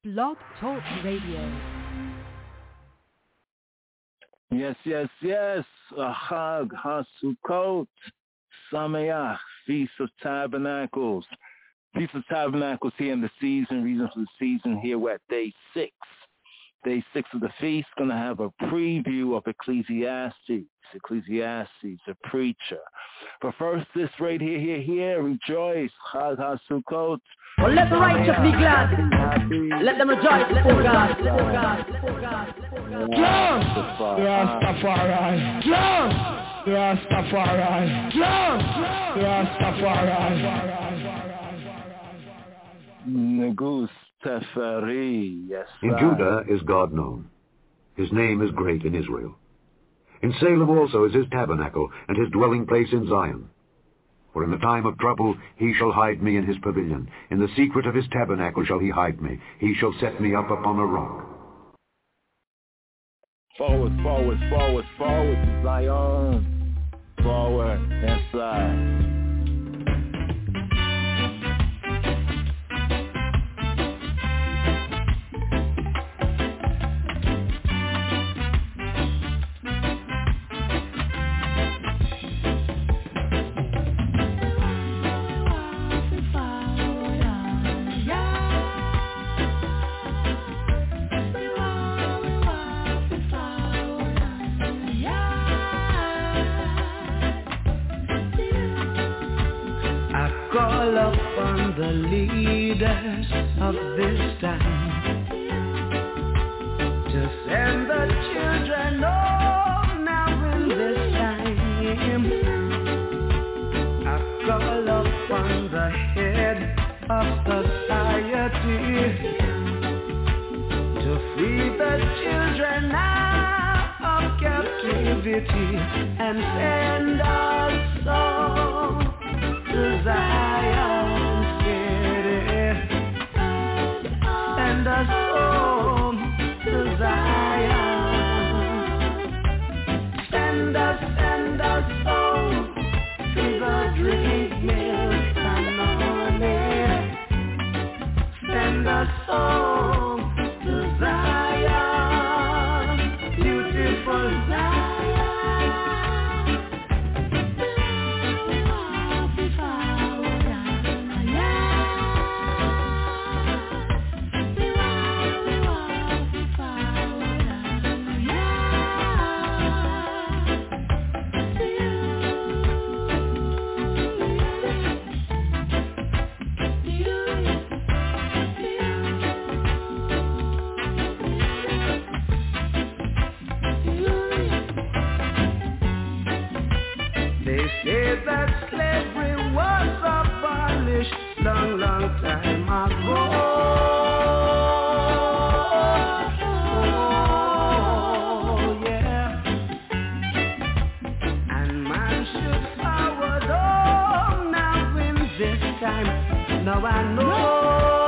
Blog Talk Radio. Yes. Chag HaSukkot, Sameach, Feast of Tabernacles. Feast of Tabernacles here in the season, reason for the season here. We're at day 6. Day 6 of the feast, going to have a preview of Ecclesiastes, the preacher. But first, this right here, rejoice, Chag HaSukkot. Well, let the righteous be glad. Let them rejoice before God. Rastafari. Negus Teferi, yes. In Judah is God known. His name is great in Israel. In Salem also is his tabernacle, and his dwelling place in Zion. For in the time of trouble he shall hide me in his pavilion. In the secret of his tabernacle shall he hide me. He shall set me up upon a rock. Forward to Zion. Forward and slide. The leaders of this time to send the children home now in this time. I call upon the head of society to free the children out of captivity and send us home to Zion. Send us home to Zion. Send us home to the drink milk and honey. Send us home to Zion, beautiful Zion. Say that slavery was abolished long time ago. Oh, yeah. And man should forward on now in this time. Now I know.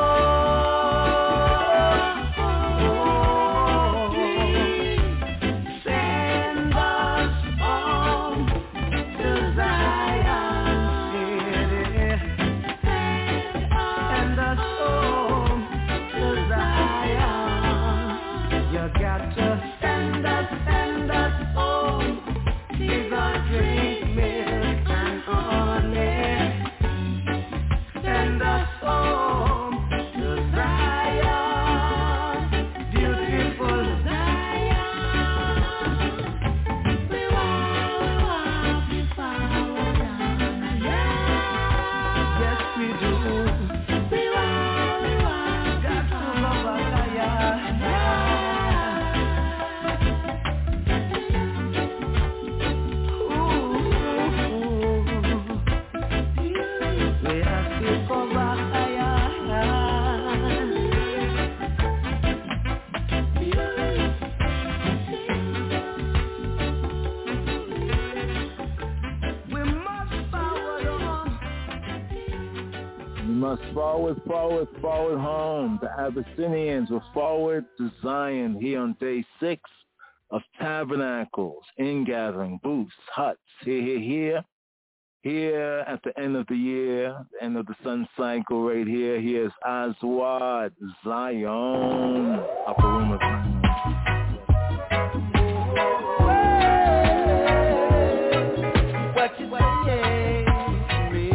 Forward home. The Abyssinians were forward to Zion here on day 6 of tabernacles, ingathering, booths, huts, here. Here at the end of the year, end of the sun cycle right here. Here's Aswad Zion. Upper Room of Zion. What you saying to me?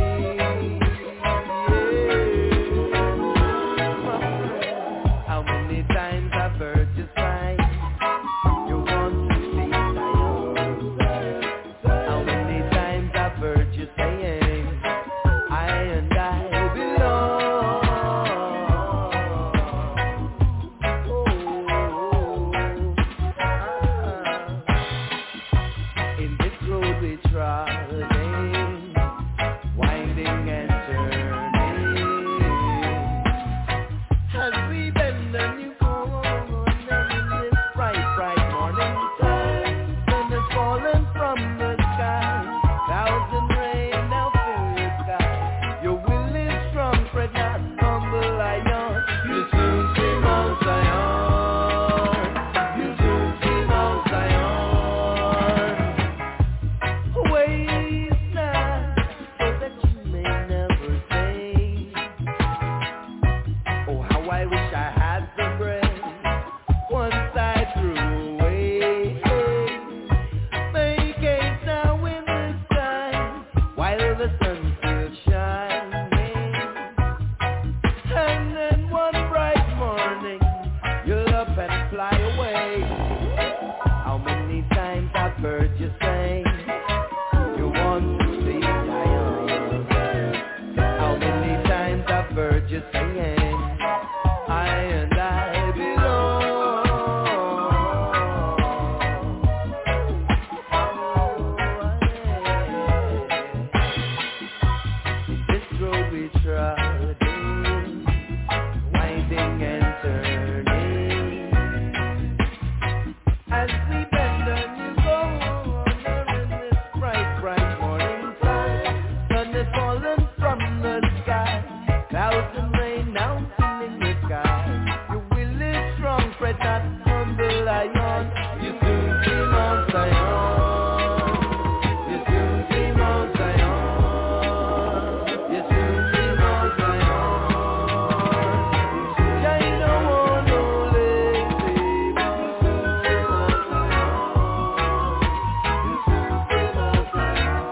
How many times I've heard you say you want to see Zion? How many times I've heard you saying I and I belong? In this road we traveling, winding and turning, as we bend and you go on, and in this bright, bright morning time, sun is falling from the sky, clouds and rain now fill the sky. Your will is strong, fret not, humble lion. You soon see Mount Zion. You soon see Mount Zion. Waste not, so that you may never say, oh, how I wish I had the breath once I threw away. Make haste now in the sky while the sun still shining, and then one bright morning you'll up and fly away. How many times I've heard you say you want to see Zion? How many times I've heard you saying I and I belong? This road we traveling, winding and turning, as we bend and you go on in this bright, bright morning time. Sun is falling from the sky, clouds and rain now filling the sky. Your will is strong, fret not, humble lion. You soon see Mount Zion. You soon see Mount Zion. You soon see Mount Zion. I don't want no lazy Mount Zion. You soon see Mount Zion.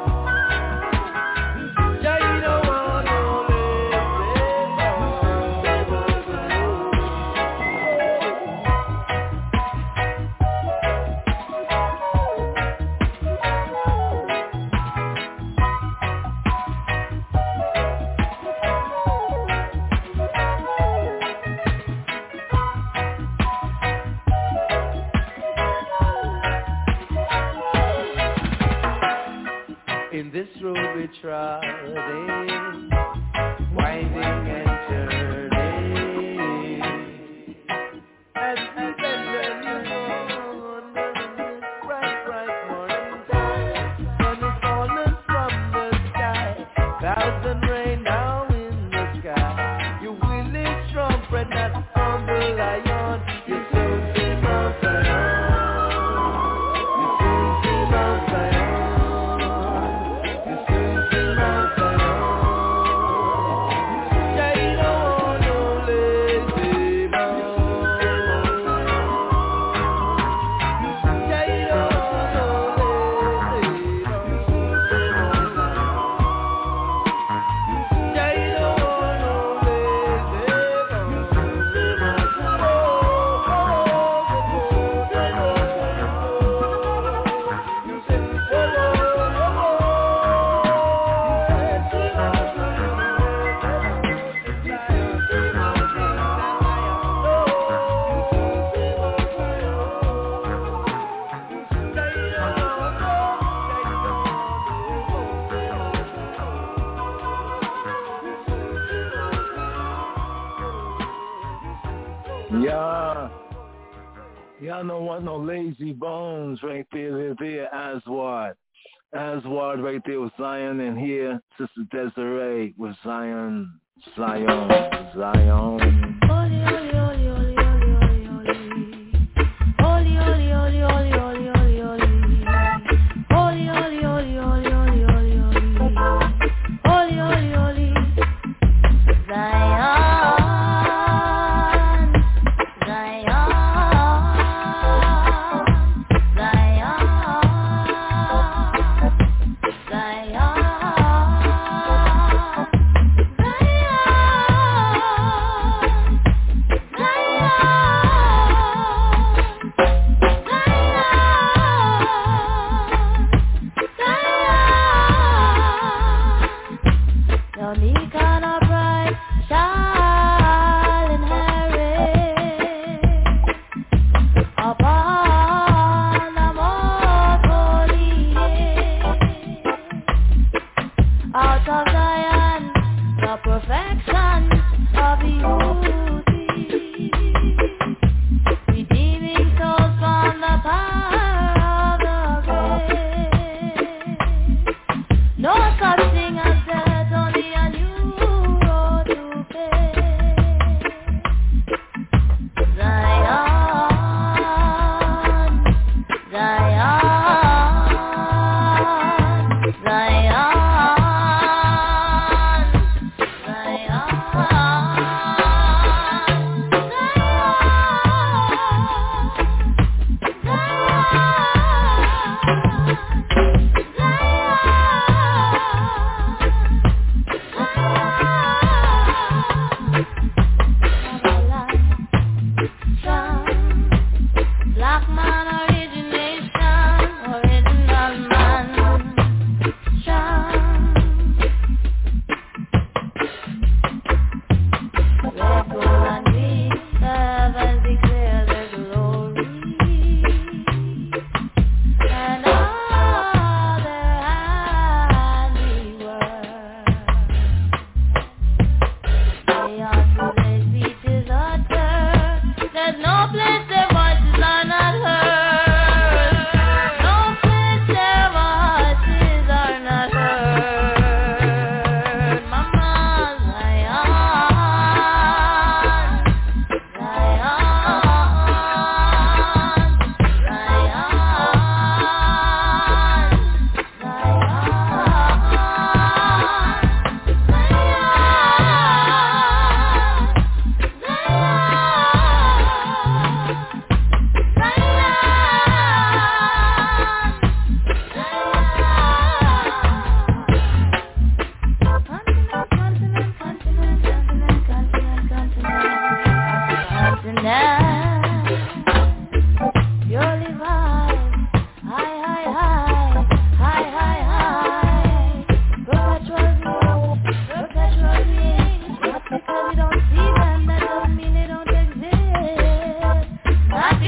I don't want no lazy Mount Zion. In this road we traveling, winding and turning, as we bend and you go on in this bright, bright morning time. Sun is falling from the sky, clouds and rain now in the sky. Your will is strong, fret not, humble lion. You soon see Mount Zion. You soon see Mount Zion. You soon see Mount Zion. I don't want no lazy Mount Zion. I don't want no lazy Mount Zion. I don't want no lazy Mount Yeah. Y'all don't want no lazy bones right there, Aswad. Aswad right there with Zion, and here, Sister Desiree with Zion.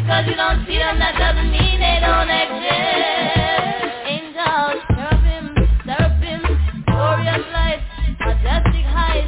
because you don't see them, that doesn't mean they don't exist. Angels, seraphim, glorious light, majestic heights.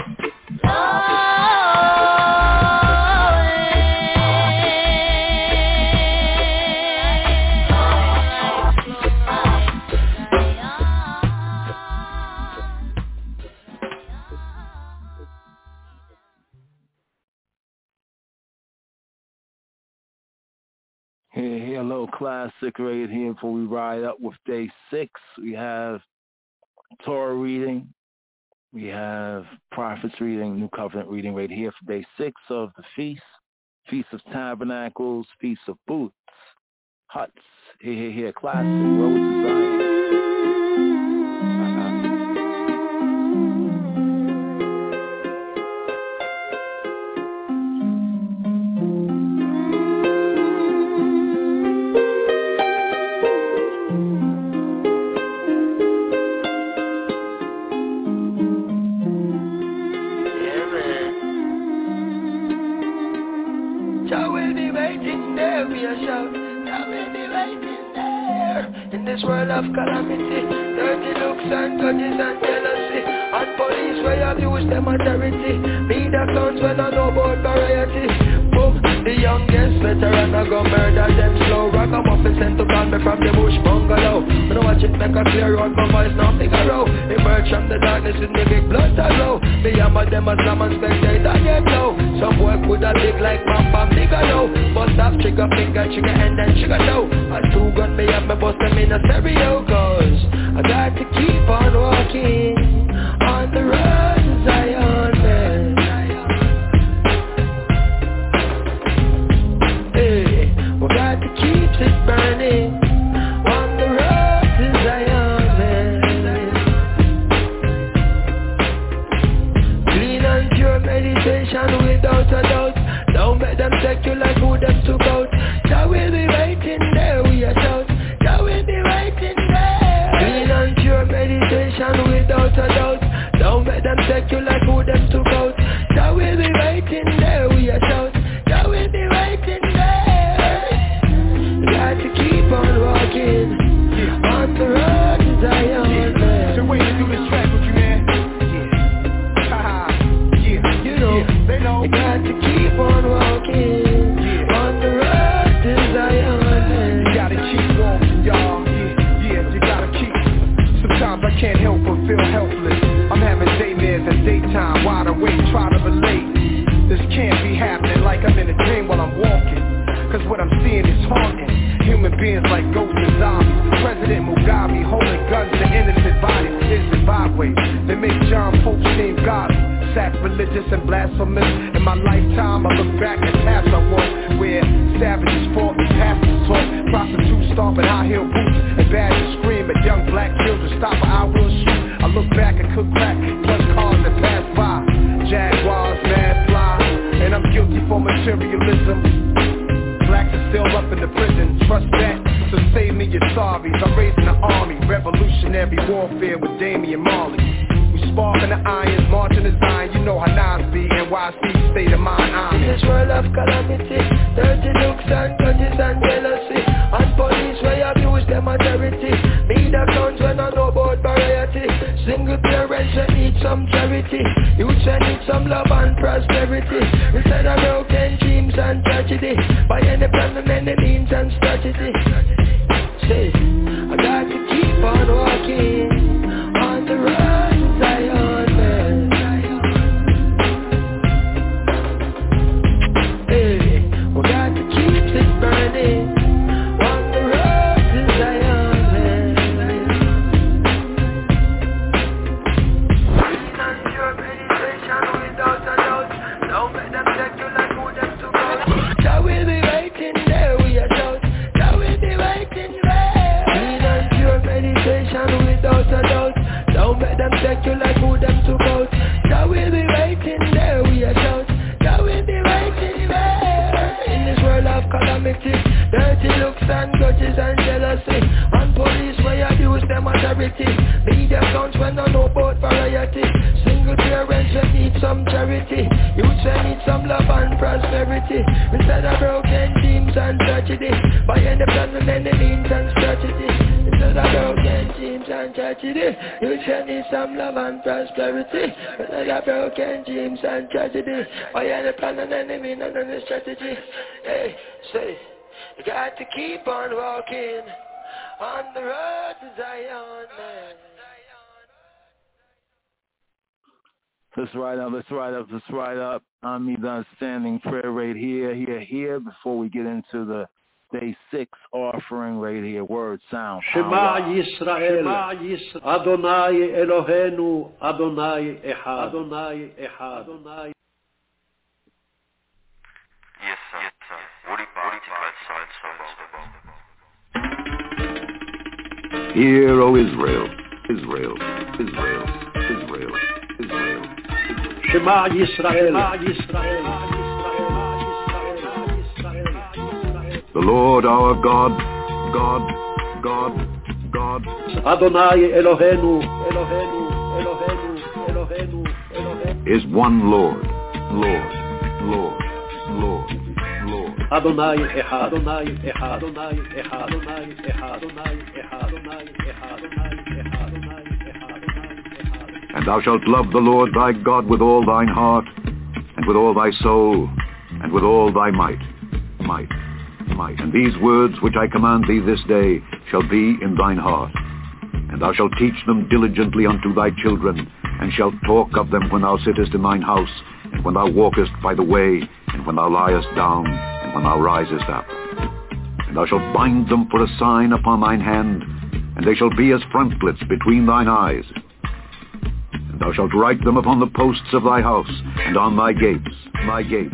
Here, a little classic right here before we ride up with day 6. We have Torah reading. We have Prophets reading, New Covenant reading right here for day 6 of the feast. Feast of Tabernacles, Feast of Booths, Huts. Here, classic, Road to Zion. This world of calamity, dirty looks and grudges and jealousy, and police where abuse the majority. Me that counts when I know about variety. Boom, the youngest veteran I go murder them slow. Ragamuffin sent to call me from the bush bungalow. When I watch it make a clear road, my voice now figure out. Emerge from the darkness with me big blood to glow. Me hammer them as slam and spectator get low. Some boy could have big like Bam Bam nigga low. Bust off trigger finger, trigger and then trigger low. A 2 gun me up, me bust them in a stereo. Cause I got to keep on walking on the road to Zion, man. Hey, we got to keep it burning on the road to Zion, man. Clean and pure meditation without a doubt. Don't let them take you like who them took out. That will be waiting there, we are shout. That will be waiting there. Clean and pure meditation without a doubt. Don't let them take you like who them took out. That will be waiting there, we are shout. That will be waiting there. You got to keep on walking on the road to Zion, man. So wait to do this track with you, man. You know, they know. you got to keep on walking on the road to Zion, man. You gotta keep walking, y'all. Yeah, you gotta keep. Sometimes I can't help but feel helpless. I'm having daymares and daytime, wide awake, try to relate. This can't be happening like I'm in a dream while I'm walking. Cause what I'm seeing is haunting. Human beings like ghosts and zombies. President Mugabe holding guns to innocent bodies in Zimbabwe. They make John Pope seem godly, sacrilegious and blasphemous. In my lifetime I look back at paths I walked where savages fought and pastors taught. Prostitutes stomping high-heel boots and badgers scream at young black children. Stop or I will shoot. I look back and cook crack, touch cars that pass by. Jaguars, mad fly, and I'm guilty for materialism. Blacks are still up in the prison, trust that, so save me your sorries. I'm raising the army, revolutionary warfare with Damian Marley. We sparking the irons, marching the Zion, you know how Nas be, NYC, state of mind, I'm in this world of calamity, dirty looks and grudges and jealousy, and police where abuse the majority. Me that counts when I know about variety. Single parents that need some charity, youths that need some love and prosperity. Instead of broken dreams and tragedy, by any plan and any means and strategy. Say, I got to keep on walking on the road to Zion, man. Hey, we got to keep it burning on the road to Zion, man. Clean and pure meditation without a doubt. Don't let them take you like who them to go. That will be waiting there, we are shout. That will be waiting there. Clean and pure meditation without a doubt. Don't let them take you like who them to go. That will be waiting there, we are shout. That will be waiting there. In this world of calamity, dirty looks and grudges and jealousy, and police where abuse them a charity. Media accounts when I know about variety. Single parents that need some charity. Youths that need some love and prosperity. Instead of broken dreams and tragedy. By end up and then the means and strategy. Instead of broken dreams and tragedy. Youths that need some love and prosperity. Instead of broken dreams and tragedy. By end up and then the means and the strategy. Hey, say, you got to keep on walking on the road to Zion, man. Let's ride up. I'm the standing prayer right here. Before we get into the day 6 offering right here, word sound. Shema Yisrael, Adonai Eloheinu, Adonai Echad, Adonai Echad, Adonai. Yes, sir. Hear, O Israel, Israel, Israel, Israel, Israel. Shema Yisrael, The Lord our God, Adonai Eloheinu, is one Lord. Adonai Echad, Adonai Echad, Adonai Echad, Adonai Echad, Adonai Echad, Adonai Echad, Adonai Echad, Adonai Echad. And thou shalt love the Lord thy God with all thine heart, and with all thy soul, and with all thy might. And these words which I command thee this day shall be in thine heart. And thou shalt teach them diligently unto thy children, and shalt talk of them when thou sittest in thine house, and when thou walkest by the way, and when thou liest down, and when thou risest up. And thou shalt bind them for a sign upon thine hand, and they shall be as frontlets between thine eyes. And thou shalt write them upon the posts of thy house, and on thy gates, my gates.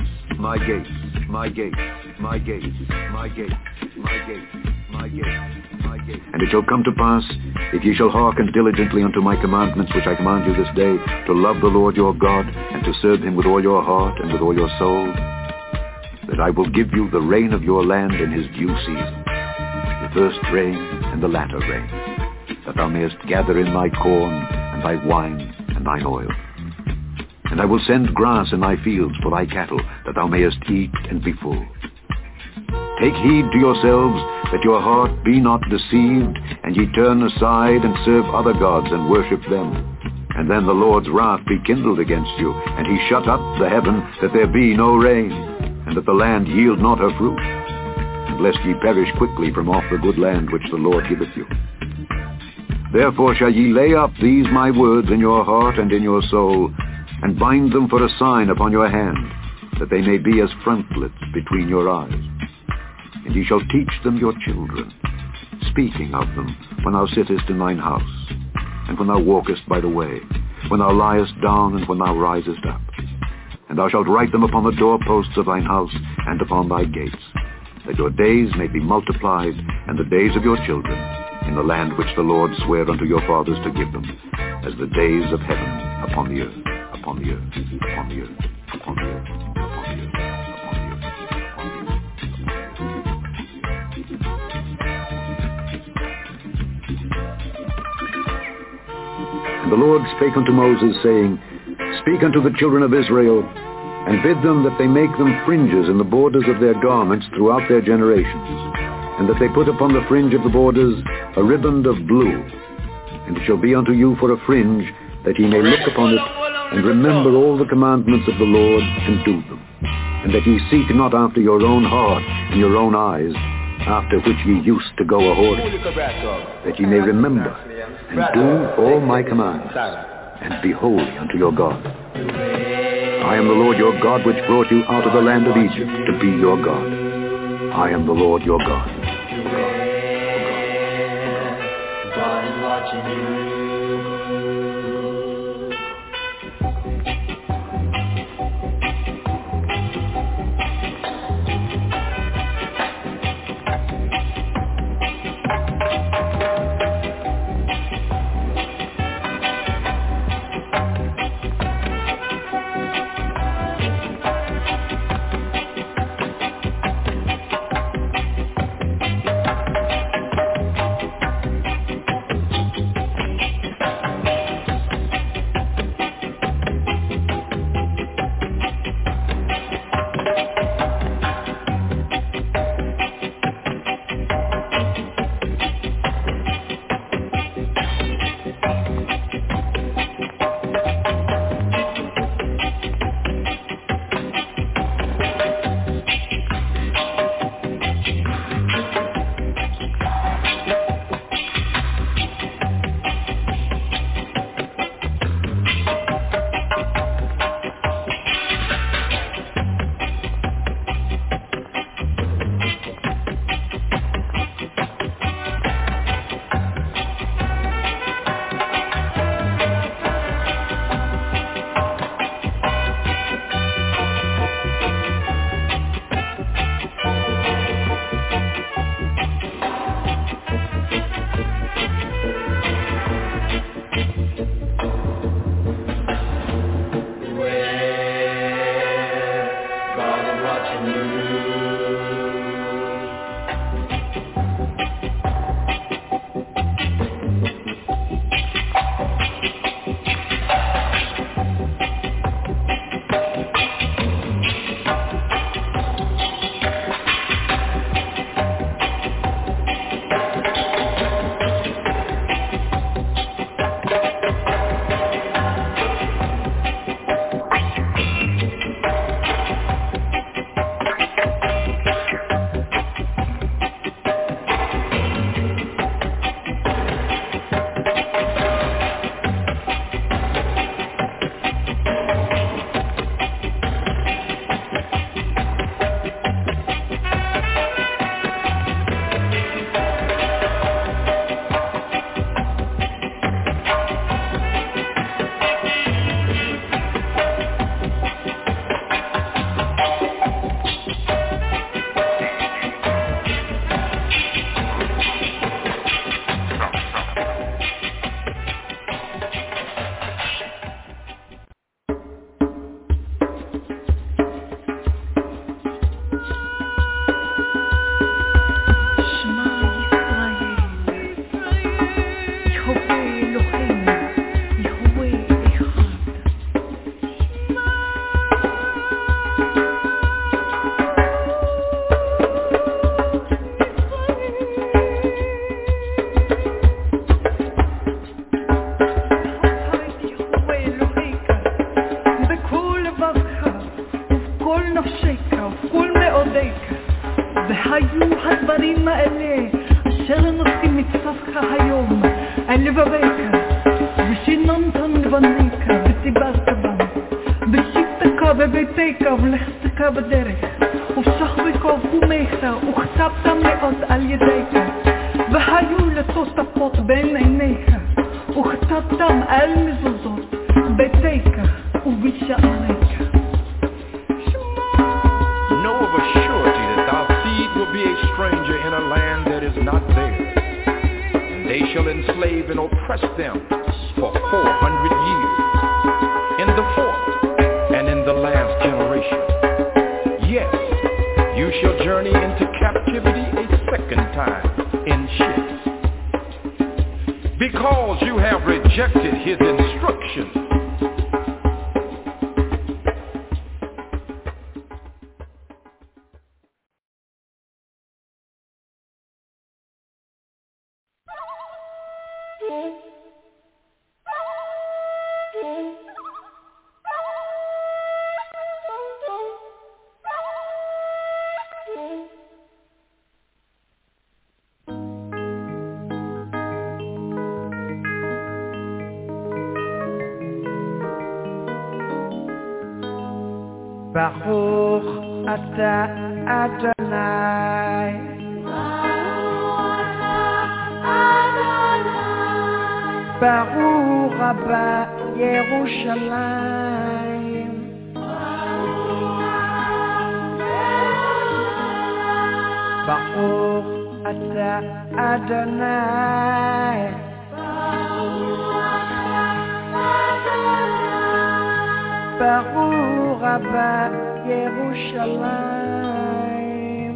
And it shall come to pass, if ye shall hearken diligently unto my commandments which I command you this day, to love the Lord your God, and to serve him with all your heart and with all your soul, that I will give you the rain of your land in his due season, the first rain and the latter rain, that thou mayest gather in thy corn, and thy wine, and thine oil. And I will send grass in thy fields for thy cattle, that thou mayest eat and be full. Take heed to yourselves, that your heart be not deceived, and ye turn aside and serve other gods and worship them. And then the Lord's wrath be kindled against you, and he shut up the heaven, that there be no rain, and that the land yield not her fruit, and lest ye perish quickly from off the good land which the Lord giveth you. Therefore shall ye lay up these my words in your heart and in your soul, and bind them for a sign upon your hand, that they may be as frontlets between your eyes. And ye shall teach them your children, speaking of them when thou sittest in thine house, and when thou walkest by the way, when thou liest down, and when thou risest up. And thou shalt write them upon the doorposts of thine house, and upon thy gates, that your days may be multiplied, and the days of your children, in the land which the Lord sware unto your fathers to give them, as the days of heaven upon the earth, upon the earth, upon the earth, upon the earth, upon the earth, upon the earth, upon the earth. And the Lord spake unto Moses, saying, Speak unto the children of Israel, and bid them that they make them fringes in the borders of their garments throughout their generations, and that they put upon the fringe of the borders a riband of blue. And it shall be unto you for a fringe, that ye may look upon it, and remember all the commandments of the Lord, and do them. And that ye seek not after your own heart and your own eyes, after which ye used to go a-whoring, that ye may remember, and do all my commandments, and be holy unto your God. I am the Lord your God, which brought you out of the land of Egypt to be your God. I am the Lord your God. God is watching you. בדייק והיו הדברים האלה אשר נושאים מצוותך היום על לבביך ושיננתם לבניך ודיברת בם בשבתך בביתך ולכתך בדרך ושכבך וקומך וכתבת מאוד על ידיך והיו לתוספות בין עיניך וכתבתם על מזוזות ביתך ובשעריך. Know of a surety that thy seed will be a stranger in a land that is not theirs, and they shall enslave and oppress them for 400 years, in the fourth and in the last generation. Yes, you shall journey into captivity a second time in ships, because you have rejected his instruction. Baruch Ata Adonai. Baruch Abba Yerushalayim. Baruch Ata Adonai. Baruch Abba Yerushalayim.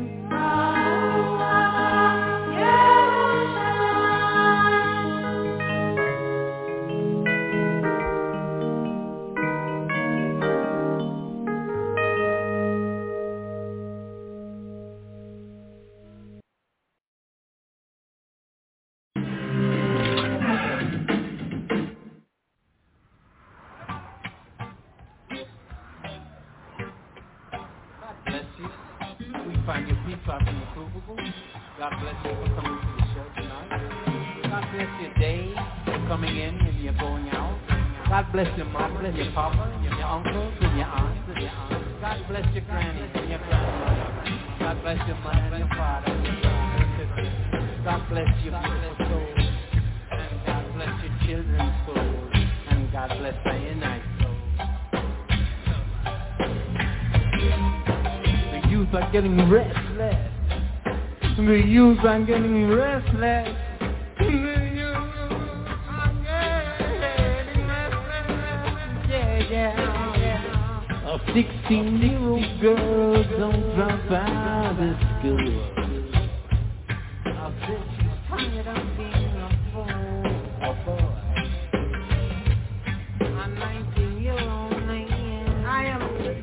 God bless you for coming to the show tonight. God bless your day, coming in and you're going out. God bless your mom and your papa and your uncles and your aunts and your aunts. God bless your grannies and your grandmothers. God bless your mother and your father and your brothers and sisters. God bless your beautiful souls. And God bless your children's souls. And God bless Zionite souls. The youth are getting restless. The youth are getting restless. The youth are getting restless. Yeah. 16-year-old girls don't drop out of school. I said she's tired of being a fool, a boy. A 19-year-old man. I am.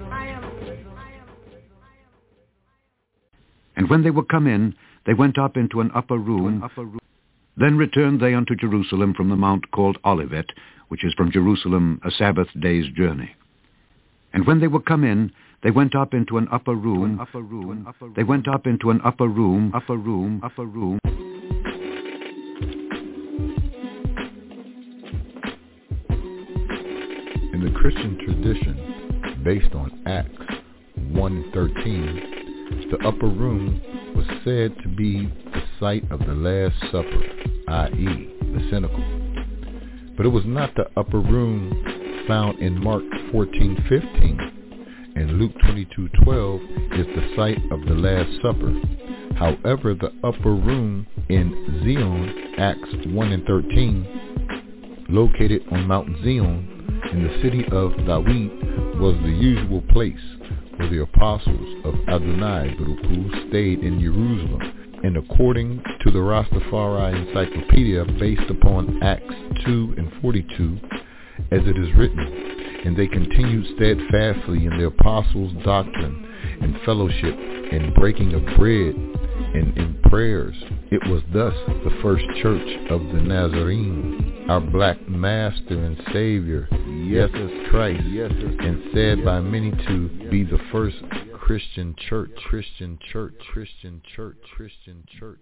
And when they were come in, they went up into an upper room. Then returned they unto Jerusalem from the mount called Olivet, which is from Jerusalem a Sabbath day's journey. And when they were come in, they went up into an upper room. They went up into an upper room. In the Christian tradition, based on Acts 1:13, the upper room was said to be the site of the Last Supper, i.e., the cenacle. But it was not the upper room found in Mark 14:15, and Luke 22:12 is the site of the Last Supper. However, the upper room in Zion, Acts 1:13, located on Mount Zion in the city of David, was the usual place where the apostles of Adonai Baruch Hu stayed in Jerusalem. And according to the Rastafari Encyclopedia, based upon Acts 2:42, as it is written, and they continued steadfastly in the apostles' doctrine and fellowship and breaking of bread and in prayers. It was thus the first church of the Nazarene, our black master and savior, Jesus Christ, and said by many to be the first Christian church, Christian church, Christian church, Christian church.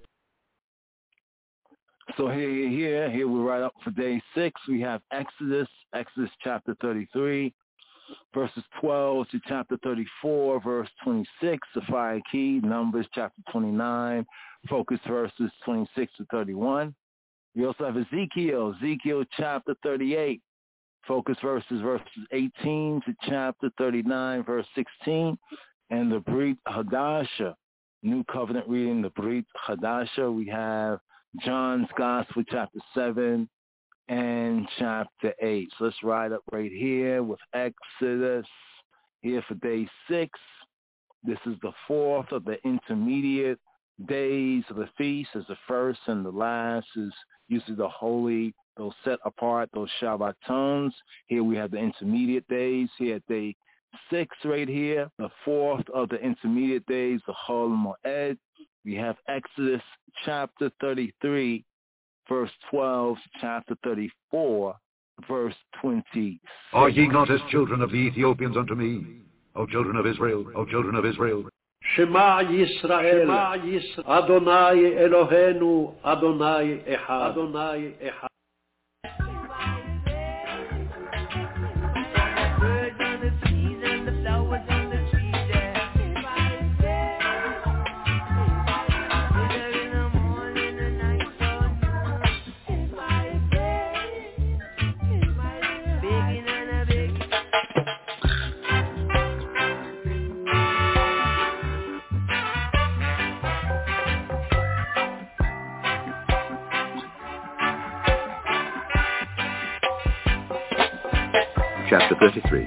So here we're right up for day 6. We have Exodus chapter 33, verses 12 to chapter 34, verse 26, the fire key, Numbers chapter 29, focus verses 26 to 31. We also have Ezekiel chapter 38, focus verses 18 to chapter 39, verse 16, and the Brit Hadasha, New Covenant reading, the Brit Hadasha. We have John's Gospel, chapter 7 and chapter 8. So let's ride up right here with Exodus here for day 6. This is the 4th of the intermediate days of the feast, as the first and the last is usually the holy, those set apart, those Shabbatons. Here we have the intermediate days. Here at day 6 right here, the 4th of the intermediate days, the Chol Moed. We have Exodus chapter 33, verse 12, chapter 34, verse 20. Are ye not as children of the Ethiopians unto me, O children of Israel, O children of Israel? Shema Yisrael, Adonai Eloheinu, Adonai Echad, Adonai Echad. Chapter 33.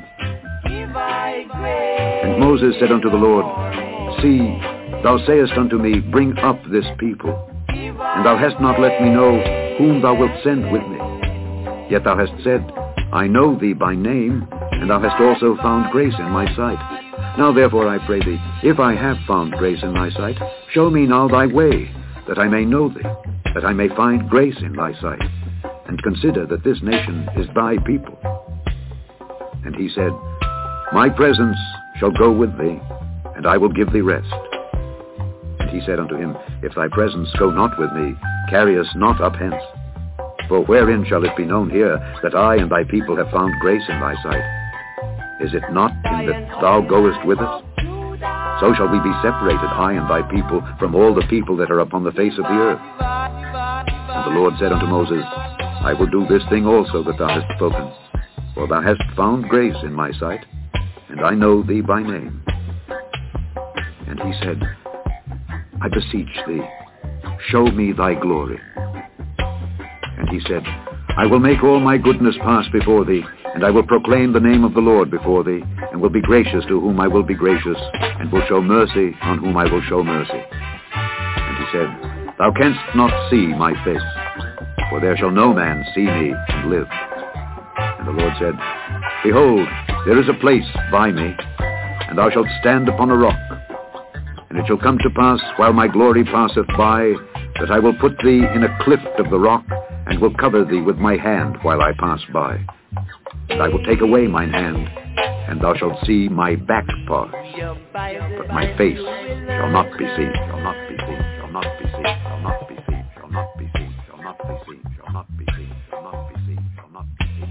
And Moses said unto the Lord, See, thou sayest unto me, Bring up this people, and thou hast not let me know whom thou wilt send with me. Yet thou hast said, I know thee by name, and thou hast also found grace in my sight. Now therefore I pray thee, if I have found grace in thy sight, show me now thy way, that I may know thee, that I may find grace in thy sight, and consider that this nation is thy people. And he said, My presence shall go with thee, and I will give thee rest. And he said unto him, If thy presence go not with me, carry us not up hence. For wherein shall it be known here that I and thy people have found grace in thy sight? Is it not in that thou goest with us? So shall we be separated, I and thy people, from all the people that are upon the face of the earth. And the Lord said unto Moses, I will do this thing also that thou hast spoken. For thou hast found grace in my sight, and I know thee by name. And he said, I beseech thee, show me thy glory. And he said, I will make all my goodness pass before thee, and I will proclaim the name of the Lord before thee, and will be gracious to whom I will be gracious, and will show mercy on whom I will show mercy. And he said, Thou canst not see my face, for there shall no man see me and live. And the Lord said, Behold, there is a place by me, and thou shalt stand upon a rock. And it shall come to pass, while my glory passeth by, that I will put thee in a cleft of the rock, and will cover thee with my hand while I pass by. And I will take away mine hand, and thou shalt see my back parts, but my face shall not be seen, shall not be seen, shall not be seen, shall not be seen, shall not be seen, shall not be seen, shall not be seen, shall not be seen, shall not be seen.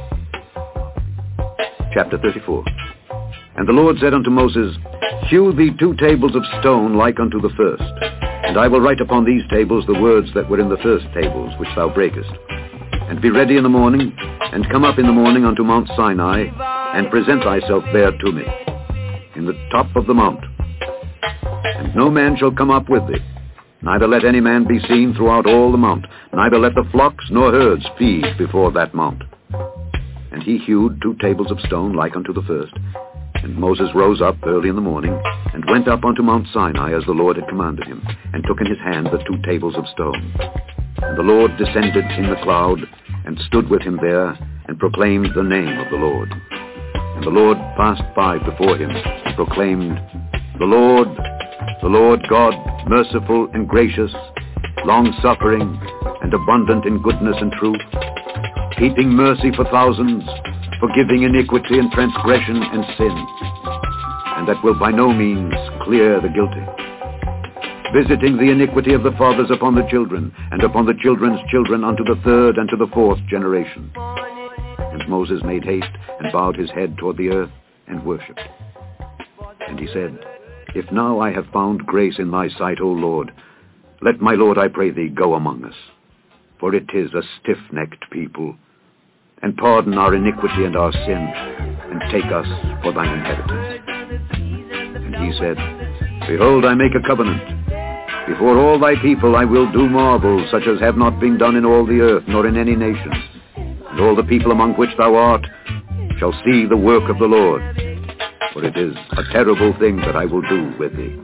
Chapter 34. And the Lord said unto Moses, Hew thee 2 tables of stone like unto the first, and I will write upon these tables the words that were in the first tables which thou breakest. And be ready in the morning, and come up in the morning unto Mount Sinai, and present thyself there to me, in the top of the mount. And no man shall come up with thee, neither let any man be seen throughout all the mount, neither let the flocks nor herds feed before that mount. And he hewed 2 tables of stone like unto the first. And Moses rose up early in the morning, and went up unto Mount Sinai as the Lord had commanded him, and took in his hand the 2 tables of stone. And the Lord descended in the cloud, and stood with him there, and proclaimed the name of the Lord. And the Lord passed by before him, and proclaimed, The Lord God, merciful and gracious, long-suffering, and abundant in goodness and truth, keeping mercy for thousands, forgiving iniquity and transgression and sin, and that will by no means clear the guilty, visiting the iniquity of the fathers upon the children, and upon the children's children unto the third and to the fourth generation. And Moses made haste, and bowed his head toward the earth, and worshipped. And he said, If now I have found grace in thy sight, O Lord, let my Lord, I pray thee, go among us. For it is a stiff-necked people, and pardon our iniquity and our sin, and take us for thine inheritance. And he said, Behold, I make a covenant. Before all thy people I will do marvels, such as have not been done in all the earth, nor in any nation. And all the people among which thou art shall see the work of the Lord. For it is a terrible thing that I will do with thee.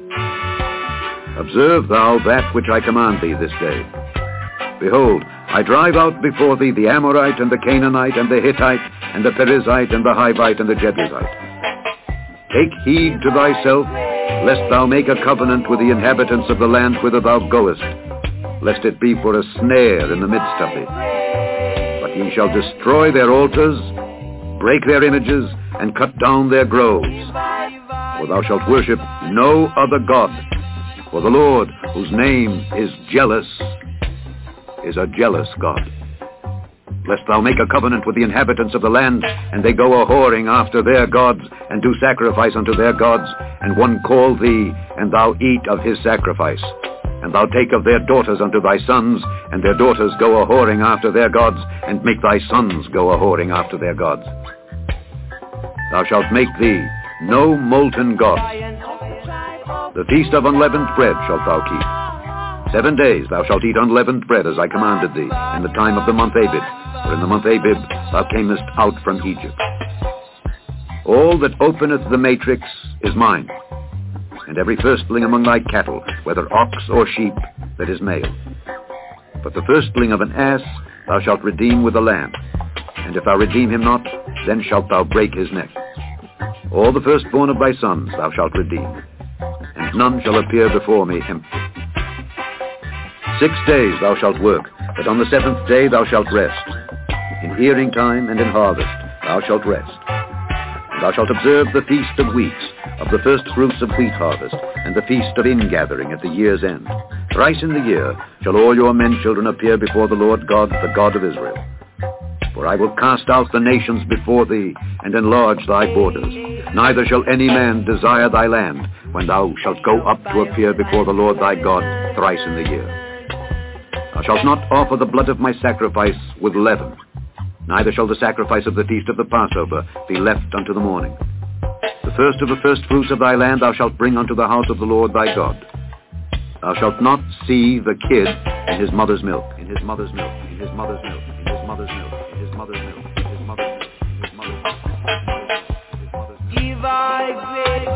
Observe thou that which I command thee this day. Behold, I drive out before thee the Amorite, and the Canaanite, and the Hittite, and the Perizzite, and the Hivite, and the Jebusite. Take heed to thyself, lest thou make a covenant with the inhabitants of the land whither thou goest, lest it be for a snare in the midst of thee. But ye shall destroy their altars, break their images, and cut down their groves. For thou shalt worship no other God, for the Lord, whose name is jealous, is a jealous God. Lest thou make a covenant with the inhabitants of the land, and they go a-whoring after their gods, and do sacrifice unto their gods, and one call thee, and thou eat of his sacrifice. And thou take of their daughters unto thy sons, and their daughters go a-whoring after their gods, and make thy sons go a-whoring after their gods. Thou shalt make thee no molten god. The feast of unleavened bread shalt thou keep. 7 days thou shalt eat unleavened bread, as I commanded thee, in the time of the month Abib, for in the month Abib thou camest out from Egypt. All that openeth the matrix is mine, and every firstling among thy cattle, whether ox or sheep, that is male. But the firstling of an ass thou shalt redeem with a lamb, and if thou redeem him not, then shalt thou break his neck. All the firstborn of thy sons thou shalt redeem, and none shall appear before me empty. 6 days thou shalt work, but on the 7th day thou shalt rest. In earing time and in harvest thou shalt rest. And thou shalt observe the feast of weeks, of the first fruits of wheat harvest, and the feast of ingathering at the year's end. Thrice in the year shall all your men children appear before the Lord God, the God of Israel. For I will cast out the nations before thee, and enlarge thy borders. Neither shall any man desire thy land, when thou shalt go up to appear before the Lord thy God thrice in the year. Thou shalt not offer the blood of my sacrifice with leaven, neither shall the sacrifice of the feast of the Passover be left unto the morning. The first of the firstfruits of thy land thou shalt bring unto the house of the Lord thy God. Thou shalt not see the kid in his mother's milk, in his mother's milk, in his mother's milk, in his mother's milk, in his mother's milk, in his mother's milk, in his mother's milk, in his mother's milk. Give I grace.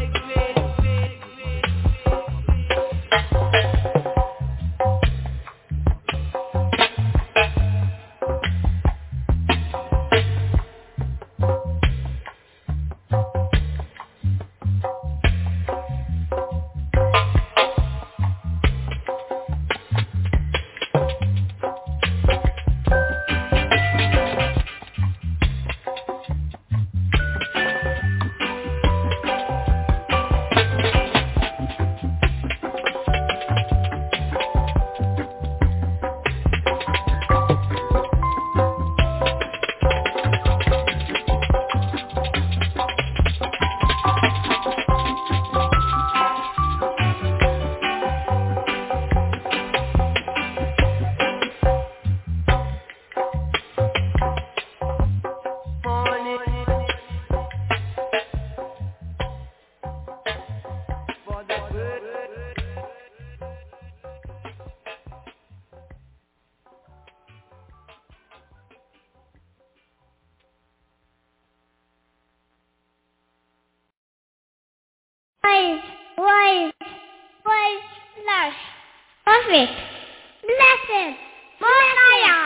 Perfect. Blessed. Mosiah.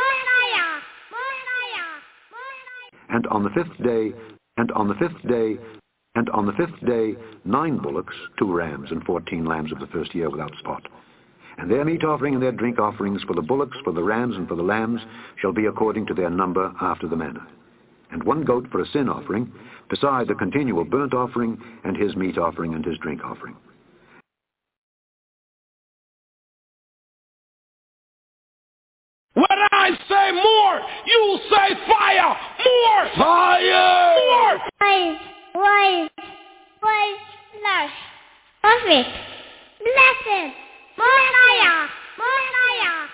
And on the 5th day, and on the 5th day, and on the 5th day, 9 bullocks, 2 rams, and 14 lambs of the first year without spot. And their meat offering and their drink offerings for the bullocks, for the rams, and for the lambs shall be according to their number after the manner. and 1 goat for a sin offering, beside the continual burnt offering, and his meat offering and his drink offering. When I say more, you say fire! More! Fire! More! Wise, lush, perfect, blessed, more fire, more fire.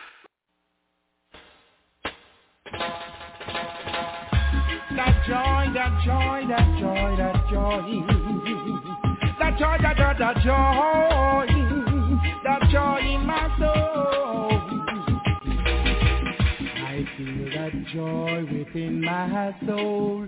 That joy, that joy, that joy, that joy. That joy, that joy. That joy in my soul. I feel that joy within my soul.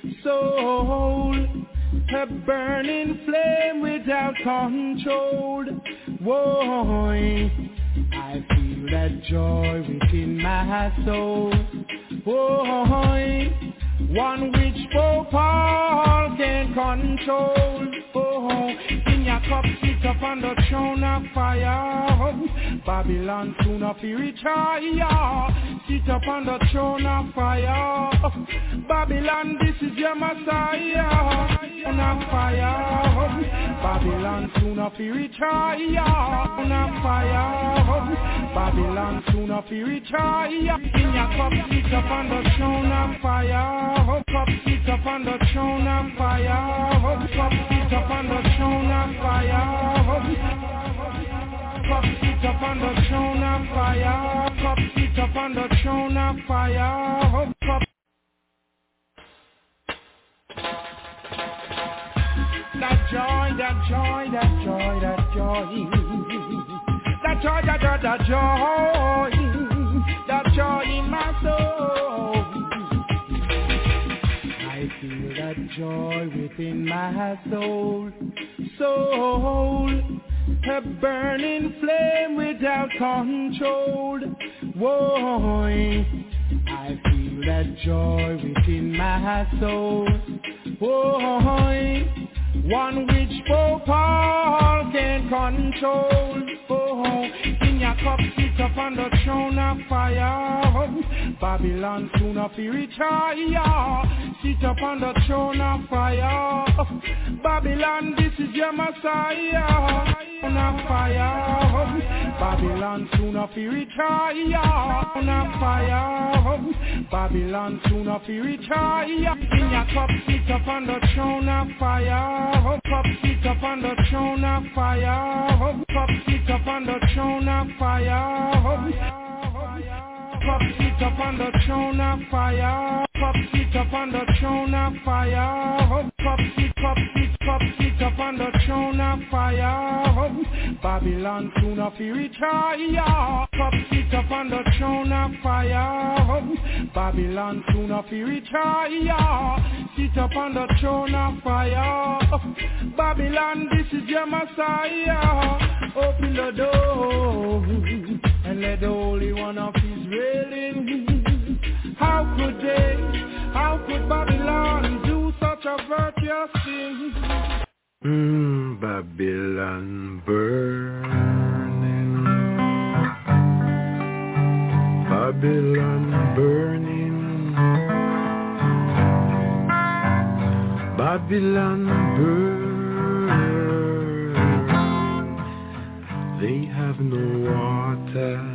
A burning flame without control. Whoa, I feel that joy within my soul. Whoa, one which Pope Paul can control. Oh, in your cup sit up on the throne of fire. Babylon soon up he retire. Sit up on the throne of fire. Babylon, this is your Messiah. On a fire. Babylon soon up he retire. On a fire. Babylon soon up he retire. In your cup sit up on the throne of fire. Cup sit up on the throne of fire. Cup sit up on the throne of fire. Cup sit up on the throne of fire. Cup sit up on the throne of fire. Cup. That joy, that joy, that joy, that joy. That joy, that joy. That joy in my soul. I feel that joy within my soul. A burning flame without control. Whoa, I feel that joy within my soul. Whoa, one which Pope Paul can control. Oh, in your cup sit up on the throne of fire. Babylon soon up he retire. Sit up on the throne of fire. Babylon, this is your Messiah. On a fire. Babylon soon up he retire. On a fire. Babylon soon up he retire. In your cup sit up on the throne of fire. Cup sit up on the throne of fire. Cup sit up on the throne of fire. Cup sit up on the throne of fire. Cup sit up on the throne of fire. Cup sit up on the throne of fire. Babylon soon up he retire. Cup sit up on the throne of fire. Babylon soon up he retire. Sit up on the throne of fire. Babylon, this is your Messiah. Open the door and let the Holy One of Israel in. How could Babylon do such a virtuous thing? Babylon burning, Babylon burning, Babylon burn. They have no water.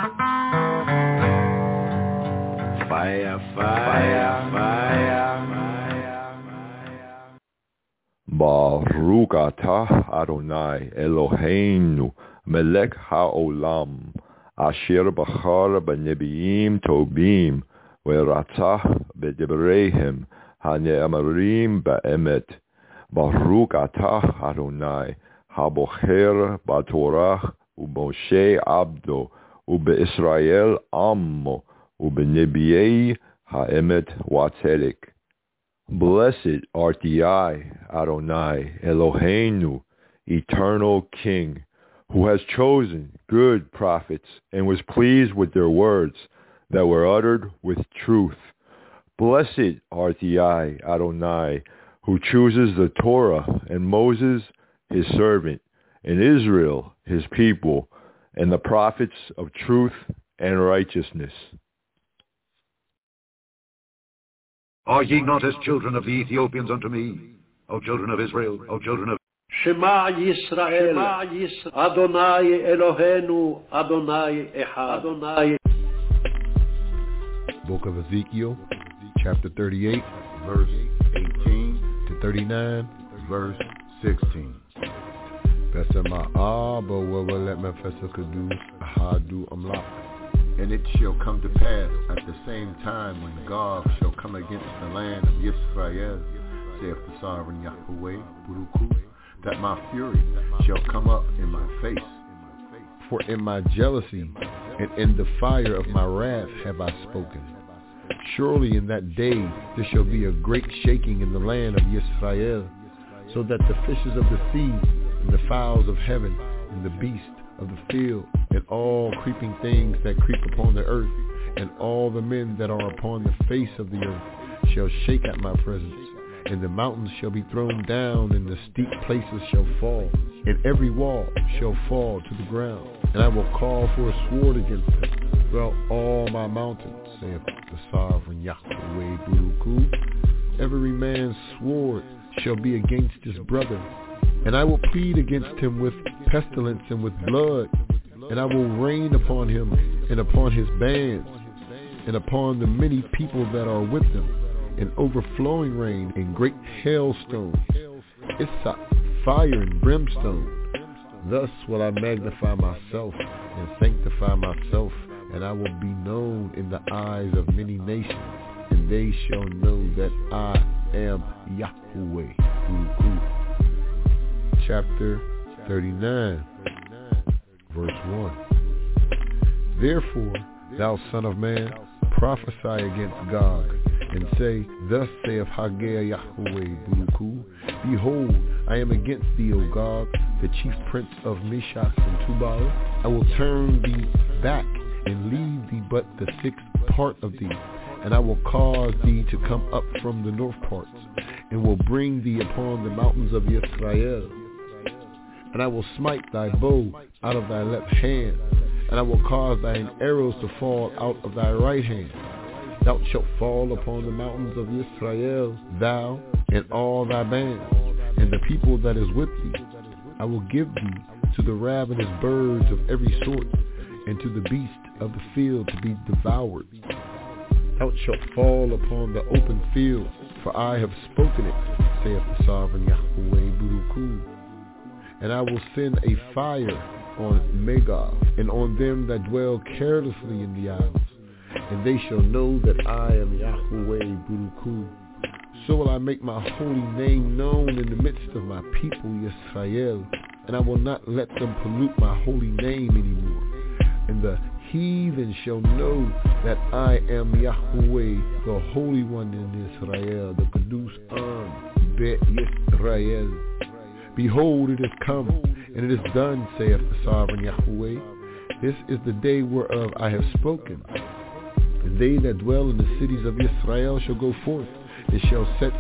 Fire, fire, fire, fire. Baruch atah Adonai Eloheinu melech haolam asher bachar b'nebiim tobim v'ratzah b'debreihem hane'amarim ba'emet. Baruch atah Adonai habocher b'torah u'Moshe abdo u'be'Israel ammo u'b'nebiei ha'emet wa'tzedek. Blessed art thou, Adonai, Eloheinu, eternal King, who has chosen good prophets and was pleased with their words that were uttered with truth. Blessed art thou, Adonai, who chooses the Torah and Moses, his servant, and Israel, his people, and the prophets of truth and righteousness. Are ye not as children of the Ethiopians unto me, O children of Israel, O children of Shema Yisrael, Adonai Eloheinu, Adonai Echad, Adonai. Book of Ezekiel, chapter 38, verse 18 to 39, verse 16. And it shall come to pass at the same time when Gog shall come against the land of Yisrael, saith the sovereign Yahweh, Buruku, that my fury shall come up in my face. For in my jealousy and in the fire of my wrath have I spoken. Surely in that day there shall be a great shaking in the land of Yisrael, so that the fishes of the sea and the fowls of heaven and the beasts of the field and all creeping things that creep upon the earth and all the men that are upon the face of the earth shall shake at my presence. And the mountains shall be thrown down, and the steep places shall fall, and every wall shall fall to the ground. And I will call for a sword against them throughout all my mountains, saith the sovereign Yahweh Buruku. Every man's sword shall be against his brother, and I will plead against him with pestilence and with blood, and I will rain upon him and upon his bands, and upon the many people that are with them, and overflowing rain and great hailstones, Issa, fire and brimstone. Thus will I magnify myself and sanctify myself, and I will be known in the eyes of many nations, and they shall know that I am Yahweh. Chapter 39, verse 1. Therefore, thou son of man, prophesy against Gog, and say, thus saith Haggai Yahweh Buruku, behold, I am against thee, O Gog, the chief prince of Meshach and Tubal. I will turn thee back and leave thee but the sixth part of thee, and I will cause thee to come up from the north parts, and will bring thee upon the mountains of Israel. And I will smite thy bow out of thy left hand, and I will cause thine arrows to fall out of thy right hand. Thou shalt fall upon the mountains of Israel, thou and all thy bands, and the people that is with thee. I will give thee to the ravenous birds of every sort, and to the beasts of the field to be devoured. Thou shalt fall upon the open field, for I have spoken it, saith the sovereign Yahweh Buruku. And I will send a fire on Magog, and on them that dwell carelessly in the isles, and they shall know that I am Yahweh Buruku. So will I make my holy name known in the midst of my people Yisrael, and I will not let them pollute my holy name anymore. And the heathen shall know that I am Yahweh, the Holy One in Israel, the Kadosh An Bet Yisrael. Behold, it is come, and it is done, saith the sovereign Yahweh. This is the day whereof I have spoken. And they that dwell in the cities of Israel shall go forth, and shall set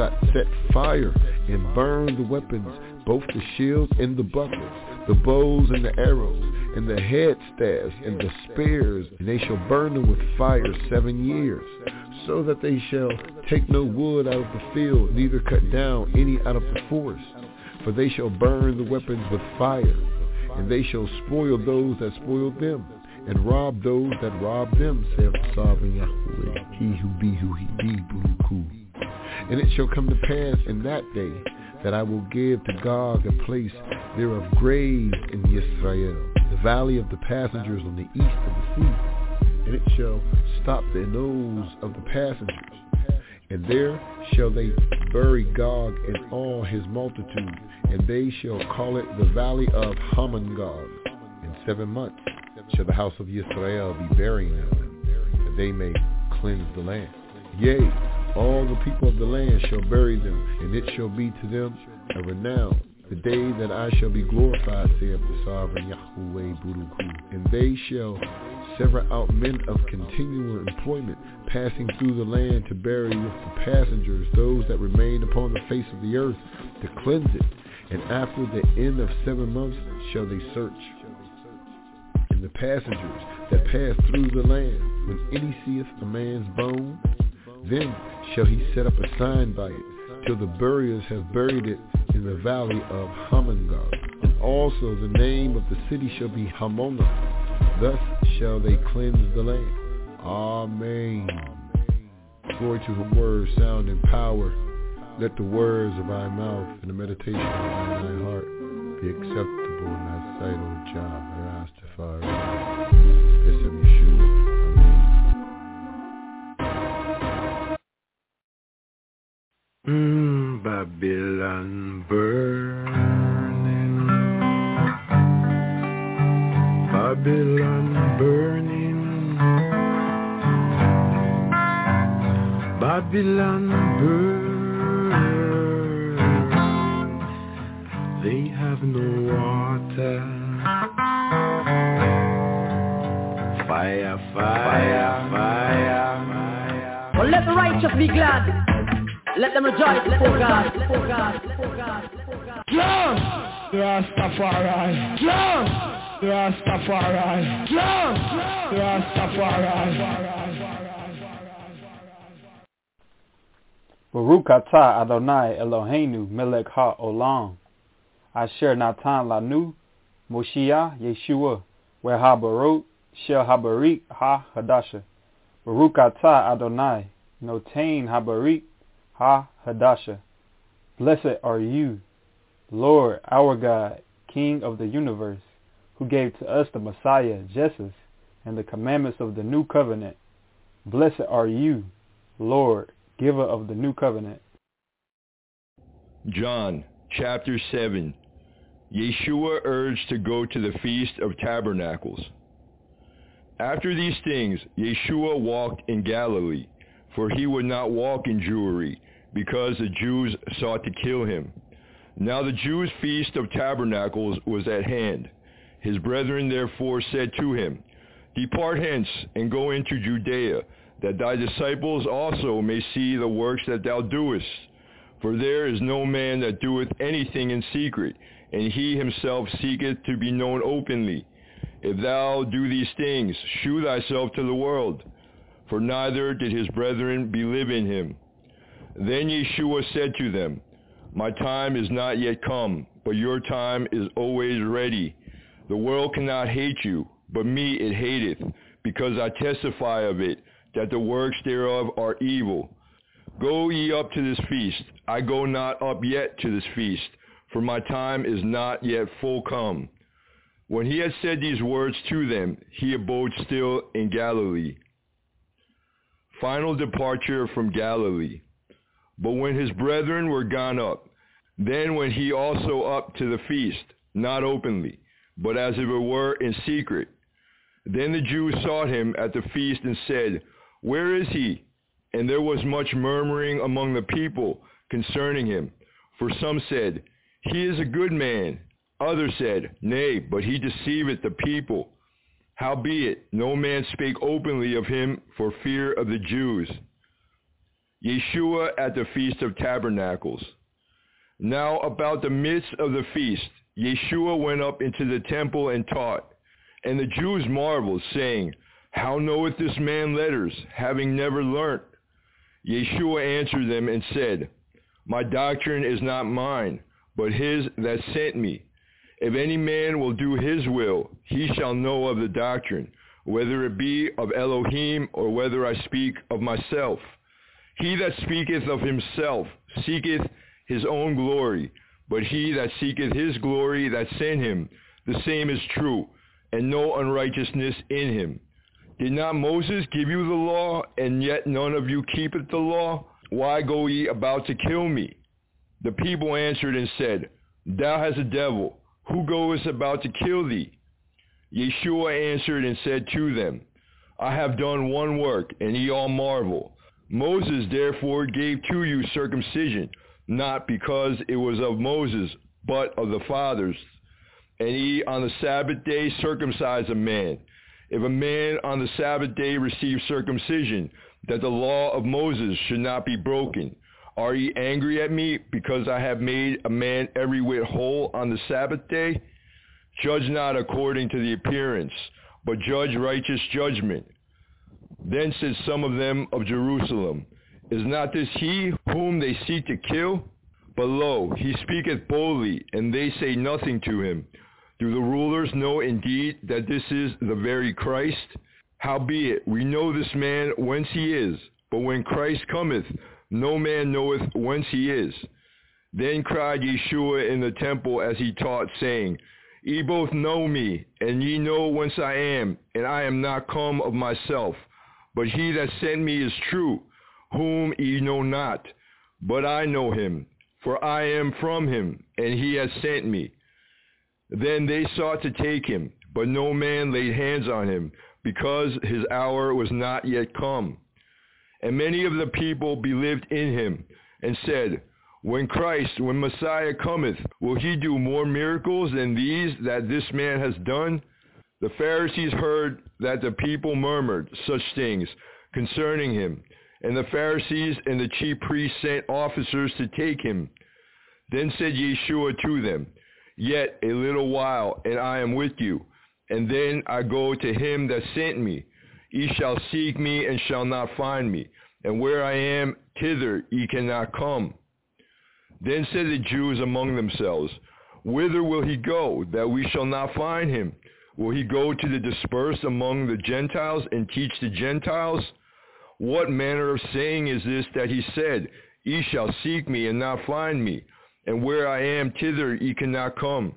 fire, and burn the weapons, both the shields and the bucklers, the bows and the arrows, and the headstaves and the spears, and they shall burn them with fire 7 years, so that they shall take no wood out of the field, neither cut down any out of the forest. For they shall burn the weapons with fire, and they shall spoil those that spoiled them, and rob those that robbed them, saith the sovereign Yahweh, he who be Buruku. And it shall come to pass in that day that I will give to Gog a place thereof graves in Yisrael, the valley of the passengers on the east of the sea. And it shall stop the nose of the passengers. And there shall they bury Gog and all his multitude, and they shall call it the valley of Hamon-Gog. In 7 months shall the house of Yisrael be burying them, that they may cleanse the land. Yea, all the people of the land shall bury them, and it shall be to them a renown, the day that I shall be glorified, saith the sovereign Yahweh Buruku. And they shall sever out men of continual employment, passing through the land to bury with the passengers those that remain upon the face of the earth, to cleanse it. And after the end of 7 months shall they search. And the passengers that pass through the land, when any seeth a man's bone, then shall he set up a sign by it, till the buriers have buried it in the valley of Hamongog. And also the name of the city shall be Hamona. Thus shall they cleanse the land. Amen. Glory to the word, sound, and power. Let the words of thy mouth and the meditation of thy heart be acceptable in thy sight, O Jah, Rastafari. B'Shem Yeshua. Amen. Babylon burning, Babylon burning, Babylon burning. They have no water. Fire, fire, fire. Well, let the righteous be glad. Let them rejoice before God. Just Rastafari. Just Rastafari. Just Rastafari. Baruch atah Adonai Eloheinu melech ha'olam. Asher natan lanu Moshiach Yeshua ve'habarot shel habarit ha-hadasha. Baruch atah Adonai notain habarit ha-hadasha. Blessed are you, Lord, our God, King of the universe, who gave to us the Messiah, Jesus, and the commandments of the new covenant. Blessed are you, Lord, giver of the new covenant. John chapter 7. Yeshua urged to go to the Feast of Tabernacles. After these things, Yeshua walked in Galilee, for he would not walk in Jewry, because the Jews sought to kill him. Now the Jews' Feast of Tabernacles was at hand. His brethren therefore said to him, Depart hence, and go into Judea, that thy disciples also may see the works that thou doest. For there is no man that doeth anything in secret, and he himself seeketh to be known openly. If thou do these things, shew thyself to the world. For neither did his brethren believe in him. Then Yeshua said to them, My time is not yet come, but your time is always ready. The world cannot hate you, but me it hateth, because I testify of it, that the works thereof are evil. Go ye up to this feast. I go not up yet to this feast, for my time is not yet full come. When he had said these words to them, he abode still in Galilee. Final departure from Galilee. But when his brethren were gone up, then went he also up to the feast, not openly, but as if it were in secret. Then the Jews sought him at the feast and said, Where is he? And there was much murmuring among the people concerning him. For some said, He is a good man. Others said, Nay, but he deceiveth the people. Howbeit, no man spake openly of him for fear of the Jews. Yeshua at the Feast of Tabernacles. Now about the midst of the feast, Yeshua went up into the temple and taught. And the Jews marveled, saying, How knoweth this man letters, having never learnt? Yeshua answered them and said, My doctrine is not mine, but his that sent me. If any man will do his will, he shall know of the doctrine, whether it be of Elohim or whether I speak of myself. He that speaketh of himself seeketh his own glory, but he that seeketh his glory that sent him, the same is true, and no unrighteousness in him. Did not Moses give you the law, and yet none of you keepeth the law? Why go ye about to kill me? The people answered and said, Thou hast a devil. Who goest about to kill thee? Yeshua answered and said to them, I have done one work, and ye all marvel. Moses therefore gave to you circumcision, not because it was of Moses, but of the fathers. And ye on the Sabbath day circumcise a man. If a man on the Sabbath day receive circumcision, that the law of Moses should not be broken, are ye angry at me, because I have made a man every whit whole on the Sabbath day? Judge not according to the appearance, but judge righteous judgment. Then said some of them of Jerusalem, Is not this he whom they seek to kill? But lo, he speaketh boldly, and they say nothing to him. Do the rulers know indeed that this is the very Christ? Howbeit, we know this man whence he is, but when Christ cometh, no man knoweth whence he is. Then cried Yeshua in the temple as he taught, saying, Ye both know me, and ye know whence I am, and I am not come of myself. But he that sent me is true, whom ye know not. But I know him, for I am from him, and he has sent me. Then they sought to take him, but no man laid hands on him, because his hour was not yet come. And many of the people believed in him, and said, when Messiah cometh, will he do more miracles than these that this man has done? The Pharisees heard that the people murmured such things concerning him, and the Pharisees and the chief priests sent officers to take him. Then said Yeshua to them, Yet a little while, and I am with you, and then I go to him that sent me. Ye shall seek me, and shall not find me, and where I am, thither ye cannot come. Then said the Jews among themselves, Whither will he go, that we shall not find him? Will he go to the dispersed among the Gentiles, and teach the Gentiles? What manner of saying is this that he said, Ye shall seek me, and not find me, and where I am, thither ye cannot come?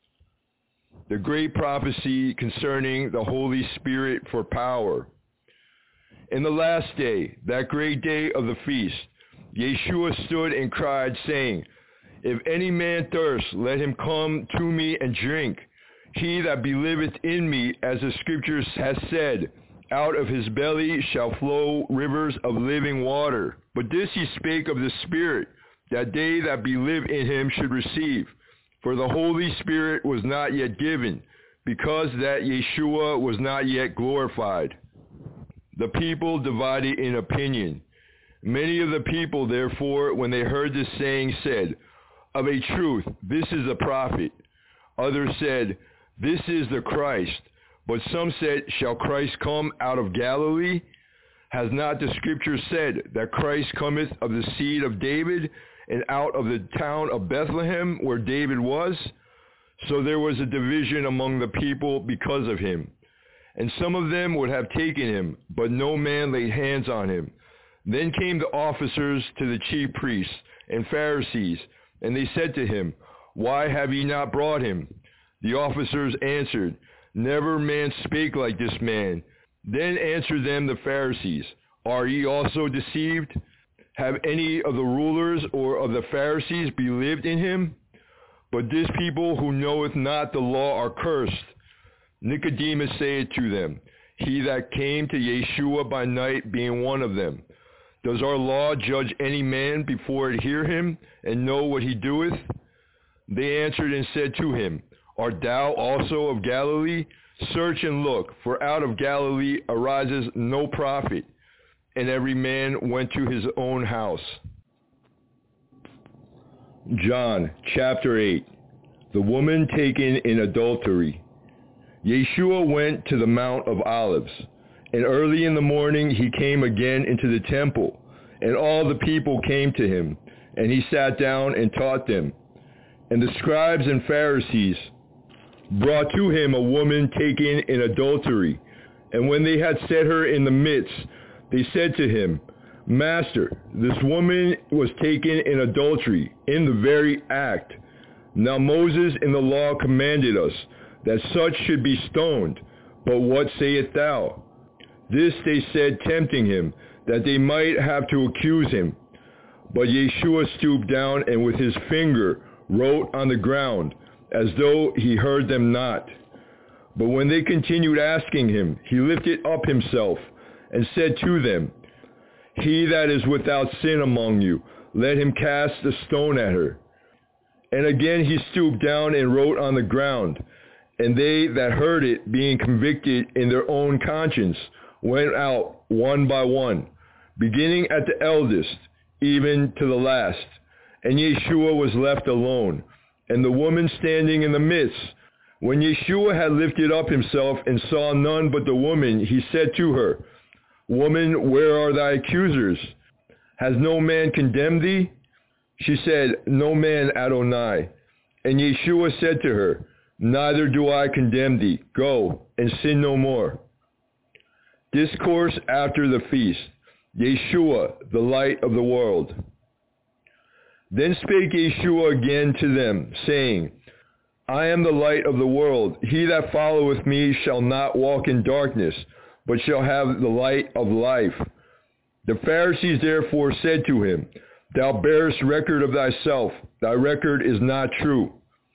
The great prophecy concerning the Holy Spirit for power. In the last day, that great day of the feast, Yeshua stood and cried, saying, If any man thirst, let him come to me and drink. He that believeth in me, as the Scriptures has said, out of his belly shall flow rivers of living water. But this he spake of the Spirit, that they that believe in him should receive. For the Holy Spirit was not yet given, because that Yeshua was not yet glorified. The people divided in opinion. Many of the people, therefore, when they heard this saying, said, Of a truth, this is a prophet. Others said, This is the Christ. But some said, Shall Christ come out of Galilee? Has not the Scripture said that Christ cometh of the seed of David, and out of the town of Bethlehem, where David was? So there was a division among the people because of him. And some of them would have taken him, but no man laid hands on him. Then came the officers to the chief priests and Pharisees, and they said to him, Why have ye not brought him? The officers answered, Never man spake like this man. Then answered them the Pharisees, Are ye also deceived? Have any of the rulers or of the Pharisees believed in him? But this people who knoweth not the law are cursed. Nicodemus saith to them, He that came to Yeshua by night being one of them, does our law judge any man before it hear him, and know what he doeth? They answered and said to him, Art thou also of Galilee? Search and look, for out of Galilee arises no prophet. And every man went to his own house. John chapter 8. The woman taken in adultery. Yeshua went to the Mount of Olives. And early in the morning he came again into the temple, and all the people came to him, and he sat down and taught them. And the scribes and Pharisees brought to him a woman taken in adultery. And when they had set her in the midst, they said to him, Master, this woman was taken in adultery, in the very act. Now Moses in the law commanded us that such should be stoned. But what sayest thou? This they said, tempting him, that they might have to accuse him. But Yeshua stooped down and with his finger wrote on the ground, as though he heard them not. But when they continued asking him, he lifted up himself and said to them, He that is without sin among you, let him cast a stone at her. And again he stooped down and wrote on the ground. And they that heard it, being convicted in their own conscience, went out one by one, beginning at the eldest, even to the last. And Yeshua was left alone, and the woman standing in the midst. When Yeshua had lifted up himself and saw none but the woman, he said to her, Woman, where are thy accusers? Has no man condemned thee? She said, No man, Adonai. And Yeshua said to her, Neither do I condemn thee. Go and sin no more. Discourse after the feast. Yeshua, the light of the world. Then spake Yeshua again to them, saying, I am the light of the world. He that followeth me shall not walk in darkness, but shall have the light of life. The Pharisees therefore said to him, Thou bearest record of thyself. Thy record is not true.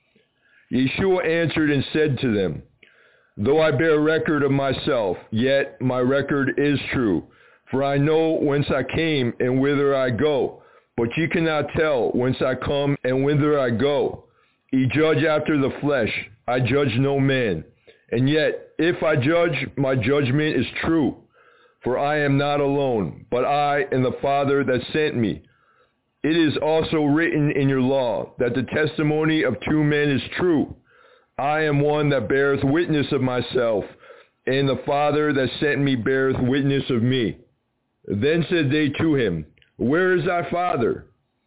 Yeshua answered and said to them, Though I bear record of myself, yet my record is true. For I know whence I came and whither I go. But ye cannot tell whence I come and whither I go. Ye judge after the flesh. I judge no man. And yet, if I judge, my judgment is true. For I am not alone, but I and the Father that sent me. It is also written in your law that the testimony of two men is true. I am one that beareth witness of myself, and the Father that sent me beareth witness of me. Then said they to him, Where is thy Father?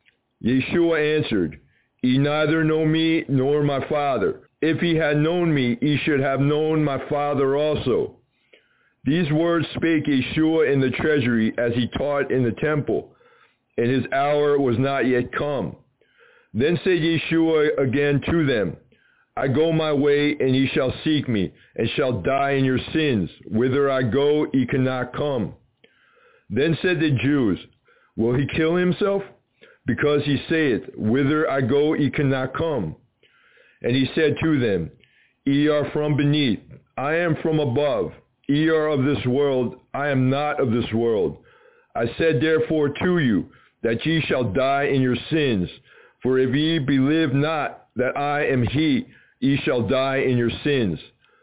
Yeshua answered, Ye neither know me nor my Father. If ye had known me, ye should have known my Father also. These words spake Yeshua in the treasury as he taught in the temple, and his hour was not yet come. Then said Yeshua again to them, I go my way, and ye shall seek me, and shall die in your sins. Whither I go, ye cannot come. Then said the Jews, Will he kill himself? Because he saith, Whither I go, ye cannot come. And he said to them, Ye are from beneath, I am from above. Ye are of this world, I am not of this world. I said therefore to you, that ye shall die in your sins. For if ye believe not that I am he, ye shall die in your sins.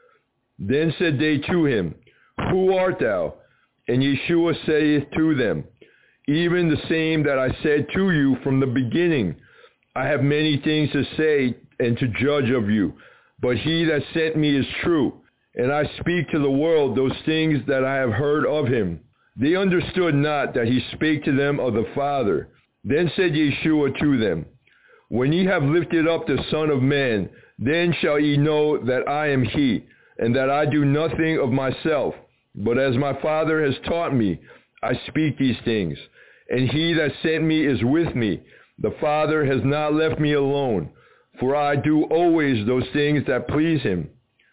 Then said they to him, Who art thou? And Yeshua saith to them, Even the same that I said to you from the beginning. I have many things to say and to judge of you, but he that sent me is true, and I speak to the world those things that I have heard of him. They understood not that he spake to them of the Father. Then said Yeshua to them, When ye have lifted up the Son of Man, then shall ye know that I am he, and that I do nothing of myself, but as my Father has taught me, I speak these things. And he that sent me is with me. The Father has not left me alone, for I do always those things that please him.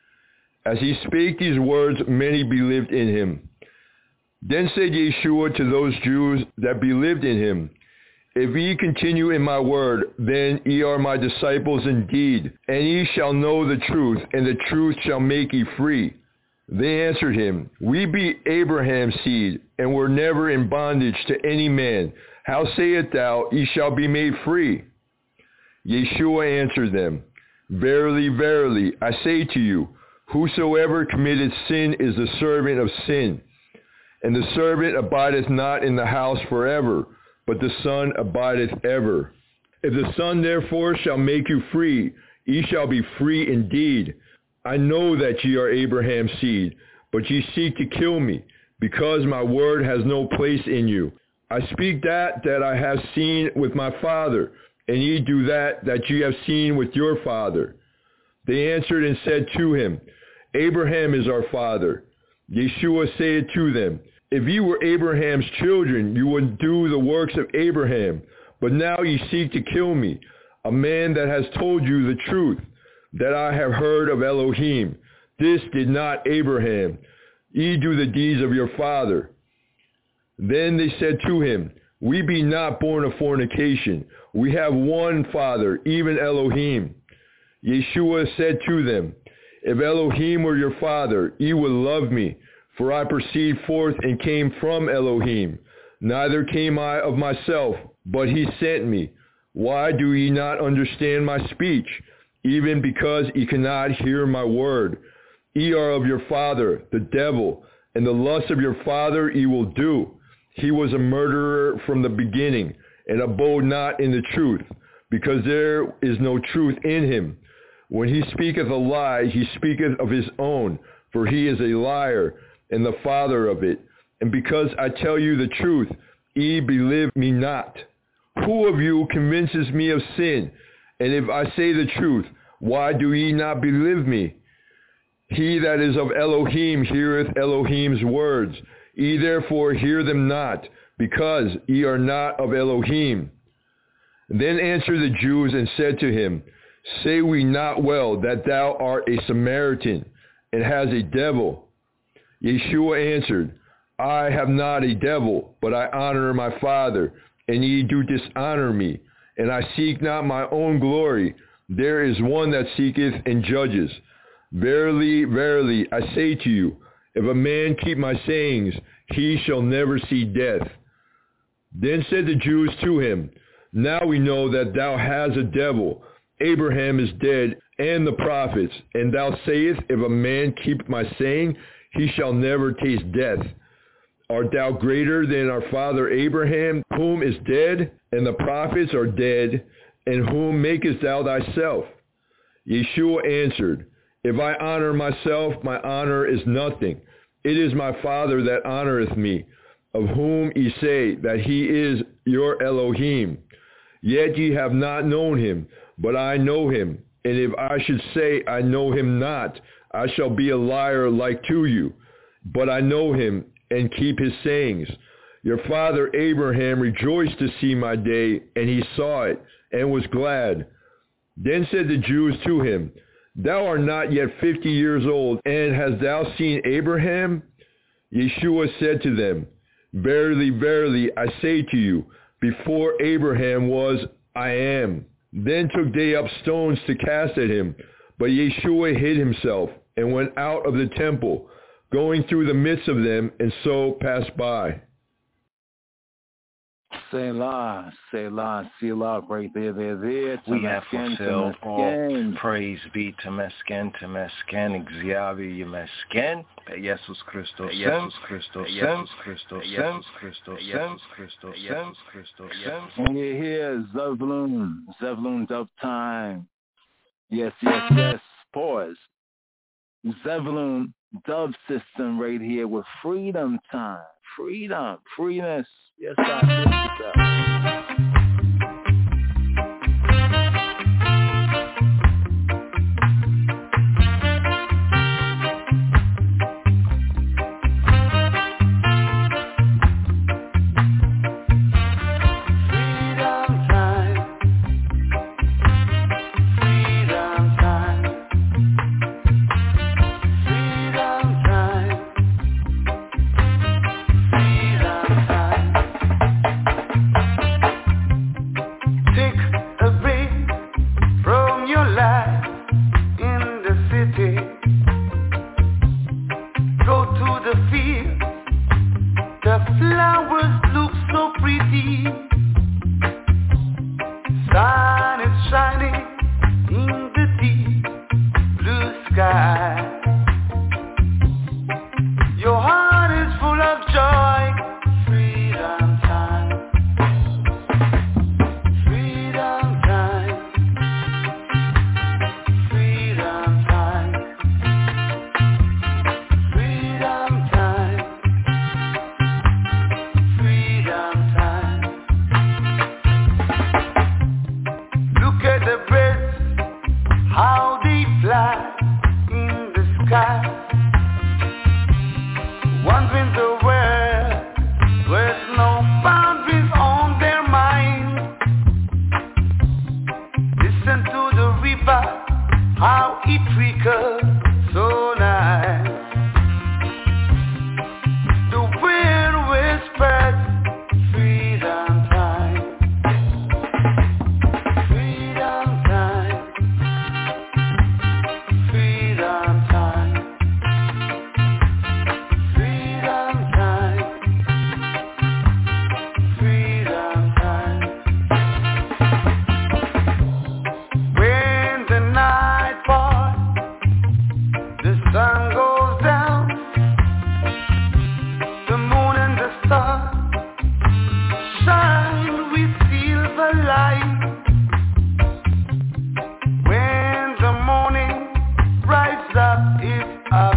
As he spake these words, many believed in him. Then said Yeshua to those Jews that believed in him, If ye continue in my word, then ye are my disciples indeed, and ye shall know the truth, and the truth shall make ye free. They answered him, We be Abraham's seed, and were never in bondage to any man. How sayest thou, ye shall be made free? Yeshua answered them, Verily, verily, I say to you, whosoever committeth sin is the servant of sin. And the servant abideth not in the house forever, but the Son abideth ever. If the Son therefore shall make you free, ye shall be free indeed. I know that ye are Abraham's seed, but ye seek to kill me, because my word has no place in you. I speak that I have seen with my Father, and ye do that ye have seen with your father. They answered and said to him, Abraham is our father. Yeshua said to them, If ye were Abraham's children, you would do the works of Abraham. But now ye seek to kill me, a man that has told you the truth, that I have heard of Elohim. This did not Abraham. Ye do the deeds of your father. Then they said to him, We be not born of fornication. We have one Father, even Elohim. Yeshua said to them, If Elohim were your father, ye would love me, for I proceed forth and came from Elohim. Neither came I of myself, but he sent me. Why do ye not understand my speech? Even because ye cannot hear my word. Ye are of your father, the devil, and the lust of your father ye will do. He was a murderer from the beginning, and abode not in the truth, because there is no truth in him. When he speaketh a lie, he speaketh of his own, for he is a liar, and the father of it. And because I tell you the truth, ye believe me not? Who of you convinces me of sin? And if I say the truth, why do ye not believe me? He that is of Elohim heareth Elohim's words. Ye therefore hear them not, because ye are not of Elohim. Then answered the Jews and said to him, Say we not well that thou art a Samaritan, and hast a devil? Yeshua answered, I have not a devil, but I honor my Father, and ye do dishonor me. And I seek not my own glory. There is one that seeketh and judges. Verily, verily, I say to you, if a man keep my sayings, he shall never see death. Then said the Jews to him, Now we know that thou hast a devil. Abraham is dead, and the prophets, and thou sayest, if a man keep my saying, he shall never taste death. Art thou greater than our father Abraham, whom is dead, and the prophets are dead, and whom makest thou thyself? Yeshua answered, If I honor myself, my honor is nothing. It is my Father that honoreth me, of whom ye say that he is your Elohim. Yet ye have not known him, but I know him. And if I should say I know him not, I shall be a liar like to you. But I know him, and keep his sayings. Your father Abraham rejoiced to see my day, and he saw it, and was glad. Then said the Jews to him, Thou art not yet 50 years old, and hast thou seen Abraham? Yeshua said to them, Verily, verily, I say to you, before Abraham was, I am. Then took they up stones to cast at him, but Yeshua hid himself, and went out of the temple, going through the midst of them, and so passed by. Selah, Selah, Selah, right there. We have fulfilled all. Praise be to Mesken, Xavi, Mesken, Jesus Christos, Jesus Christos, Jesus Christos, Jesus Christos, Jesus Christos, Jesus Christos. And you're here, Zevlon Dub Time. Yes. Pause. Zevlon Dub System right here with Freedom Time. Freedom, freeness. Yes, I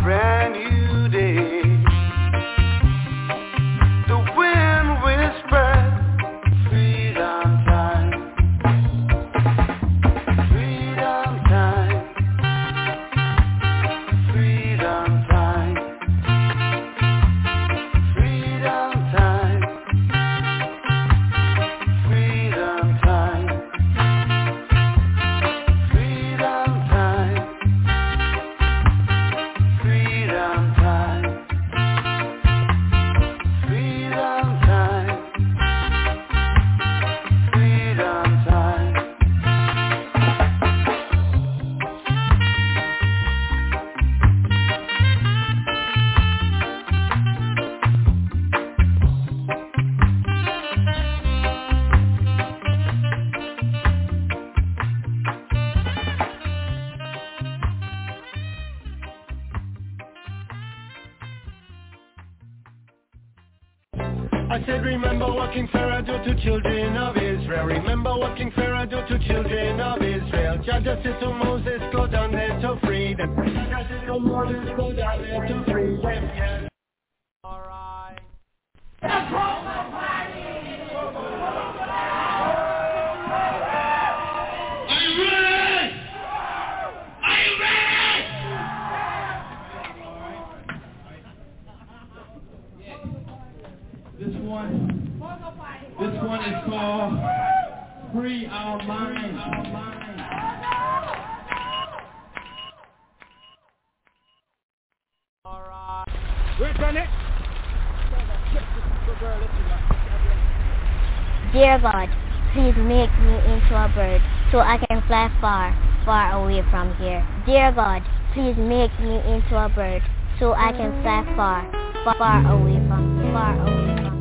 Whisper I said remember what King Pharaoh do to children of Israel. Remember what King Pharaoh do to children of Israel. Jah just said to Moses, go down there to free them. Jah said to Moses, go down there to free them. Yeah. Alright. This one is called Free Our Minds. Alright. Return it. Dear God, please make me into a bird so I can fly far, far away from here. Dear God, please make me into a bird so I can fly far, far away from here. Far away from here.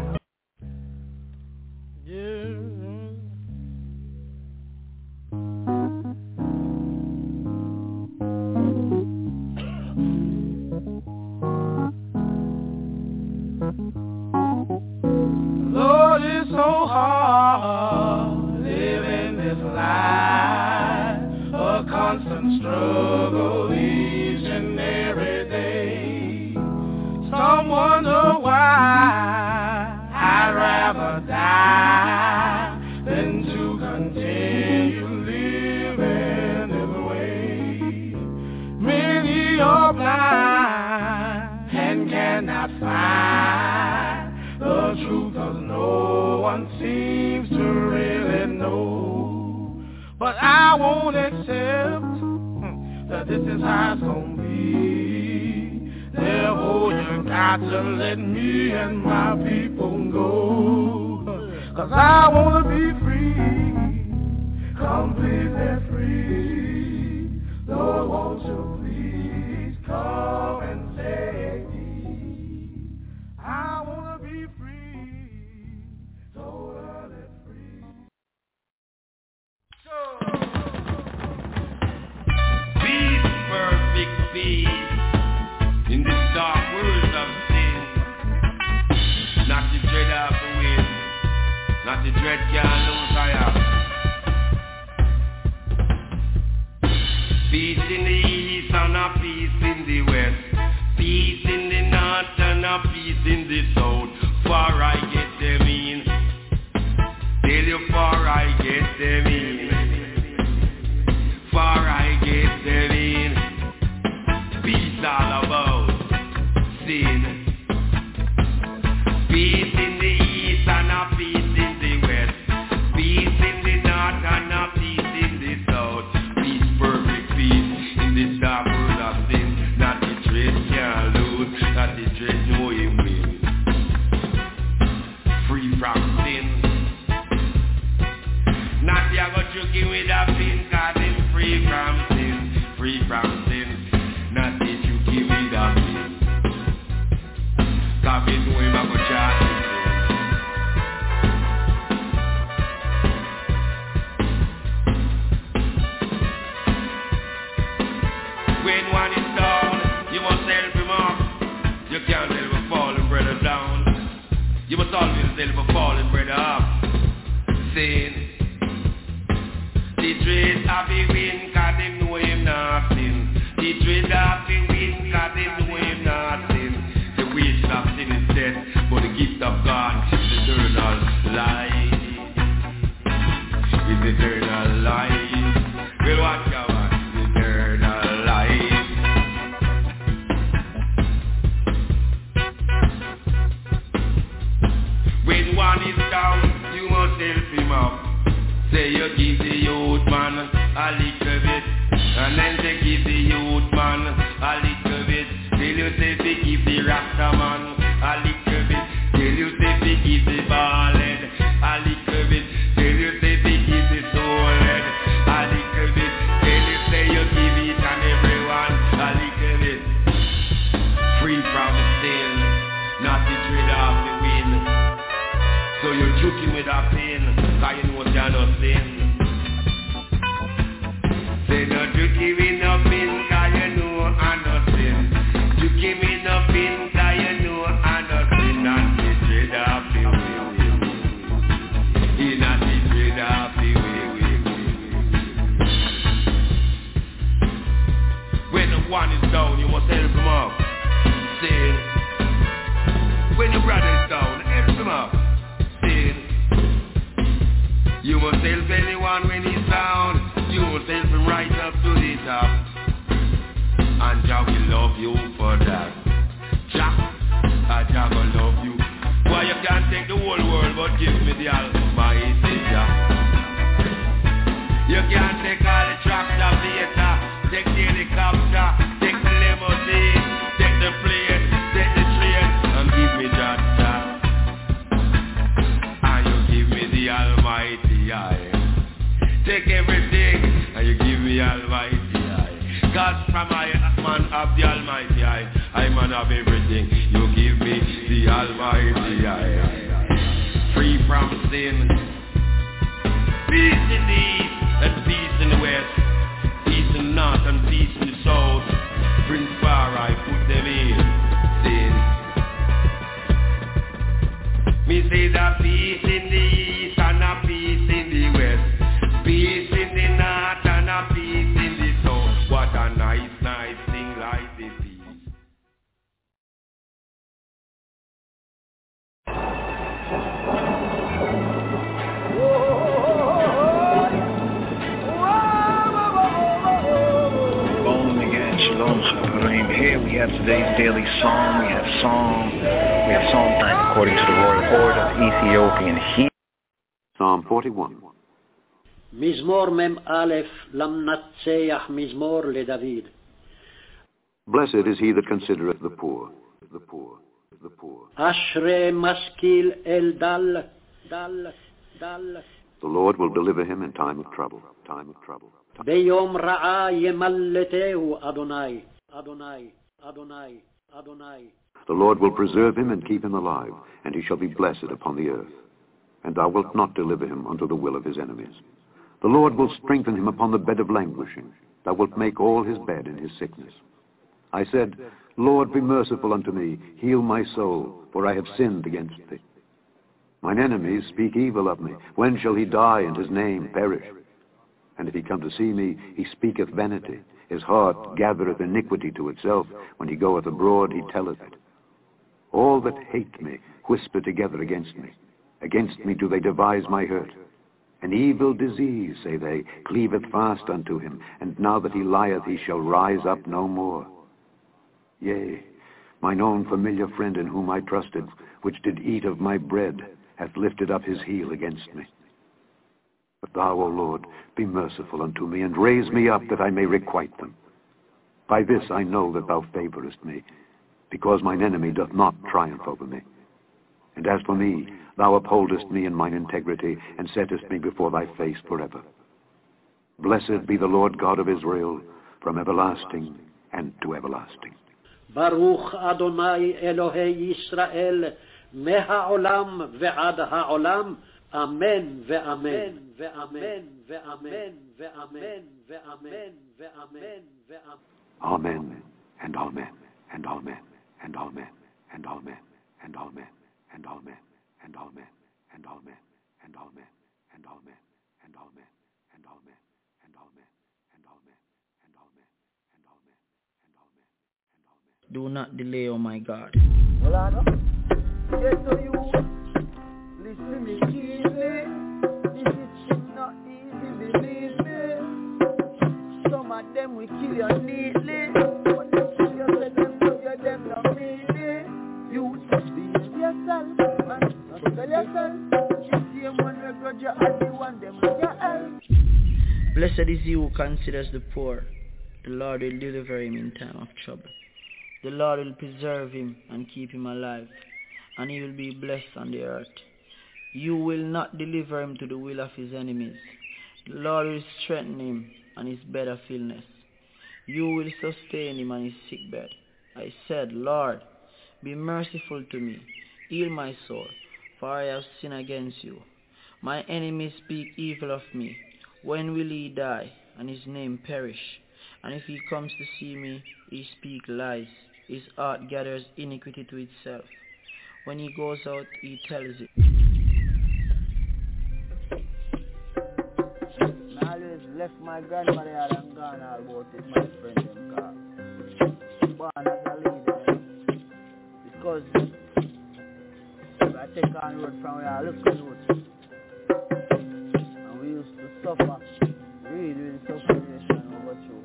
Lord, it's so hard living this life, a constant struggle each and every day. Some wonder why I'd rather die than to continue living this way. Many are blind and cannot find the truth, 'cause no one seems to really know. But I won't accept that this is how it's gonna be. Therefore you got to let me and my people go. 'Cause I wanna be free, completely free. Lord, won't you please come and save me? I wanna be free, totally free. Peace, perfect peace, in this dark world of sin. Not the dread of the wind, not the dread can lose fire. Peace in the east and a peace in the west. Peace in the north and a peace in the south. Far I get them in. Tell you far I get them in. Far I get them in. Peace all about sin. Peace in the east and a peace in the west. Peace in the north and a peace in the south. Peace, perfect peace in this dark world of sin. Not the dread can lose, not the dread know him win. Free from sin. Not the go joking with a pin, 'cause him free from sin. Free from sin. Not the joking with a pin, 'cause him know him a go charge him. When one is down, you must help him up. You can't help a falling brother down. You must always help a falling brother up. Sin. The dread of the win, 'cause them know him nothing. The dread of the win, 'cause them know him nothing. The wages of sin is death, but the gift of God is eternal life. It's eternal life. Well, what you want? Eternal life. When one is down, you must help him up. Say you give the youth man a little bit, and then they give the youth man a little bit. Tell you say they give the Rasta man a little bit. Tell you say they give the ball head a little bit. Tell you say they give the soul head a little bit. Tell you say you give it and everyone a little bit. Free from sin, not the dread of the wind. So you're joking with a pain, 'cause you know you're not sin. Say no joking with no pain, 'cause you know I'm not sin. Joking with no pain, 'cause you know I'm not sin. And the dread of Almighty I man of everything. You give me the Almighty I. Free from sin. Peace in the east and peace in the west. Peace in the north and peace in the south. Prince Far I put them in sin. Me say that peace in the east and a peace in the west. Peace in the north and a peace in the south. What a nice thing like this peace. Here we have today's daily psalm. We have Psalm 9 according to the royal horde of Ethiopian heat. Psalm 41. מזמור מ"א למנצח מזמור לדוד. Blessed is he that considereth the poor. אשרי משכיל אל דל. The Lord will deliver him in time of trouble. ביום רעה ימלטהו אדוני. The Lord will preserve him and keep him alive, and he shall be blessed upon the earth. And thou wilt not deliver him unto the will of his enemies. The Lord will strengthen him upon the bed of languishing. Thou wilt make all his bed in his sickness. I said, Lord, be merciful unto me, heal my soul, for I have sinned against thee. Mine enemies speak evil of me. When shall he die and his name perish? And if he come to see me, he speaketh vanity. His heart gathereth iniquity to itself. When he goeth abroad, he telleth it. All that hate me whisper together against me. Against me do they devise my hurt. An evil disease, say they, cleaveth fast unto him, and now that he lieth, he shall rise up no more. Yea, mine own familiar friend in whom I trusted, which did eat of my bread, hath lifted up his heel against me. But thou, O Lord, be merciful unto me, and raise me up that I may requite them. By this I know that thou favorest me, because mine enemy doth not triumph over me. And as for me, thou upholdest me in mine integrity, and settest me before thy face forever. Blessed be the Lord God of Israel, from everlasting and to everlasting. Baruch Adonai Elohei Yisrael, מהעולם ועד העולם, אמן ואמן ואמן ואמן ואמן ואמן ואמן ואמן. Amen and amen and amen and amen and amen and amen and amen and amen and amen and amen and amen and amen and amen and amen and amen and amen and amen and amen. Do not delay, oh my God. Well, I know. Yes, so you listen me easy. This is not easy, believe me. Some of them will kill you neatly. But they kill you, let them love you, them not mean. You just be yourself, man. Not tell yourself. You see one regret you and the one them with your help. Blessed is he who considers the poor. The Lord will deliver him in time of trouble. The Lord will preserve him and keep him alive, and he will be blessed on the earth. You will not deliver him to the will of his enemies. The Lord will strengthen him on his bed of illness. You will sustain him on his sick bed. I said, Lord, be merciful to me. Heal my soul, for I have sinned against you. My enemies speak evil of me. When will he die, and his name perish? And if he comes to see me, he speak lies. His heart gathers iniquity to itself. When he goes out, he tells it. I always left my grandmother out and gone all about it, my friend them car. Born as a leader. Because I take on road from where I look to road. And we used to suffer. Really suffer over through.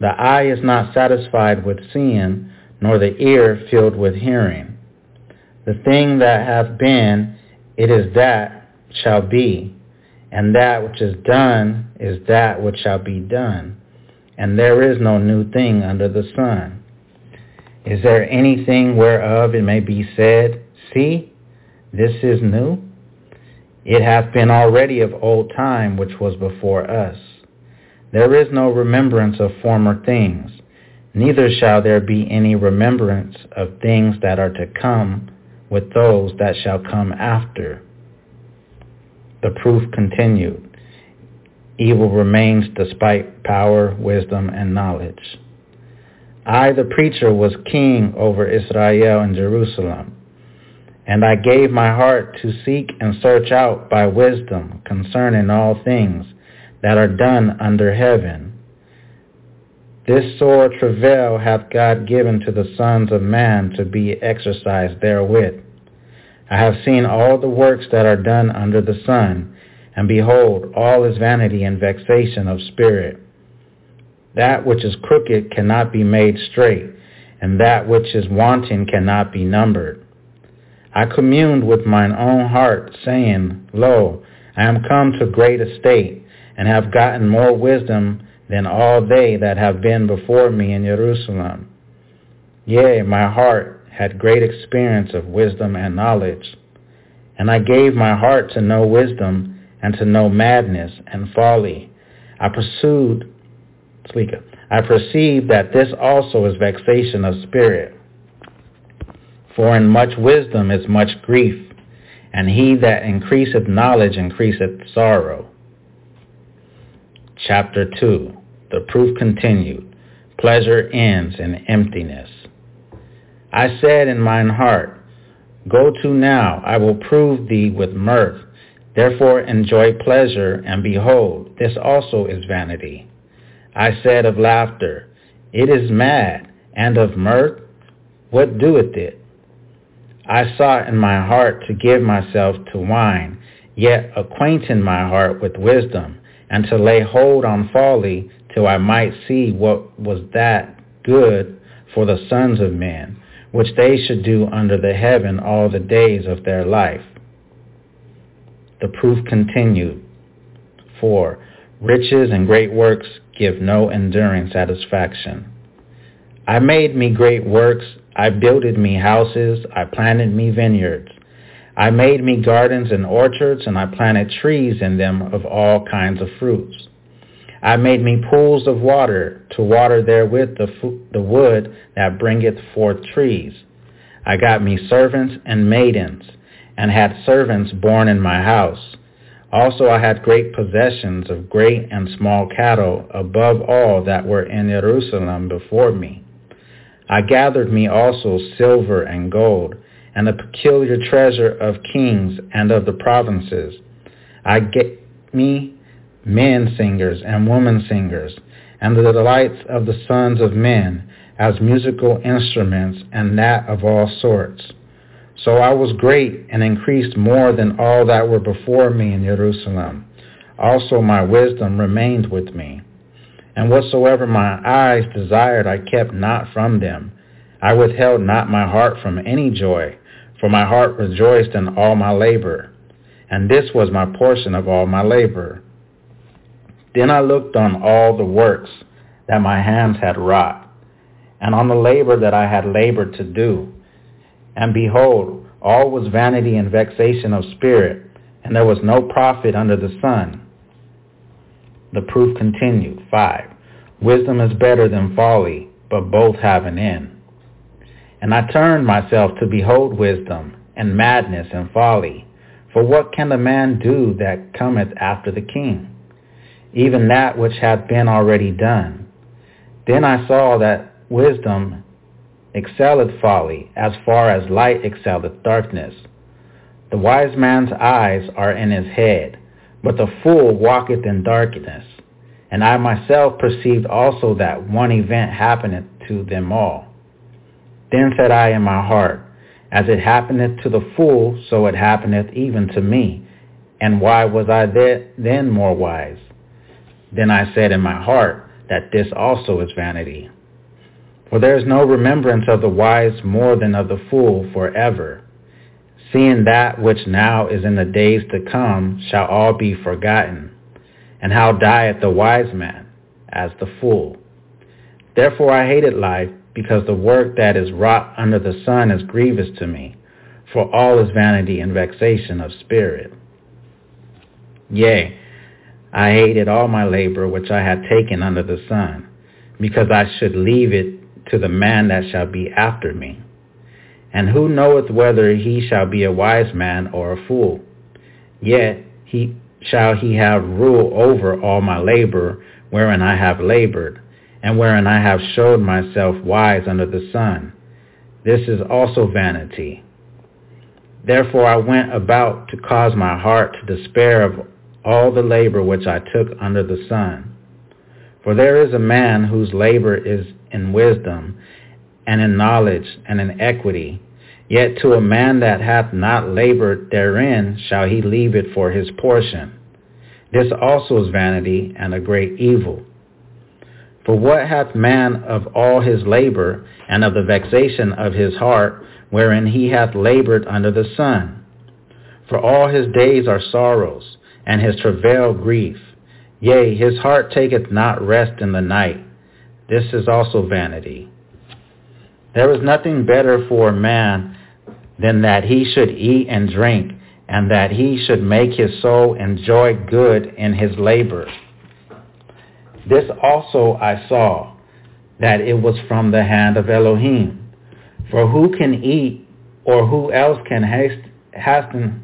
The eye is not satisfied with seeing, nor the ear filled with hearing. The thing that hath been, it is that shall be, and that which is done is that which shall be done. And there is no new thing under the sun. Is there anything whereof it may be said, See, this is new? It hath been already of old time which was before us. There is no remembrance of former things, neither shall there be any remembrance of things that are to come with those that shall come after. The proof continued. Evil remains despite power, wisdom, and knowledge. I, the preacher, was king over Israel and Jerusalem, and I gave my heart to seek and search out by wisdom concerning all things that are done under heaven. This sore travail hath God given to the sons of man to be exercised therewith. I have seen all the works that are done under the sun, and behold, all is vanity and vexation of spirit. That which is crooked cannot be made straight, and that which is wanting cannot be numbered. I communed with mine own heart, saying, Lo, I am come to great estate, and have gotten more wisdom than all they that have been before me in Jerusalem. Yea, my heart had great experience of wisdom and knowledge. And I gave my heart to know wisdom and to know madness and folly. I perceived that this also is vexation of spirit. For in much wisdom is much grief, and he that increaseth knowledge increaseth sorrow. Chapter 2. The proof continued. Pleasure ends in emptiness. I said in mine heart, Go to now, I will prove thee with mirth. Therefore enjoy pleasure, and behold, this also is vanity. I said of laughter, It is mad, and of mirth, what doeth it? I sought in my heart to give myself to wine, yet acquainting my heart with wisdom, and to lay hold on folly, till I might see what was that good for the sons of men, which they should do under the heaven all the days of their life. The proof continued. 4. Riches and great works give no enduring satisfaction. I made me great works, I builded me houses, I planted me vineyards. I made me gardens and orchards, and I planted trees in them of all kinds of fruits. I made me pools of water, to water therewith the wood that bringeth forth trees. I got me servants and maidens, and had servants born in my house. Also I had great possessions of great and small cattle, above all that were in Jerusalem before me. I gathered me also silver and gold, and the peculiar treasure of kings and of the provinces. I gave me men singers and women singers, and the delights of the sons of men, as musical instruments, and that of all sorts. So I was great, and increased more than all that were before me in Jerusalem. Also my wisdom remained with me. And whatsoever my eyes desired I kept not from them. I withheld not my heart from any joy, for my heart rejoiced in all my labor, and this was my portion of all my labor. Then I looked on all the works that my hands had wrought, and on the labor that I had labored to do. And behold, all was vanity and vexation of spirit, and there was no profit under the sun. The proof continued. 5. Wisdom is better than folly, but both have an end. And I turned myself to behold wisdom, and madness, and folly. For what can the man do that cometh after the king? Even that which hath been already done. Then I saw that wisdom excelleth folly, as far as light excelleth darkness. The wise man's eyes are in his head, but the fool walketh in darkness. And I myself perceived also that one event happeneth to them all. Then said I in my heart, As it happeneth to the fool, so it happeneth even to me. And why was I then more wise? Then I said in my heart, that this also is vanity. For there is no remembrance of the wise more than of the fool forever, seeing that which now is in the days to come shall all be forgotten. And how dieth the wise man? As the fool. Therefore I hated life, because the work that is wrought under the sun is grievous to me, for all is vanity and vexation of spirit. Yea, I hated all my labor which I had taken under the sun, because I should leave it to the man that shall be after me. And who knoweth whether he shall be a wise man or a fool? Yet shall he have rule over all my labor wherein I have labored, and wherein I have showed myself wise under the sun. This is also vanity. Therefore I went about to cause my heart to despair of all the labor which I took under the sun. For there is a man whose labor is in wisdom, and in knowledge, and in equity. Yet to a man that hath not labored therein shall he leave it for his portion. This also is vanity, and a great evil. For what hath man of all his labor, and of the vexation of his heart, wherein he hath labored under the sun? For all his days are sorrows, and his travail grief. Yea, his heart taketh not rest in the night. This is also vanity. There is nothing better for a man than that he should eat and drink, and that he should make his soul enjoy good in his labor. This also I saw, that it was from the hand of Elohim. For who can eat, or who else can hasten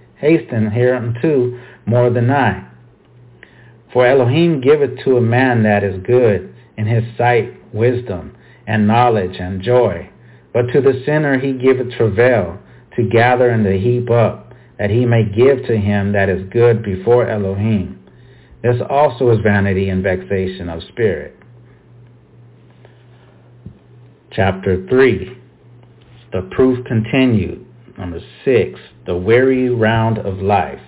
hereunto more than I? For Elohim giveth to a man that is good in his sight wisdom, and knowledge, and joy. But to the sinner he giveth travail, to gather and to heap up, that he may give to him that is good before Elohim. This also is vanity and vexation of spirit. Chapter 3. The proof continued. Number 6. The weary round of life.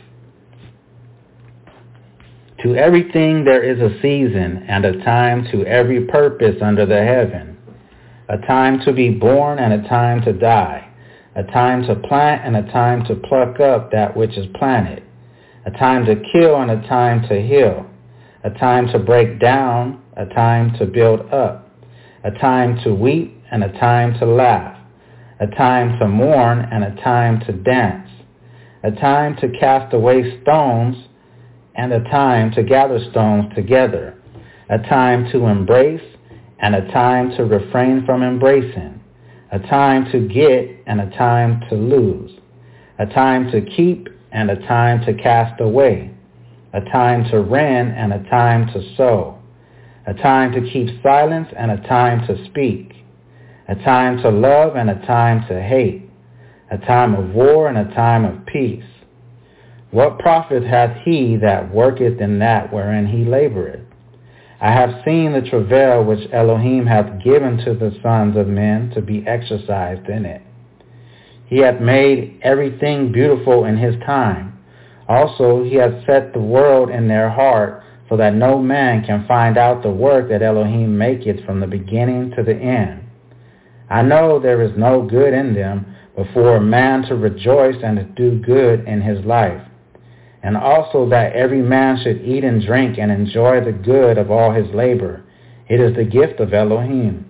To everything there is a season, and a time to every purpose under the heaven. A time to be born, and a time to die. A time to plant, and a time to pluck up that which is planted. A time to kill, and a time to heal. A time to break down, a time to build up. A time to weep, and a time to laugh. A time to mourn, and a time to dance. A time to cast away stones, and a time to gather stones together. A time to embrace, and a time to refrain from embracing. A time to get, and a time to lose. A time to keep, and a time to cast away. A time to rend, and a time to sow. A time to keep silence, and a time to speak. A time to love, and a time to hate. A time of war, and a time of peace. What profit hath he that worketh in that wherein he laboureth? I have seen the travail which Elohim hath given to the sons of men to be exercised in it. He hath made everything beautiful in his time. Also he hath set the world in their heart, so that no man can find out the work that Elohim maketh from the beginning to the end. I know there is no good in them, but for a man to rejoice and to do good in his life. And also that every man should eat and drink and enjoy the good of all his labor. It is the gift of Elohim.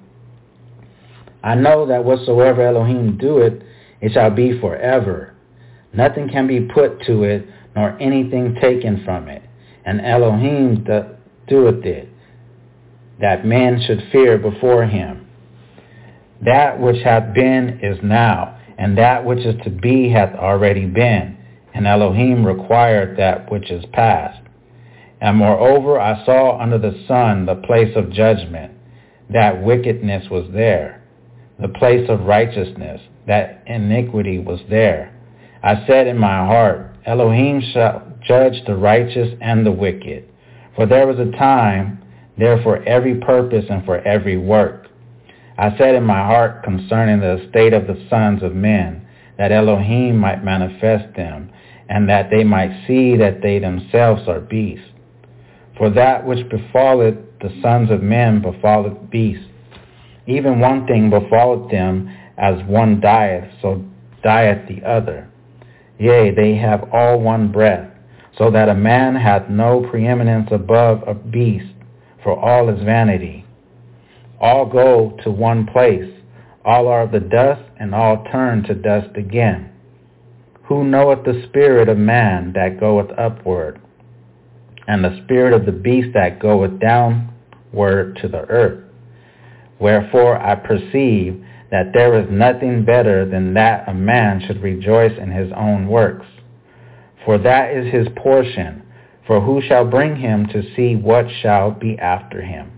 I know that whatsoever Elohim doeth, it shall be forever. Nothing can be put to it, nor anything taken from it. And Elohim doeth it, that men should fear before him. That which hath been is now, and that which is to be hath already been. And Elohim required that which is past. And moreover I saw under the sun the place of judgment, that wickedness was there. The place of righteousness, that iniquity was there. I said in my heart, Elohim shall judge the righteous and the wicked. For there was a time there for every purpose and for every work. I said in my heart concerning the estate of the sons of men, that Elohim might manifest them, and that they might see that they themselves are beasts. For that which befalleth the sons of men befalleth beasts. Even one thing befalleth them, as one dieth, so dieth the other. Yea, they have all one breath, so that a man hath no preeminence above a beast, for all is vanity. All go to one place, all are of the dust, and all turn to dust again. Who knoweth the spirit of man that goeth upward, and the spirit of the beast that goeth downward to the earth? Wherefore I perceive that there is nothing better than that a man should rejoice in his own works. For that is his portion, for who shall bring him to see what shall be after him?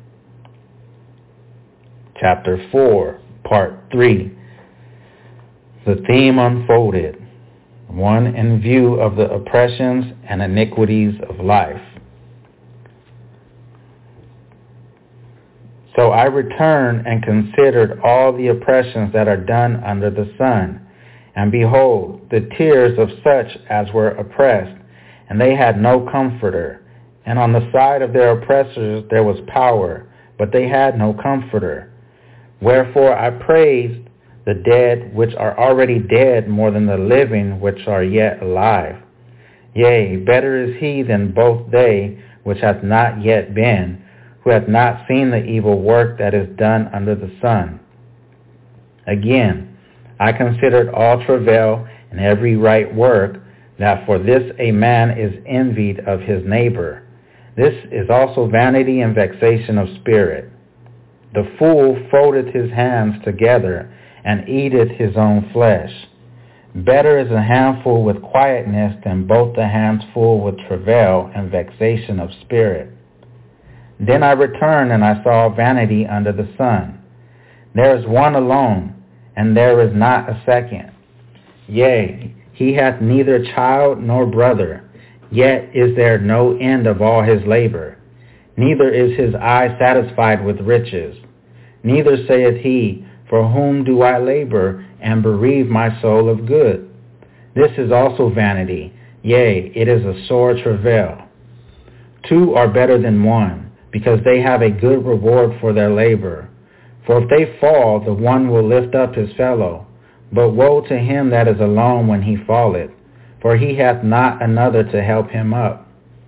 Chapter 4, Part 3. The theme unfolded. 1. In view of the oppressions and iniquities of life. So I returned and considered all the oppressions that are done under the sun. And behold, the tears of such as were oppressed, and they had no comforter. And on the side of their oppressors there was power, but they had no comforter. Wherefore I praised the dead which are already dead more than the living which are yet alive. Yea, better is he than both they which hath not yet been, who hath not seen the evil work that is done under the sun. Again, I considered all travail and every right work, that for this a man is envied of his neighbor. This is also vanity and vexation of spirit. The fool foldeth his hands together, and eateth his own flesh. Better is a handful with quietness than both the hands full with travail and vexation of spirit. Then I returned, and I saw vanity under the sun. There is one alone, and there is not a second. Yea, he hath neither child nor brother, yet is there no end of all his labor. Neither is his eye satisfied with riches. Neither saith he, for whom do I labor, and bereave my soul of good? This is also vanity, yea, it is a sore travail. Two are better than one, because they have a good reward for their labor. For if they fall, the one will lift up his fellow. But woe to him that is alone when he falleth, for he hath not another to help him up.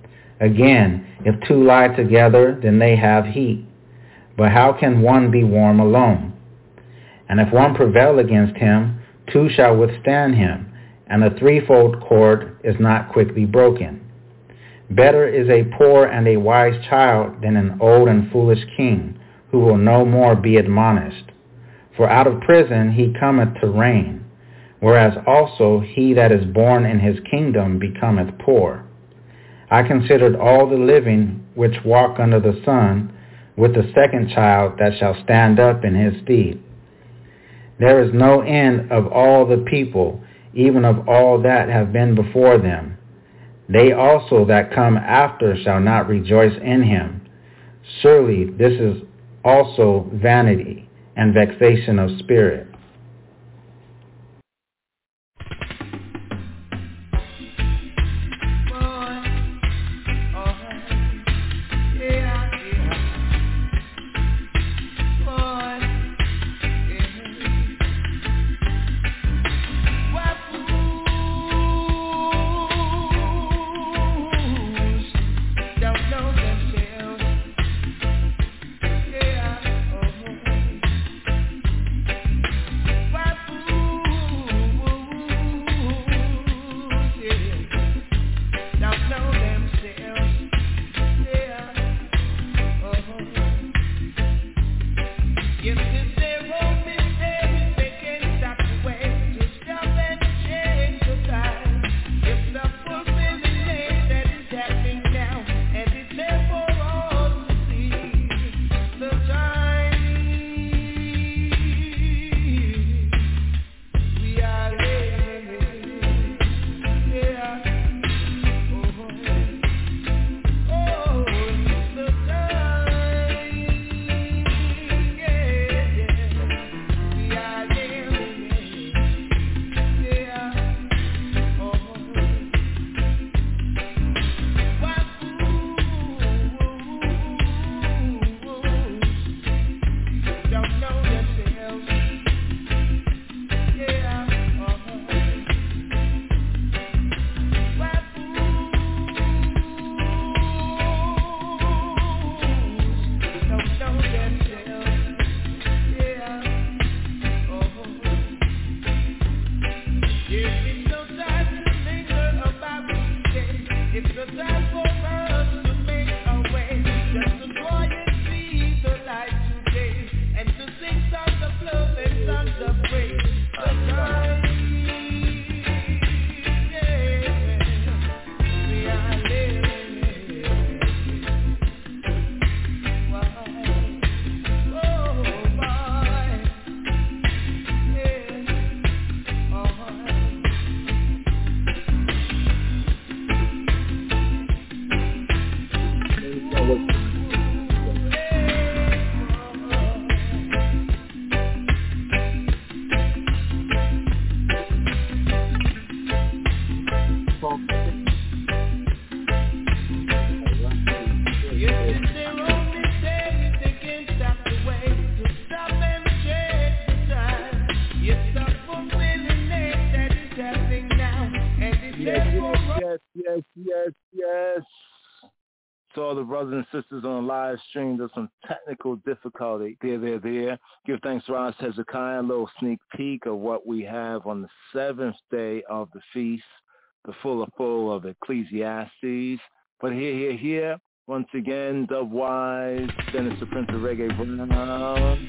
Again, if two lie together, then they have heat. But how can one be warm alone? And if one prevail against him, two shall withstand him, and the threefold cord is not quickly broken. Better is a poor and a wise child than an old and foolish king, who will no more be admonished. For out of prison he cometh to reign, whereas also he that is born in his kingdom becometh poor. I considered all the living which walk under the sun, with the second child that shall stand up in his stead. There is no end of all the people, even of all that have been before them. They also that come after shall not rejoice in him. Surely this is also vanity and vexation of spirit. Yes. To all the brothers and sisters on live stream, there's some technical difficulty. There. Give thanks to our Hezekiah, a little sneak peek of what we have on the 7th day of the feast, the full of Ecclesiastes. But here, once again, Dubwise, Dennis the Prince of Reggae Brown.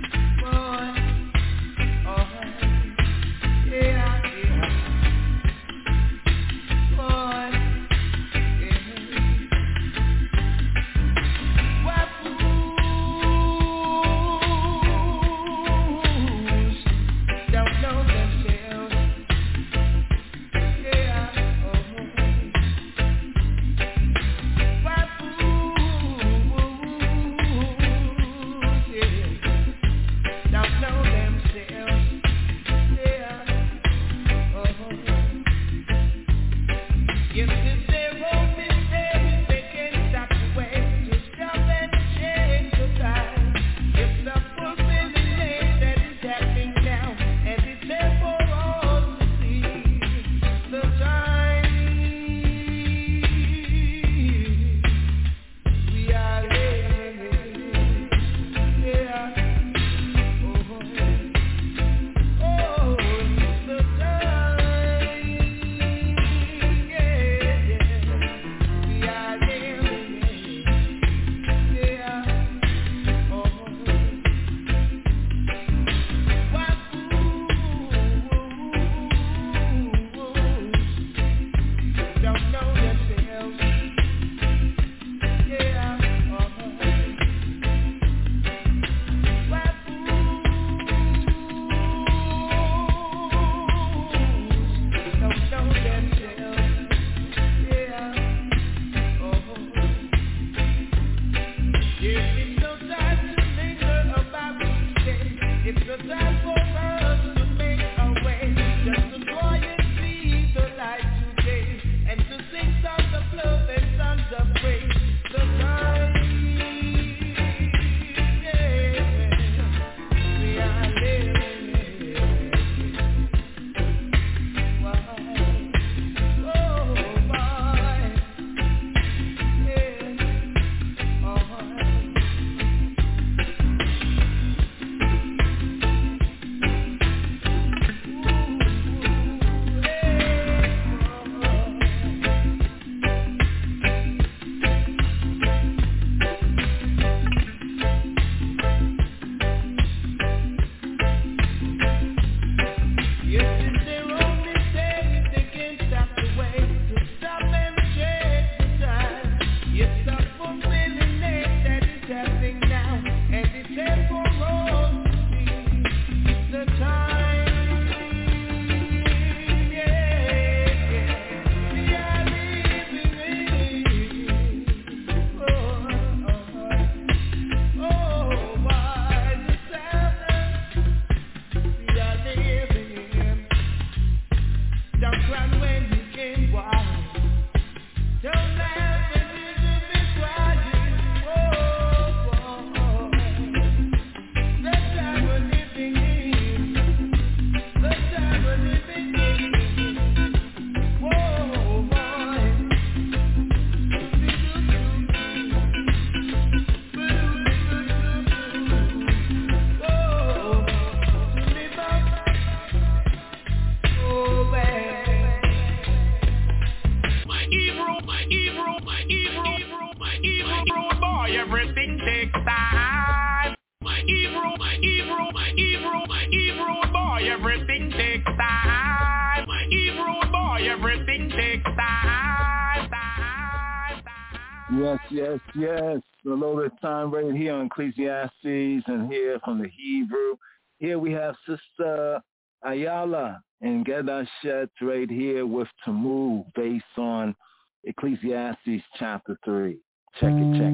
Yes. A little bit of time right here on Ecclesiastes and here from the Hebrew. Here we have Sister Ayala and Gedashet right here with Tamu based on Ecclesiastes chapter 3. Check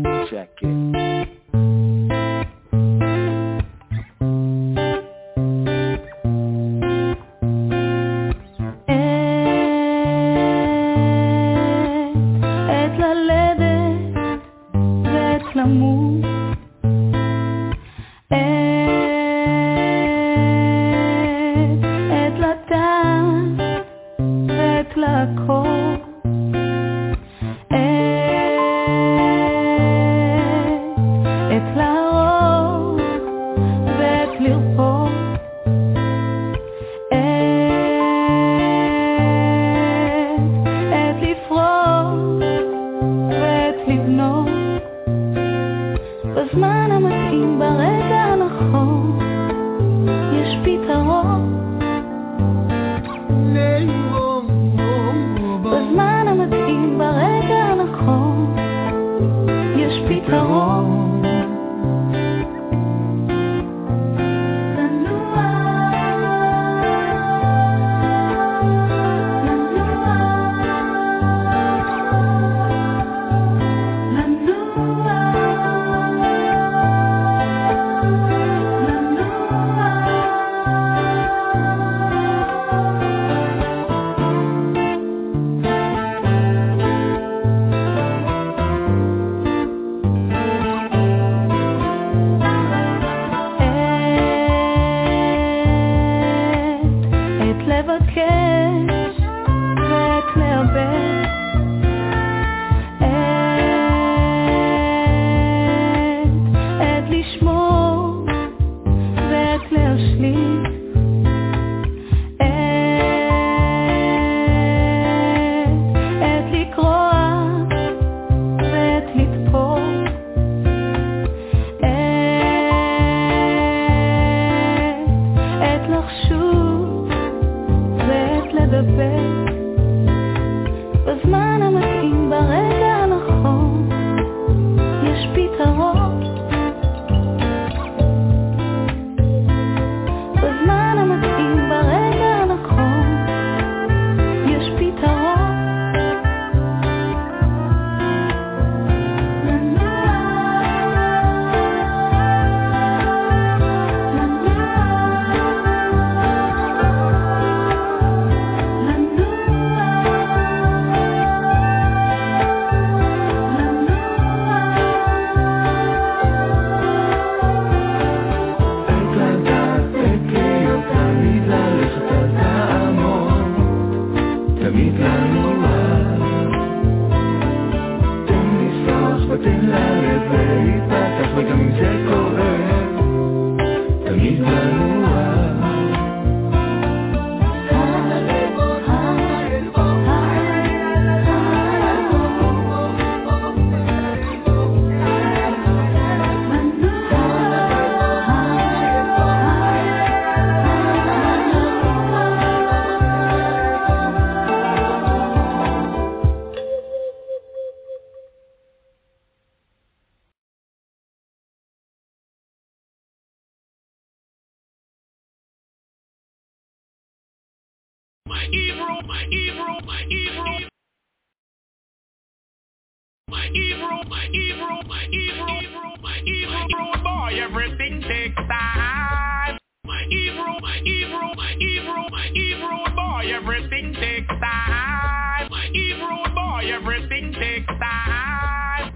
it. לדבר בזמן המתאים ברגע הנכון יש פתרון בזמן המתאים ברגע הנכון יש פתרון Boy, everything takes time. My evil boy, everything takes time. My evil boy, everything takes time.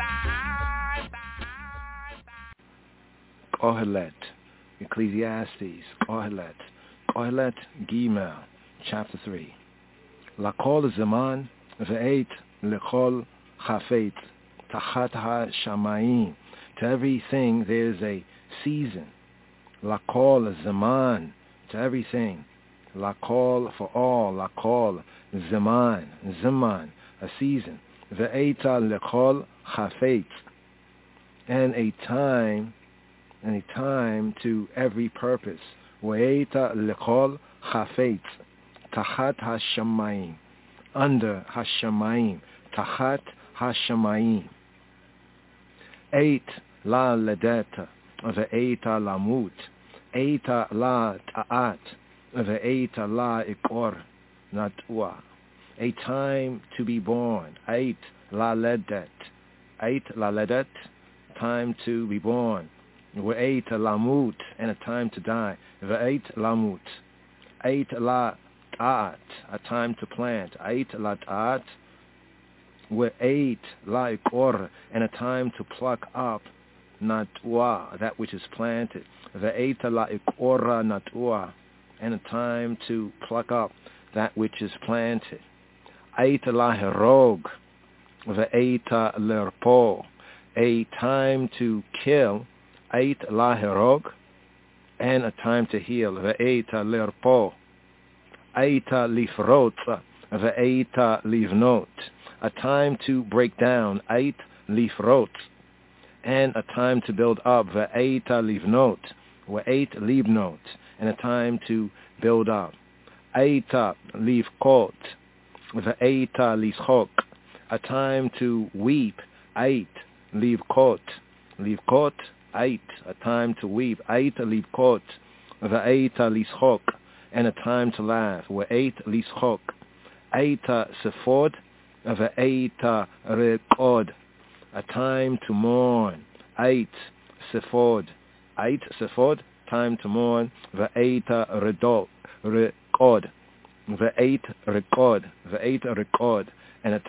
Kohelet, Ecclesiastes, Kohelet, Gimel, chapter 3. Lakol zaman ve'et lekol chafet tachat ha-shamayim. To everything there's a season. Lakol zaman, to everything. Lakol for all, lakol zaman, a season. Ve'eta lekol chafet, and a time to every purpose. Ve'eta lekol chafet, tachat ha-shamayim, under ha-shamayim, tachat ha-shamayim. 8 la ledeta, ve'eta lamut, 8 la ta'at, ve'eta la ikor nat'ua, a time to be born. 8 la ledet, time to be born. Ve'eta lamut, and a time to die. Ve'et lamut, 8 la ta'at, a time to plant. 8 la ta'at, Ve'et la ikor, and a time to pluck up nat'ua, that which is planted. Ve'et la ikora nat'ua, and a time to pluck up that which is planted. 8 la herog, ve'et lerpo, a time to kill. 8 la herog, and a time to heal. Ve'et lerpo. 8 lifrot, ve'et livnot, a time to break down. 8 lifrot, and a time to build up. Ve'et livnot, ve'et livnot, and a time to build up. 8 livkot, ve'et lischok, a time to weep. 8 livkot, 8, a time to weep. 8 livkot, ve'et lischok, and a time to laugh. Ve'et lischok. 8 sephod, ve'et rekod, a time to mourn. 8 sephod, time to mourn. Ve'et rekod, ve'et rekod, and a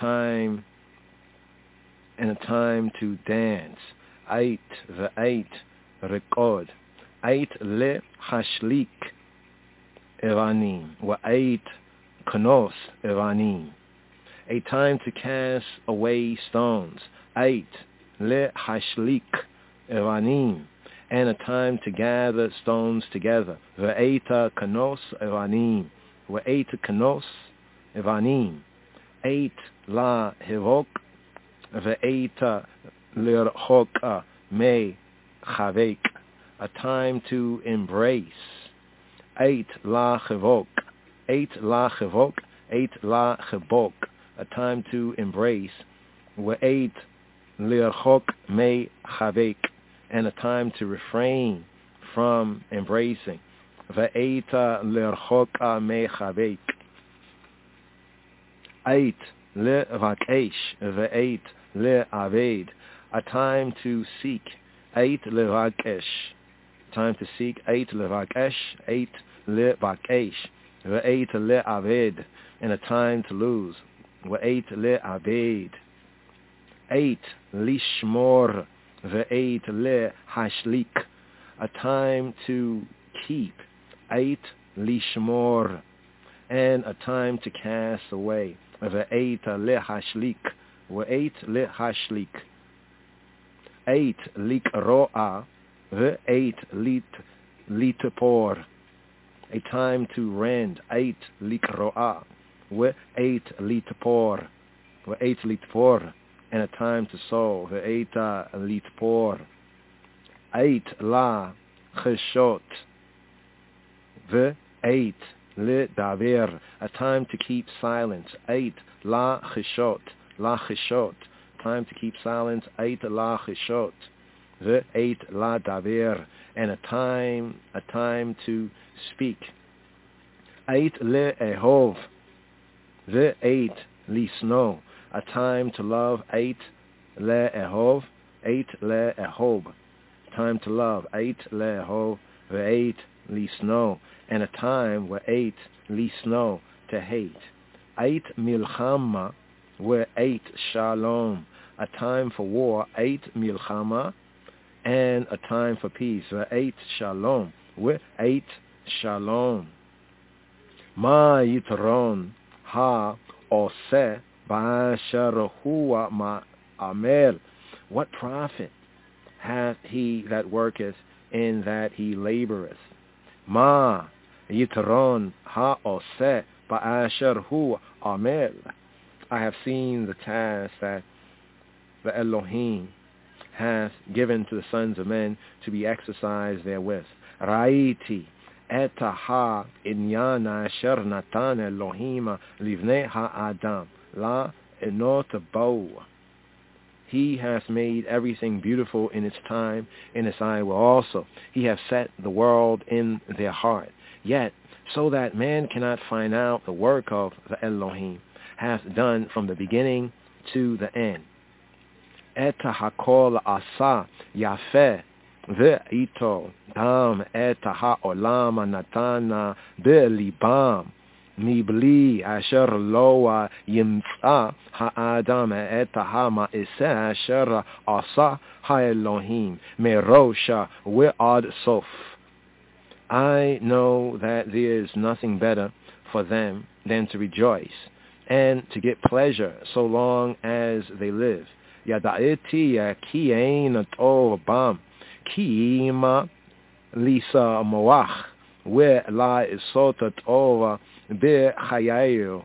time to dance. 8 ve'et rekod. 8 le hashlik evanim, ve'et knos evanim, a time to cast away stones. 8 le hashlik evanim, and a time to gather stones together. Ve'et knos evanim, ve'et knos evanim. 8 la hevok, ve'et lirchok me chavek, a time to embrace. 8 la hevok, Eit la chebok, a time to embrace. Ve'eit lirchok me chavek, and a time to refrain from embracing. Ve'eita lirchok me chavek. Eit levakesh, ve'eit le'aved, a time to seek. Eit levakesh, time to seek. Eit levakesh, eit levakesh. Ve'eit le'aved, and a time to lose. Ve'eit le'aved. Eit lishmor, ve'eit le'hashlik, a time to keep. Eit lishmor, and a time to cast away. Ve'eit le'hashlik, ve'eit le'hashlik. Eit likro'a, ve'eit litpor, a time to rend. Eit likro'a, ve'eit litpor, ve'eit litpor, and a time to sow. Ve'eit litpor. Eit la cheshot, ve'eit le'daver, a time to keep silence. Eit la cheshot, time to keep silence. Eit la cheshot, ve'eit la daver, and a time to speak. Eit le'ehov, ve'eit lisno, a time to love. Eit le'ehov, eit le'ehob, time to love. Eit le'ehov, ve'eit lisno, and a time ve'eit lisno, to hate. Eit milchama, ve'eit shalom, a time for war. Eit milchama, and a time for peace. Ve'eit shalom, ve'eit shalom. Ma yitron ha oseh ba'asher huwa ma'amel, what profit hath he that worketh in that he laboreth? Ma yitron ha oseh ba'asher huwa amel, I have seen the task that the Elohim hath given to the sons of men to be exercised therewith. Ra'iti eta ha inyana asher natan Elohim livnei ha'adam la enot bo. He has made everything beautiful in its time, in its eye will also. He has set the world in their heart. Yet, so that man cannot find out the work of the Elohim hath done from the beginning to the end. Eta hakol asa yafeh ve'ito dam eta ha'olam natana be'libam Mibli asher loa yimtza ha'adam eta ha'ma'iseh asher asa ha'elohim merosha we'ad sof. I know that there is nothing better for them than to rejoice and to get pleasure so long as they live. Yada'eti ki ein tov bam ki ima lisa moach we la isota tova bechayayu,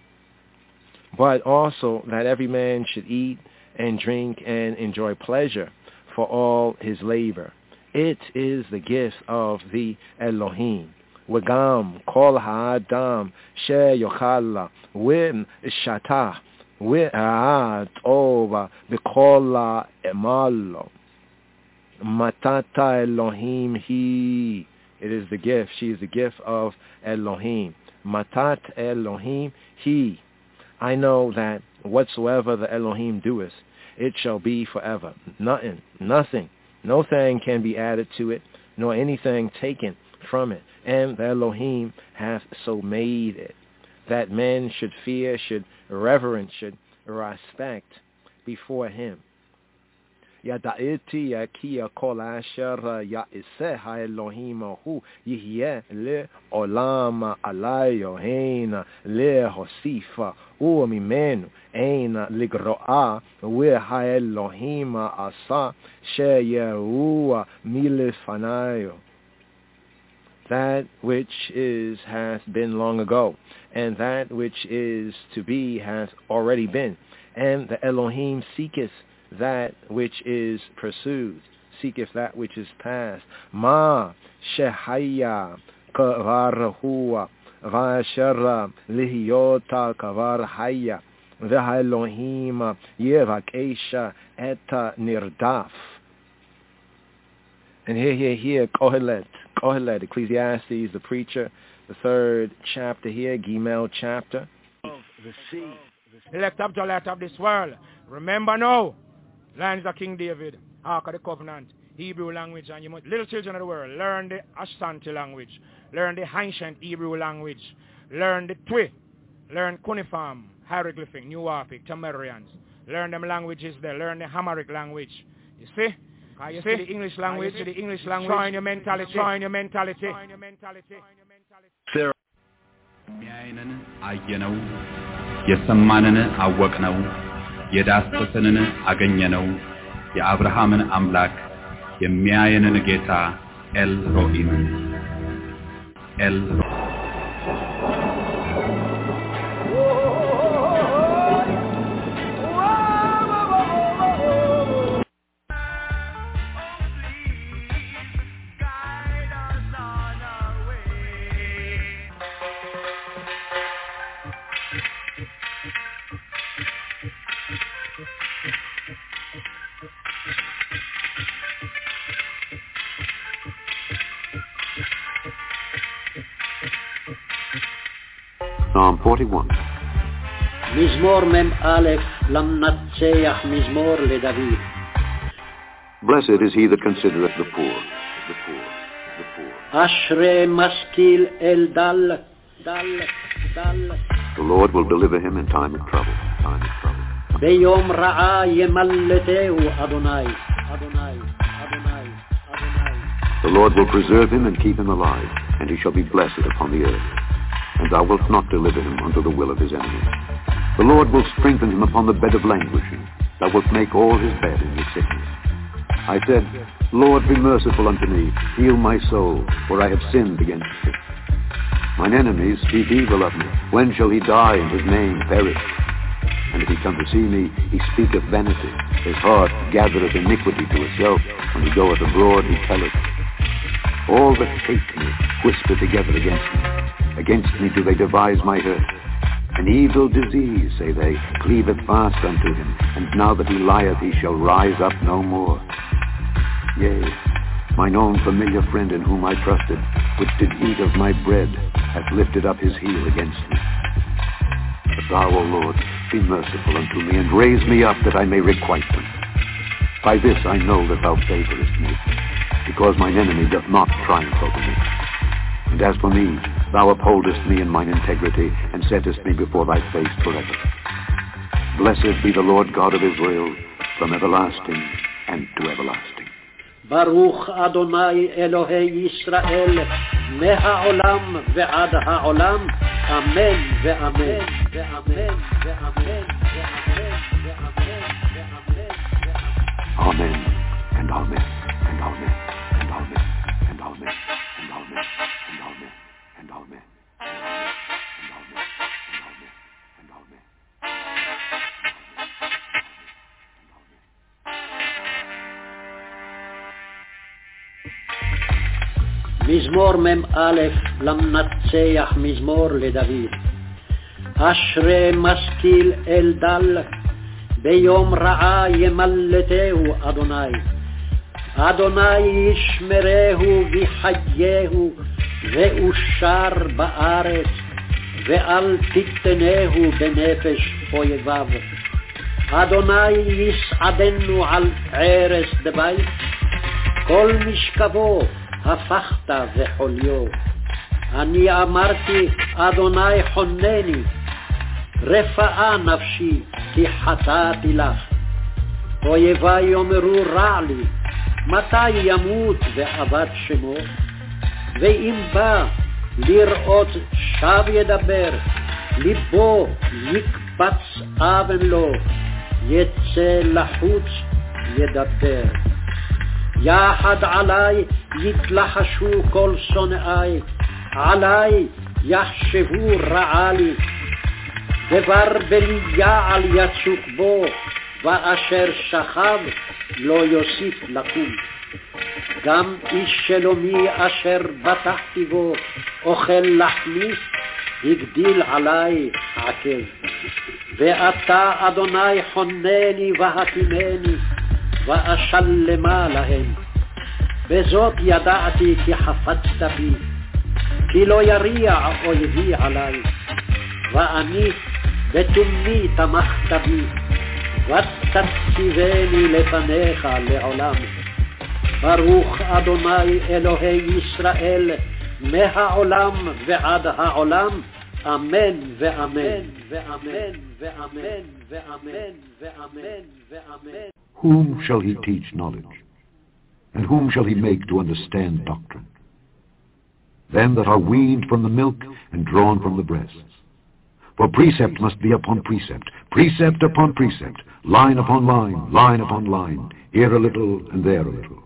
but also that every man should eat and drink and enjoy pleasure for all his labor. It is the gift of the Elohim. Wagam kol ha'adam she yochal wim shata we'at ova b'kol emalo matata Elohim he. It is the gift. She is the gift of Elohim. Matat Elohim he. I know that whatsoever the Elohim doeth, it shall be forever. Nothing, no thing can be added to it, nor anything taken from it. And the Elohim hath so made it, that men should fear, should reverence, should respect before him. Yada'eti yakia kol asher ya'iseh ha'elohim hu yihyeh le'olam alayo hein le'hosifa u'mimenu ein ligro'a ve'ha'elohim asa she'yehu milefanayo. That which is hath been long ago, and that which is to be hath already been, and the Elohim seeketh that which is pursued, seeketh that which is past. Ma shehaya kavarahu Vashara Lihiyota Kavar Haya Vehaelohim Yevakesha Eta Nirdaf. And here, Kohelet, Ecclesiastes, the preacher, the 3rd chapter here, Gimel chapter. The sea. Elect up to light of this world. Remember now, lands of King David, Ark of the Covenant, Hebrew language, and you must, little children of the world, learn the Ashanti language, learn the ancient Hebrew language, learn the Twi, learn Cuneiform, hieroglyphic, New Orphic, Tamarians, learn them languages there, learn the Hamaric language. You see? You see the English language, trying your mentality. Sarah. ያይነን አየነው የሰማንን አወቅነው የዳሰሰንን አገኘነው የአብርሃምን አምላክ የሚያየንን ጌታ ኤልሮሂምን Psalm 41. מזמור מ"א למנצח מזמור לדוד. Blessed is he that considereth the poor. אשרי משכיל אל דל. The Lord will deliver him in time of trouble. ביום רעה ימלטהו אדוני. The Lord will preserve him and keep him alive, and he shall be blessed upon the earth. And thou wilt not deliver him unto the will of his enemies. The Lord will strengthen him upon the bed of languishing. Thou wilt make all his bed in his sickness. I said, Lord, be merciful unto me, heal my soul, for I have sinned against thee. Mine enemies speak evil of me. When shall he die and his name perish? And if he come to see me, he speaketh vanity. His heart gathereth iniquity to itself. When he goeth abroad, he telleth. All that hate me whisper together against me. Against me do they devise my hurt. An evil disease, say they, cleaveth fast unto him, and now that he lieth he shall rise up no more. Yea, mine own familiar friend in whom I trusted, which did eat of my bread, hath lifted up his heel against me. But thou, O Lord, be merciful unto me, and raise me up that I may requite them. By this I know that thou favorest me, because mine enemy doth not triumph over me. And as for me, thou upholdest me in mine integrity, and settest me before thy face forever. Blessed be the Lord God of Israel, from everlasting and to everlasting. ברוך אדוני אלוהי ישראל, מהעולם ועד העולם, אמן ואמן ואמן ואמן ואמן ואמן ואמן. Amen and amen and amen and amen and amen and amen and amen and amen. מזמור מ"א למנצח מזמור לדוד. אשרי משכיל אל דל, ביום רעה ימלטהו אדוני. אדוני ישמרהו ויחייהו, ואושר בארץ, ואל תתנהו בנפש אויביו. אדוני יסעדנו על ערש דבית, כל משכבו הפכת וחוליו. אני אמרתי, אדוני חונני, רפאה נפשי, כי חטאתי לך. אויבי יאמרו רע לי, מתי ימות ואבד שמו? ואם בא לראות שב ידבר, ליבו יקפץ אבן לו, יצא לחוץ ידבר. יחד עלי יתלחשו כל שונאי, עלי יחשבו רעה לי. דבר בליעל יצוק בו, ואשר שכב לא יוסיף לקום. גם איש שלומי אשר בטחתי בו, אוכל לחמי, הגדיל עלי עקב. ואתה אדוני חונני והקימני, ואשלמה להם. בזאת ידעתי כי חפצת בי, כי לא יריע אויבי עלי, ואני בתומי תמכת בי, ותציבני לפניך לעולם. ברוך אדוני אלוהי ישראל, מהעולם ועד העולם, אמן ואמן ואמן ואמן ואמן ואמן ואמן. Whom shall he teach knowledge? And whom shall he make to understand doctrine? Them that are weaned from the milk and drawn from the breasts. For precept must be upon precept, precept upon precept, line upon line, line upon line, here a little and there a little.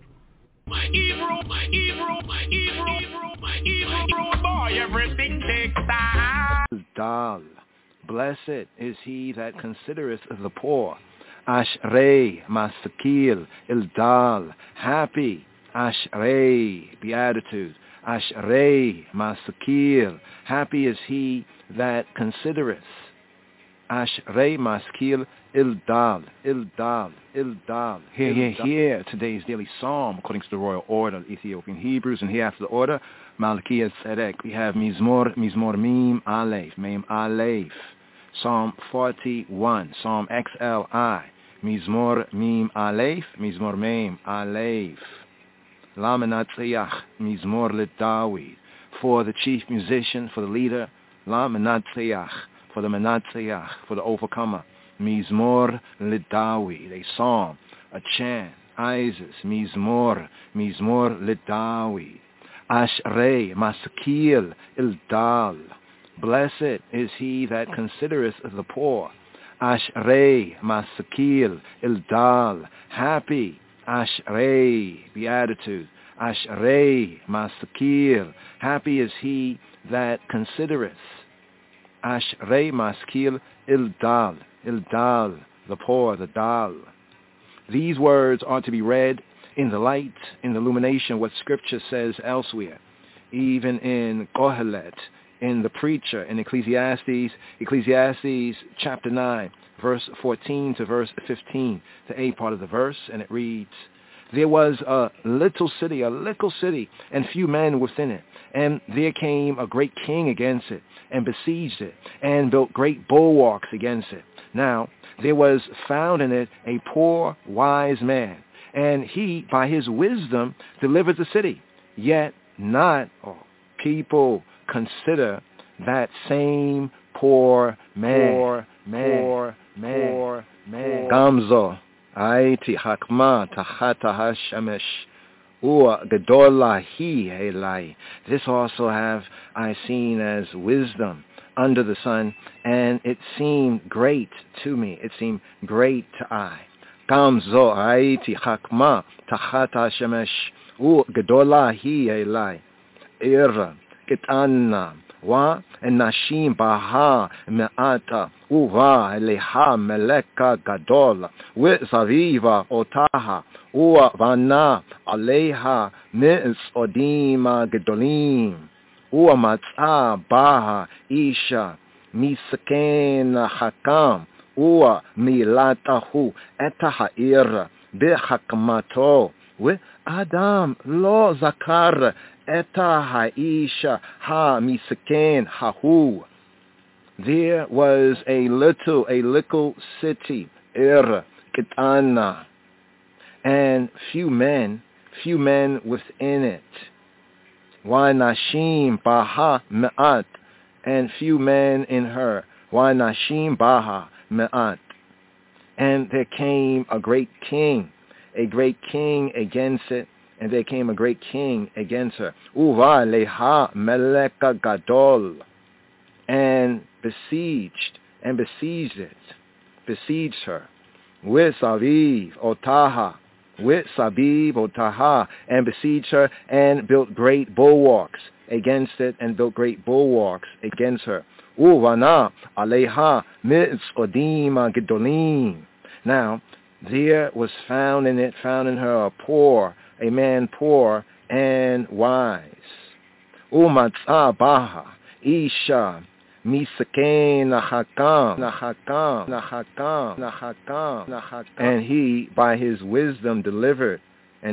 Boy, everything takes time. Dal. Blessed is he that considereth the poor. Ashrei Masakil Ildal. Happy. Ashrei. Beatitude. Ashrei Masakil. Happy is he that considereth. Ashrei Maskil Ildal. Ildal. Ildal. Hear today's daily psalm according to the royal order of Ethiopian Hebrews, and here after the order, Malachi Tzedek. We have Mizmor Mim Aleph, Mem Aleph. Psalm 41, Psalm XLI. Mizmor Mim Aleph, Mizmor Mem Aleph. La Menatziach, Mizmor LeDavid. For the chief musician, for the leader, La Menatziach. For the Menatziach, for the overcomer. Mizmor LeDavid, a psalm, a chant. Isis, Mizmor LeDavid. Ashrei Masakil Ildal. Blessed is he that considereth the poor. Ashrei Masakil Ildal. Happy. Ashrei. Beatitude. Ashrei Masakil. Happy is he that considereth. Ashrei Maskil Ildal. Ildal. The poor, the dal. These words are to be read in the light, in the illumination, what Scripture says elsewhere. Even in Kohelet, in the preacher, in Ecclesiastes chapter 9, verse 14 to verse 15, the A part of the verse, and it reads, There was a little city, and few men within it. And there came a great king against it, and besieged it, and built great bulwarks against it. Now, there was found in it a poor, wise man, and he, by his wisdom, delivered the city. Yet not all people consider that same poor man. Gamzo, Aiti Hakma Tahata Hashemesh, Ua Gedola Hi Elai. This also have I seen as wisdom under the sun, and it seemed great to me. It seemed great to I. Gamzo Aiti Hakma Tahata Hashemesh, Ua Gedola Hi Elai. Ira Kitana. Wa Nashim Baha Me'ata Uva Eleha Meleka Gadol Wizaviva Otaha Ua Vana Aleha Miz Odima Gedolim Ua Matza Baha Isha Misaken Hakam Ua Milatahu Etaha'ir Bihakmato Wi Adam Lo Zakar Eta Haisha Ha Misaken Hahu. There was a little city, Kitana, and few men within it. Wa Nashim Baha Me'at, and few men in her. Wa Nashim Baha Me'at. And there came a great king against it. And there came a great king against her. Uva leha meleka gadol. And besieged her. With Sabib Otaha. And besieged her and built great bulwarks against it and built great bulwarks against her. Uvana aleha mitz odima gedolim. Now, there was found in her a man poor and wise. Umatza baha, Isha, Misaken Nahakam. And he by his wisdom delivered.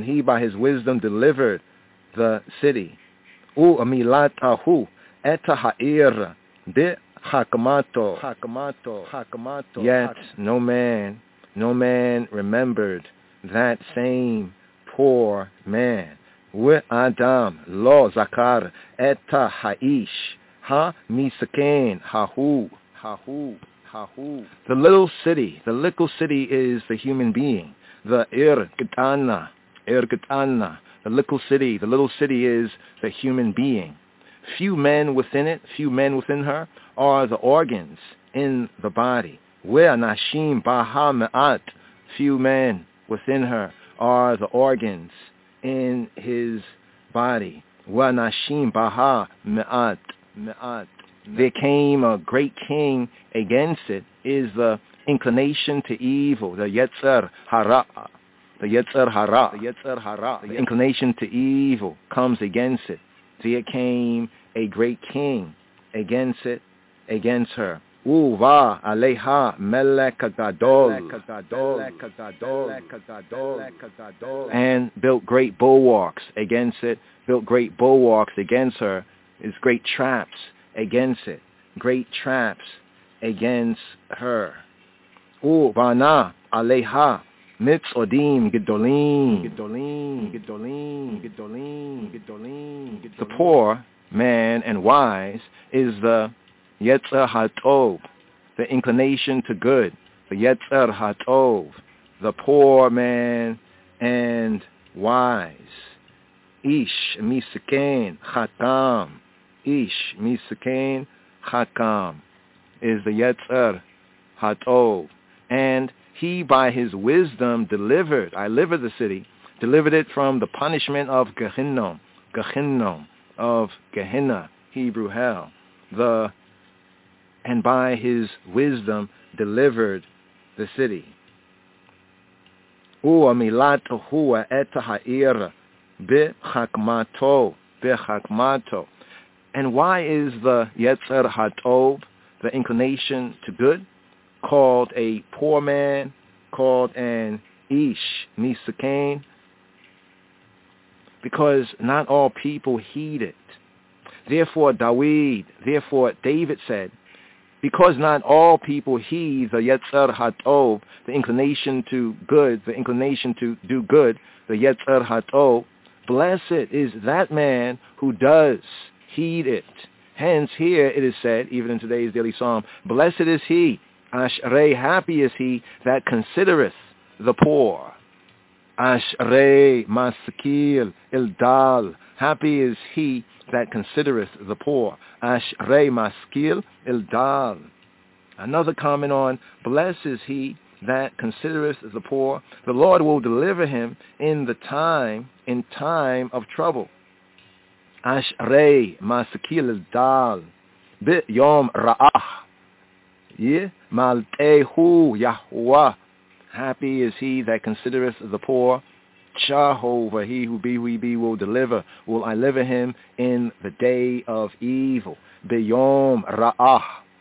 The city. Amilatahu eta ha'ir bi hakamato. Yet no man remembered that same poor man. We Adam lo zakar eta ha'ish ha misaken hahu. The little city is the human being. The irgitana. The little city is the human being. Few men within her are the organs in the body. Where nashim baha me'at, few men within her are the organs in his body. Where nashim baha me'at. There came a great king against it, is the inclination to evil, the Yetzer Hara. The inclination to evil comes against it. There came a great king against her. Uva aleha melech gadol. And built great bulwarks against it. Is great traps against it. Great traps against her. Uvana aleha Mitzodim Gedolim. The poor man and wise is the Yetzer HaTov, the inclination to good. The Yetzer HaTov, the poor man and wise. Ish Misaken Chakam. Is the Yetzer HaTov. And he by his wisdom delivered the city, delivered it from the punishment of Gehinnom, of Gehenna, Hebrew hell. And by his wisdom delivered the city. And why is the Yetzer HaTov, the inclination to good, called a poor man, called an Ish, Misaken? Because not all people heed it. Therefore David said, because not all people heed the Yetzer HaTov, the inclination to good, the inclination to do good, the Yetzer HaTov, blessed is that man who does heed it. Hence here it is said, even in today's daily psalm, blessed is he, Ashrei, happy is he that considereth the poor. Ashrei maskil ildal, happy is he that considereth the poor. Ashrei maskil ildal. Another comment on, blessed is he that considereth the poor. The Lord will deliver him in time of trouble. Ashrei maskil ildal bi yom ra'ah. Maltehu Yahweh. Happy is he that considereth the poor. Jehovah, he who be will deliver. Will I deliver him in the day of evil. Beyom Ra'ah.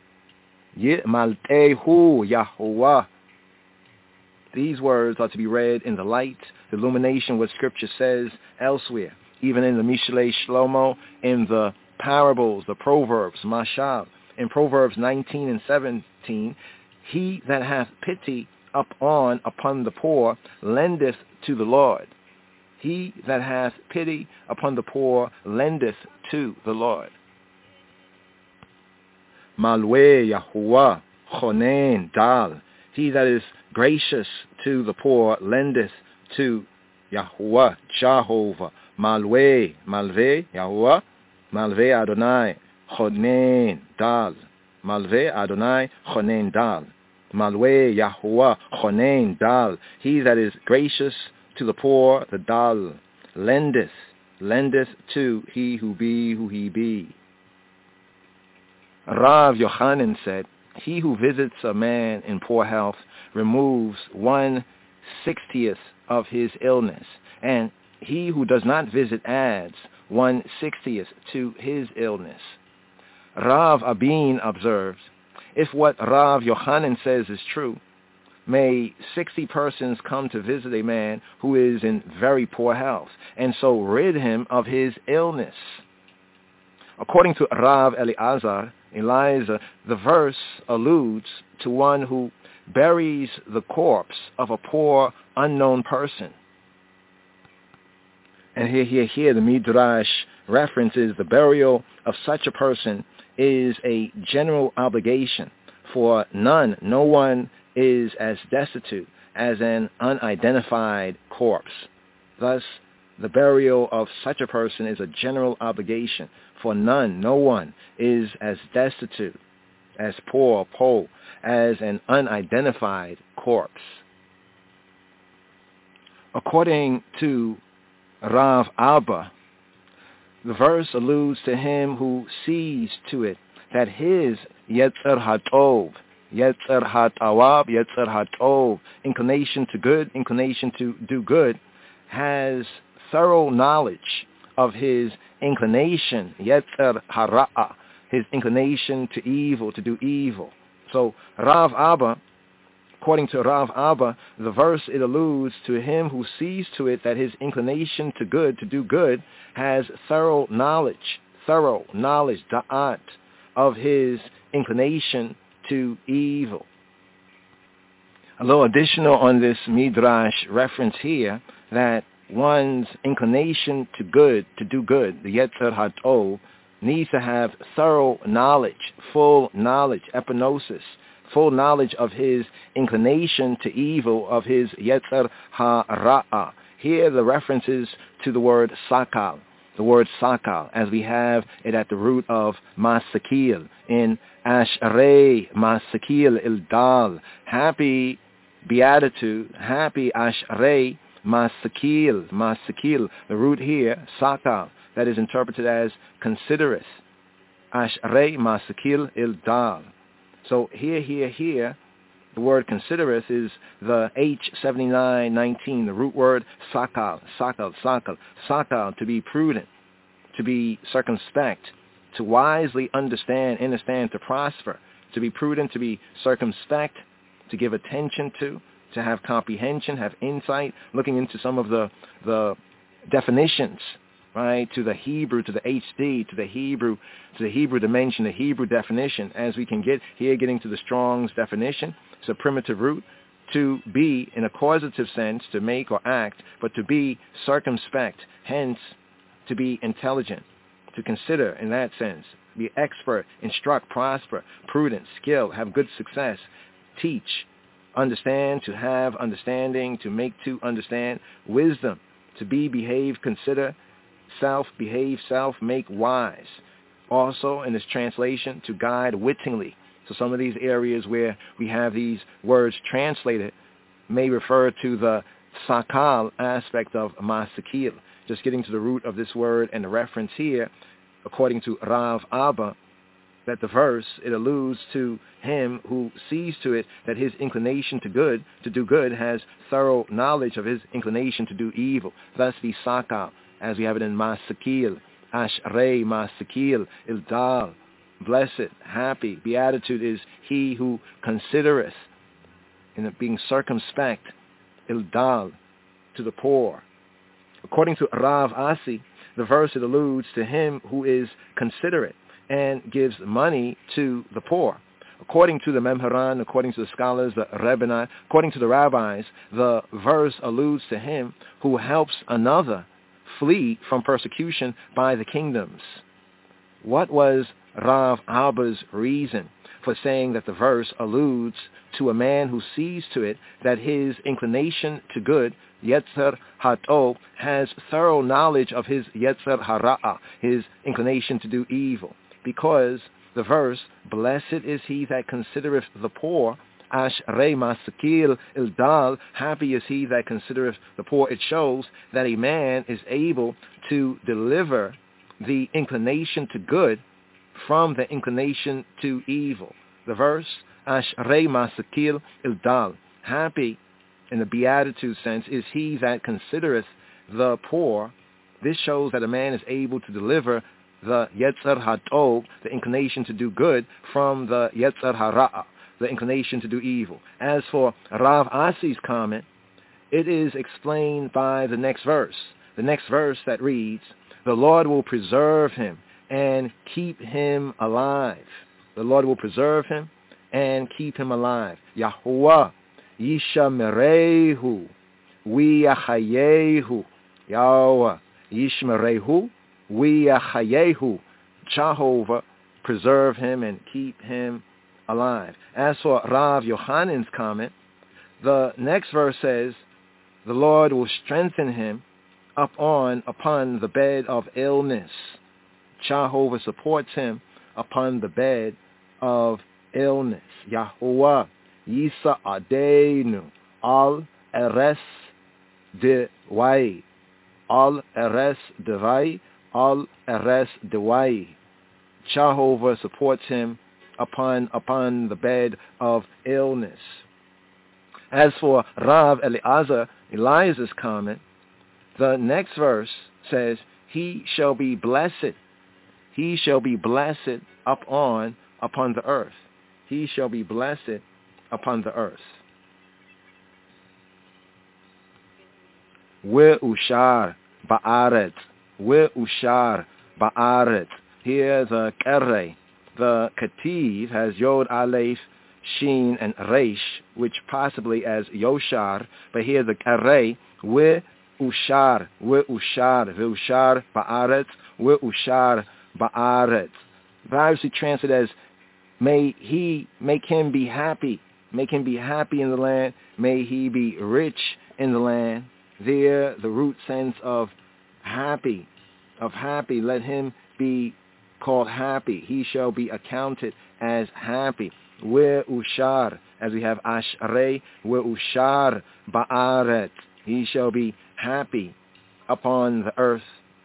Maltehu Yahweh. These words are to be read in the light, the illumination, what Scripture says elsewhere. Even in the Mishlei Shlomo, in the parables, the Proverbs, Mashal. In Proverbs 19 and 17, he that hath pity upon the poor lendeth to the Lord. He that hath pity upon the poor lendeth to the Lord. Malwe Yahuwah Chonen Dal. He that is gracious to the poor lendeth to Yahuwah, Jehovah. Malwe Yahuwah, Malve Adonai. Chonen Dal. Malve Adonai Chonen Dal. Malwe Yahuwah Chonen Dal. He that is gracious to the poor, the Dal, lendeth to he who he be. Rav Yochanan said, he who visits a man in poor health removes 1/60th of his illness, and he who does not visit adds 1/60th to his illness. Rav Abin observes, if what Rav Yochanan says is true, may 60 persons come to visit a man who is in very poor health, and so rid him of his illness. According to Rav Eliezer, the verse alludes to one who buries the corpse of a poor, unknown person. And here, the Midrash references the burial of such a person is a general obligation, for no one is as destitute as an unidentified corpse. Thus, the burial of such a person is a general obligation, for no one is as destitute, as poor, as an unidentified corpse. According to Rav Abba, the verse alludes to him who sees to it that his Yetzer HaTov, Yetzer HaTawab, Yetzer HaTov, inclination to good, inclination to do good, has thorough knowledge of his inclination, Yetzer Hara'a, his inclination to evil, to do evil. So Rav Abba, according to Rav Abba, the verse, it alludes to him who sees to it that his inclination to good, to do good, has thorough knowledge, da'at, of his inclination to evil. A little additional on this Midrash reference here, that one's inclination to good, to do good, the Yetzer HaTov, needs to have thorough knowledge, full knowledge, epinosis, full knowledge of his inclination to evil, of his Yetzer HaRa'a. Here the references to the word sakal, as we have it at the root of masakil, in Ashrei masakil ildal, happy beatitude, happy Ashrei masakil, the root here, sakal, that is interpreted as considereth, Ashrei masakil ildal. So here, the word considereth is the H7919, the root word sakal, to be prudent, to be circumspect, to wisely understand, to prosper, to be prudent, to be circumspect, to give attention to have comprehension, have insight, looking into some of the definitions, right, to the Hebrew, to the HD, to the Hebrew dimension, the Hebrew definition, as we can get here, getting to the Strong's definition. It's a primitive root, to be in a causative sense, to make or act, but to be circumspect, hence to be intelligent, to consider in that sense, be expert, instruct, prosper, prudent, skill, have good success, teach, understand, to have understanding, to make to understand, wisdom, to be, behave, consider, self, behave, self, make wise. Also, in this translation, to guide wittingly. So some of these areas where we have these words translated may refer to the sakal aspect of masakil. Just getting to the root of this word and the reference here, according to Rav Abba, that the verse, it alludes to him who sees to it that his inclination to do good, has thorough knowledge of his inclination to do evil. Thus the sakal, as we have it in masakil, Ashrei masakil ildal, blessed, happy, beatitude is he who considereth, in being circumspect, ildal, to the poor. According to Rav Asi, the verse, it alludes to him who is considerate and gives money to the poor. According to the Memharan, according to the scholars, the Rebbeinu, according to the rabbis, the verse alludes to him who helps another flee from persecution by the kingdoms. What was Rav Abba's reason for saying that the verse alludes to a man who sees to it that his inclination to good, Yetzer HaTov, has thorough knowledge of his Yetzer HaRa'a, his inclination to do evil? Because the verse, blessed is he that considereth the poor, Ashrei masakil ildal, happy is he that considereth the poor. It shows that a man is able to deliver the inclination to good from the inclination to evil. The verse, Ashrei masakil ildal, happy in the beatitude sense is he that considereth the poor. This shows that a man is able to deliver the Yetzer HaTov, the inclination to do good, from the Yetzer HaRa'ah, the inclination to do evil. As for Rav Asi's comment, it is explained by the next verse. The next verse that reads, the Lord will preserve him and keep him alive. The Lord will preserve him and keep him alive. Yahuwah Yishmerehu Wiyachayehu. Yahweh Yishmerehu Wiyachayehu. Jehovah preserve him and keep him alive. As for Rav Yochanan's comment, the next verse says, the Lord will strengthen him upon the bed of illness. Jehovah supports him upon the bed of illness. Yahuwah Yisa Adenu Al Eres Dewai. Al Eres Dewai. Al Eres Dewai. Jehovah supports him upon the bed of illness. As for Rav Eliezer Elias's comment, the next verse says, he shall be blessed. He shall be blessed upon the earth. He shall be blessed upon the earth. We'ushar ba'aret. We'ushar ba'aret. Here the Kereh, the Ketiv has Yod, Aleph, Shin, and Reish, which possibly as Yoshar, but here the Kereh, We'ushar ba'aret, We'ushar ba'aret. Variously translated as, may he make him be happy. Make him be happy in the land. May he be rich in the land. There, the root sense of happy. Let him be called happy. He shall be accounted as happy. We'ushar, as we have Ashrei, We'ushar ba'aret. He shall be happy upon the earth.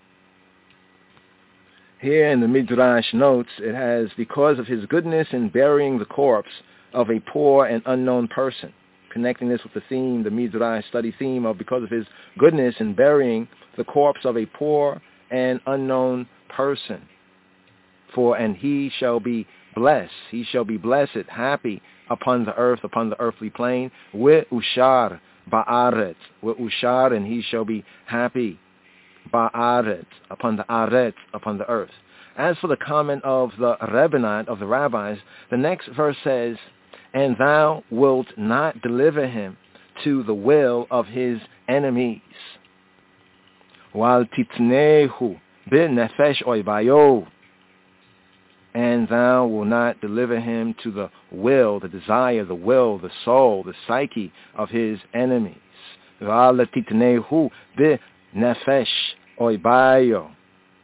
Here in the Midrash notes, it has, because of his goodness in burying the corpse of a poor and unknown person. Connecting this with the theme, the Midrash study theme of because of his goodness in burying the corpse of a poor and unknown person. And he shall be blessed. He shall be blessed, happy upon the earth, upon the earthly plane. We'ushar ba'aret. We'ushar, and he shall be happy. Ba'aret, upon the aret, upon the earth. As for the comment of the Rebbeinu, of the rabbis, the next verse says, and thou wilt not deliver him to the will of his enemies. Wal titnehu b'nefesh oybayo. And thou will not deliver him to the will, the desire, the will, the soul, the psyche of his enemies. Wal titnehu b'nefesh oybayo.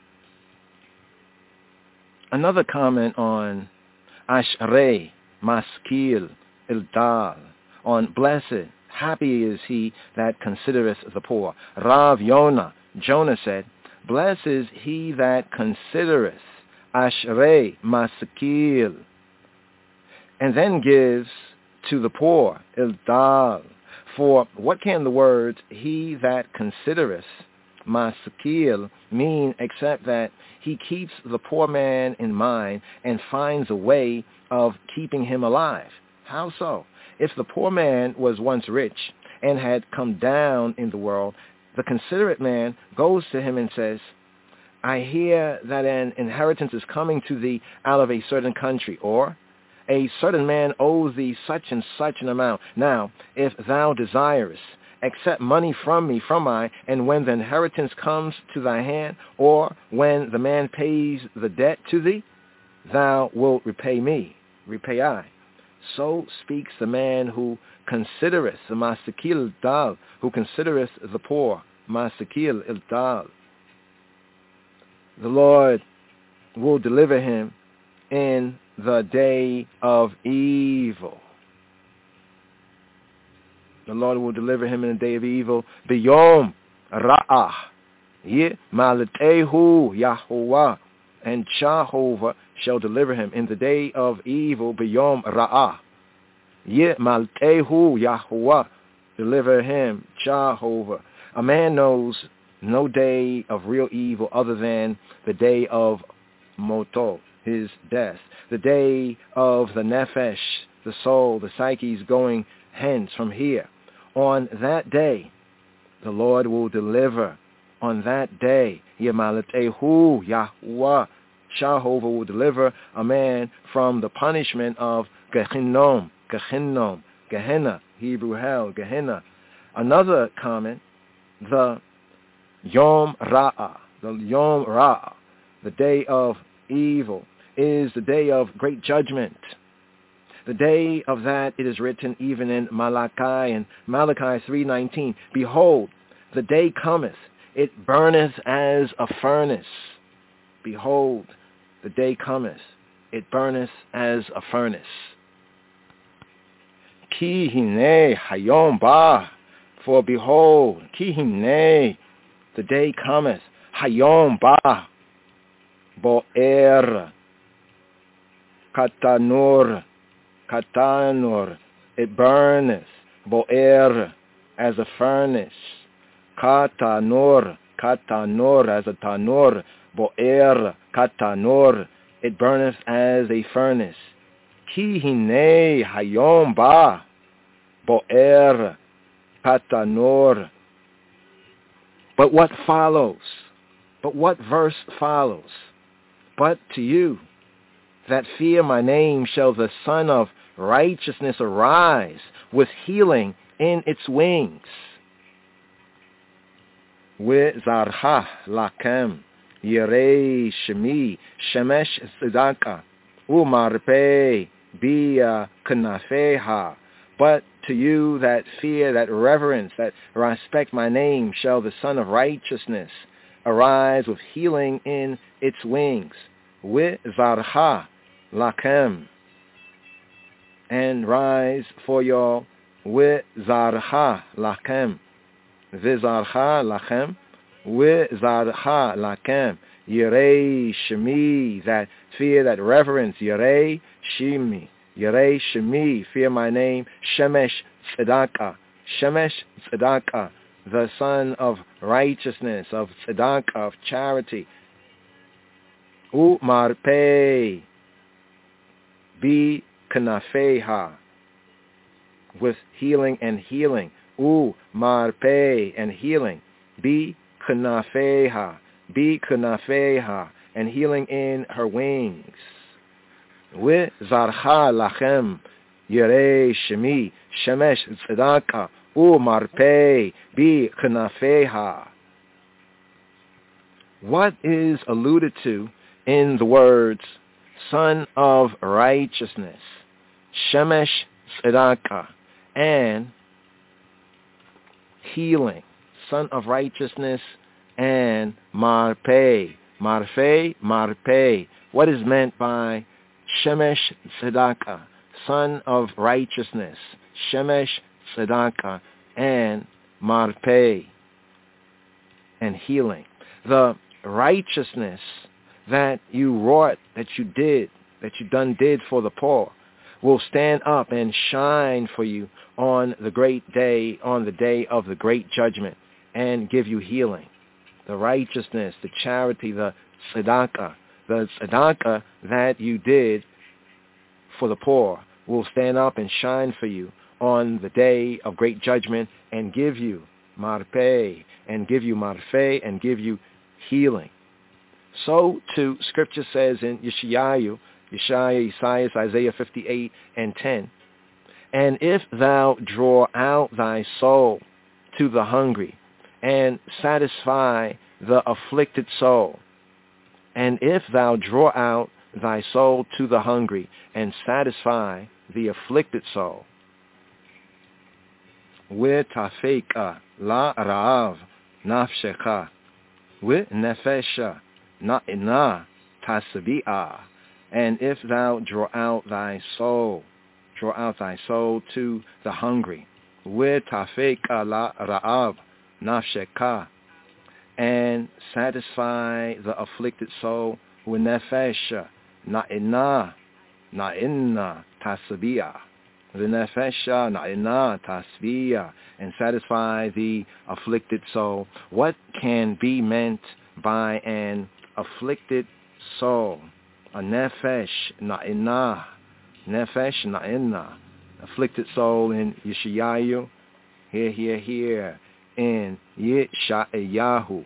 Another comment on Ashrei Maskil Ildal, on blessed, happy is he that considereth the poor. Rav Jonah said, blessed is he that considereth, Ashrei Maskil, and then gives to the poor, Ildal. For what can the words, he that considereth, Maskil, mean except that he keeps the poor man in mind and finds a way of keeping him alive? How so? If the poor man was once rich and had come down in the world, the considerate man goes to him and says, I hear that an inheritance is coming to thee out of a certain country, or a certain man owes thee such and such an amount. Now, if thou desirest, accept money from me, and when the inheritance comes to thy hand, or when the man pays the debt to thee, thou wilt repay me, repay I. So speaks the man who considereth, the Masakil Dal, who considereth the poor, Masakil Dal. The Lord will deliver him in the day of evil. The Lord will deliver him in the day of evil. Biyom ra'ah. Maletehu Yahuwah. And Jehovah shall deliver him in the day of evil. Biyom ra'ah. Maletehu Yahuwah. Deliver him, Jehovah. A man knows no day of real evil other than the day of moto, his death. The day of the nefesh, the soul, the psyche's going hence from here. On that day, the Lord will deliver. On that day, Yamalatehu, Yahweh, Jehovah will deliver a man from the punishment of Gehinnom, Gehenna, Hebrew hell, Gehenna. Another comment, the Yom Ra'ah, the day of evil, is the day of great judgment. The day of that, it is written even in Malachi, and Malachi 3:19, behold, the day cometh, it burneth as a furnace. Behold, the day cometh, it burneth as a furnace. Ki hine hayom ba, for behold, ki hine, the day cometh, hayom ba, bo'er, katanur, it burneth, bo'er, as a furnace, katanur, as a tanur, bo'er, katanur, it burneth as a furnace. Ki hine hayom ba, bo'er, katanur. But what follows? But what verse follows? But to you that fear my name shall the Son of Righteousness arise with healing in its wings. Zarha lakem yirei shemi shemesh tzedaka umarpe bia knafeha. But to you that fear, that reverence, that respect my name shall the Son of Righteousness arise with healing in its wings. Zarha lakem, and rise for your Zarha lakem, Vizarha lachem, Zarha lakem, Yirei shemi, that fear, that reverence, Yirei shemi, fear my name, Shemesh tzedaka, the Son of Righteousness, of tzedakah, of charity. Umarpei, be knafeha, with healing and healing. Marpei, and healing. Be knafeha, and healing in her wings. Zarha lachem, yirei shemi, shemesh tzedaka, marpei, be knafeha. What is alluded to in the words Son of Righteousness, Shemesh Tzedakah, and healing, Son of Righteousness, and Marpei, Marpei. What is meant by Shemesh Tzedakah, Son of Righteousness, Shemesh Tzedakah, and Marpei, and healing? The righteousness that you wrought, that you did for the poor, will stand up and shine for you on the great day, on the day of the great judgment, and give you healing. The righteousness, the charity, the tzedakah that you did for the poor will stand up and shine for you on the day of great judgment, and give you marpei, and give you marfei, and give you healing. So too, Scripture says in Yeshayahu, Isaiah 58:10, and if thou draw out thy soul to the hungry, and satisfy the afflicted soul, and if thou draw out thy soul to the hungry, and satisfy the afflicted soul, Tafeka la ra'av nafshecha, nefesha na'ina tasbi'ah, and if thou draw out thy soul to the hungry, Tafeka la ra'av nafshecha, and satisfy the afflicted soul, nefesha na'ina tasbi'ah, v'nefesha na'ina tasbiya, and satisfy the afflicted soul. What can be meant by an afflicted soul. A nefesh na'inah. Nefesh na'inah. Afflicted soul in Yeshayahu. Here. In Yeshayahu.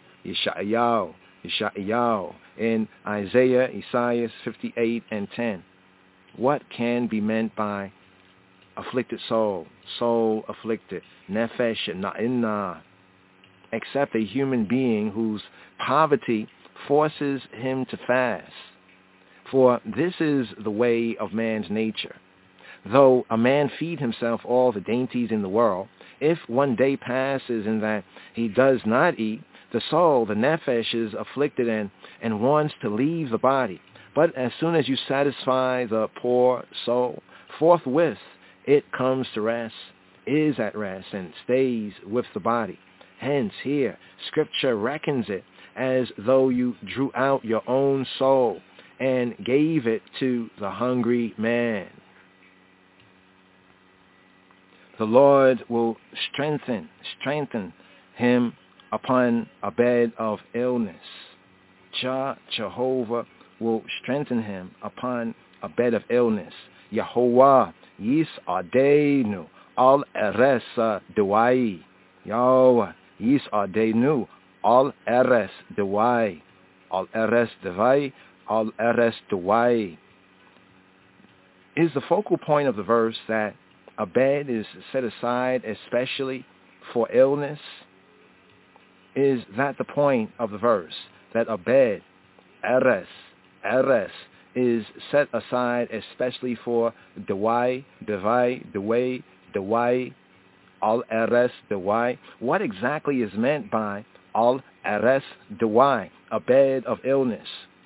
In Isaiah 58 and 10. What can be meant by afflicted soul? Soul afflicted. Nefesh na'inah. Except a human being whose poverty forces him to fast. For this is the way of man's nature. Though a man feed himself all the dainties in the world, if one day passes in that he does not eat, the soul, the nefesh, is afflicted and wants to leave the body. But as soon as you satisfy the poor soul, forthwith it comes to rest, is at rest, and stays with the body. Hence, here, Scripture reckons it as though you drew out your own soul and gave it to the hungry man. The Lord will strengthen him upon a bed of illness. Jehovah will strengthen him upon a bed of illness. Yahuwah Yis'adenu al eres dewai. Yahweh Yis'adenu al eres dewai. Al eres dewai. Al eres dewai. Is the focal point of the verse that a bed is set aside especially for illness? Is that the point of the verse? That a bed, eres, is set aside especially for dewai, al eres dewai? What exactly is meant by al eres dewai, a bed of illness?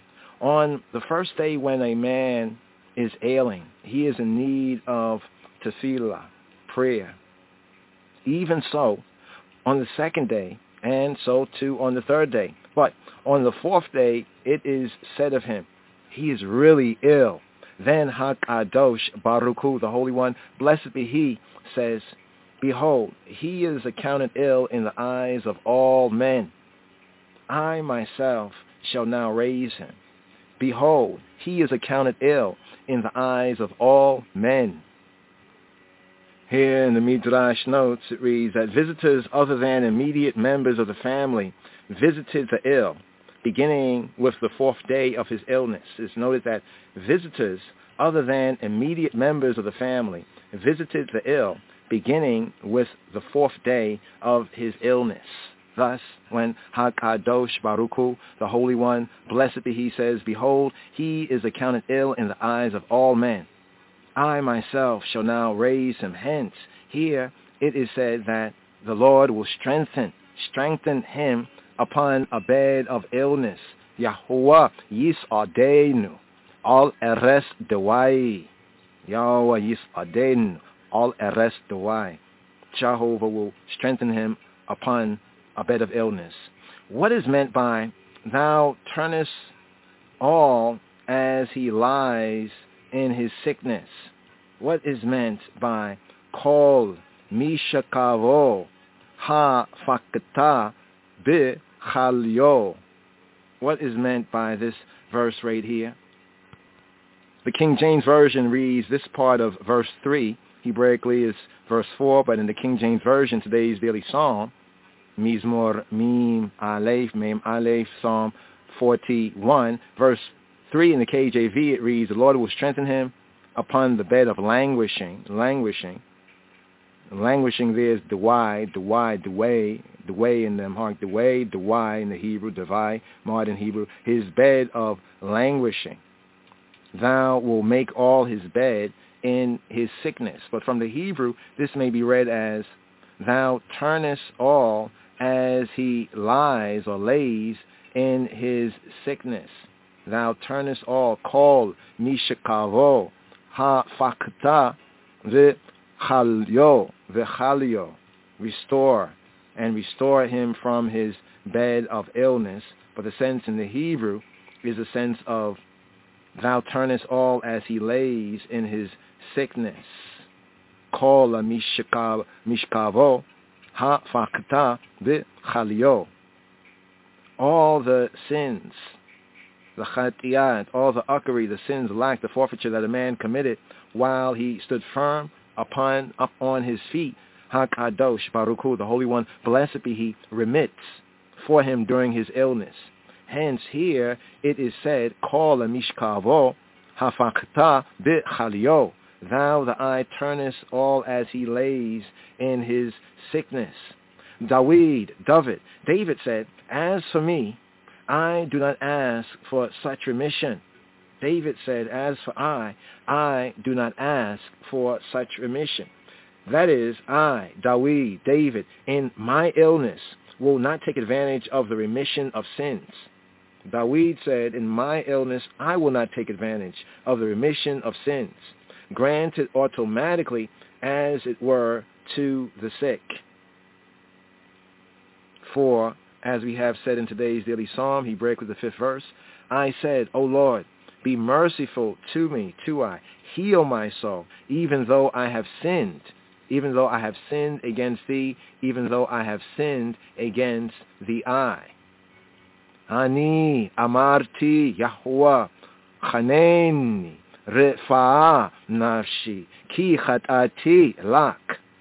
On the first day when a man is ailing, he is in need of tefillah, prayer. Even so, on the second day, and so too on the third day. But on the fourth day, it is said of him, he is really ill. Then HaKadosh Baruch Hu, the Holy One, blessed be He, says, behold, he is accounted ill in the eyes of all men. I myself shall now raise him. Behold, he is accounted ill in the eyes of all men. Here in the Midrash notes, it reads that visitors other than immediate members of the family visited the ill, beginning with the fourth day of his illness. It's noted that visitors other than immediate members of the family visited the ill, beginning with the fourth day of his illness. Thus, when HaKadosh Baruch Hu, the Holy One, blessed be He, says, behold, he is accounted ill in the eyes of all men. I myself shall now raise him. Hence, here it is said that the Lord will strengthen him upon a bed of illness. Yahuwah Yis'adenu al eres dewai. Yahweh Yis'adenu al eres dewai. Jehovah will strengthen him upon a bed of illness. What is meant by thou turnest all as he lies in his sickness? What is meant by kol mishakavo ha fakta bi chalyo? What is meant by this verse right here? The King James Version reads this part of verse 3. Hebraically is verse 4, but in the King James Version, today's daily psalm, Mizmor Mim Aleph Mem Aleph, Psalm 41, verse 3 in the KJV, it reads, the Lord will strengthen him upon the bed of languishing. Languishing there is dewai in the Amharic, dewai in the Hebrew, devai, modern Hebrew, his bed of languishing. Thou will make all his bed in his sickness. But from the Hebrew, this may be read as, thou turnest all as he lies or lays in his sickness. Thou turnest all, kol mishakavo ha fakta v'chalyo, restore him from his bed of illness. But the sense in the Hebrew is a sense of thou turnest all as he lays in his sickness. Kol mishkavo ha fakta v'chalyo. All the sins the chatiyat, all the uckery, the sins, the lack, the forfeiture that a man committed while he stood firm up on his feet. HaKadosh Baruch Hu, the Holy One, blessed be He, remits for him during his illness. Hence here it is said, Kol mishkavo hafakta b'chalio, thou the eye turnest all as he lays in his sickness. David said, as for me, I do not ask for such remission. David said, as for I do not ask for such remission. That is, I, David, in my illness, will not take advantage of the remission of sins. David said, in my illness, I will not take advantage of the remission of sins, granted automatically, as it were, to the sick. For, as we have said in today's daily psalm, Hebrew with the 5th verse, I said, O Lord, be merciful to me, I. Heal my soul, even though I have sinned against thee, even though I have sinned against the eye. Ani amarti Yahuwah chaneni refa'a nafshi ki chatati lak.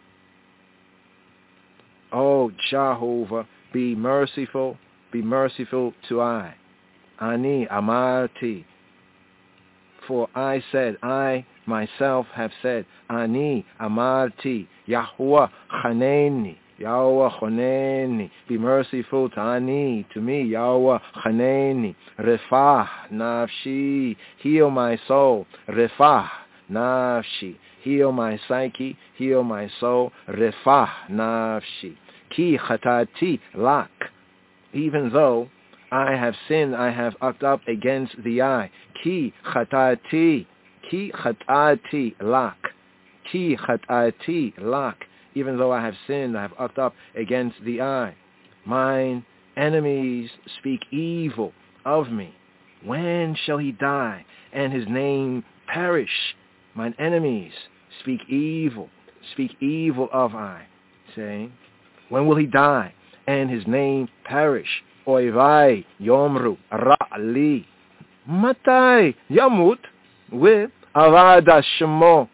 O Jehovah, be merciful to I. Ani amarti, for I said, I myself have said, Ani amarti Yahuwah chaneni, Yahweh chaneni, be merciful to me, Yahweh chaneni, refah nafshi, heal my soul, refah nafshi, heal my psyche, heal my soul, refah nafshi, ki chatati lak, even though I have sinned, I have upped up against the eye, ki chatati lak, even though I have sinned, I have upped up against the eye. Mine enemies speak evil of me. When shall he die and his name perish? Mine enemies speak evil of I, saying, when will he die and his name perish? Oivai yomru ra'li, matai yamut with avada shemo.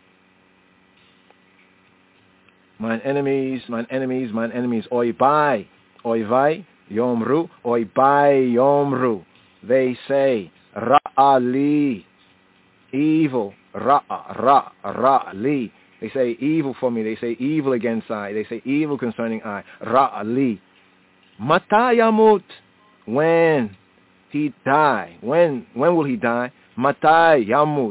Mine enemies, oivai yomru, they say, ra'ali, evil, ra'li, they say evil for me, they say evil against I, they say evil concerning I, ra'ali. Mata yamut, when he die, when will he die? Mata yamut,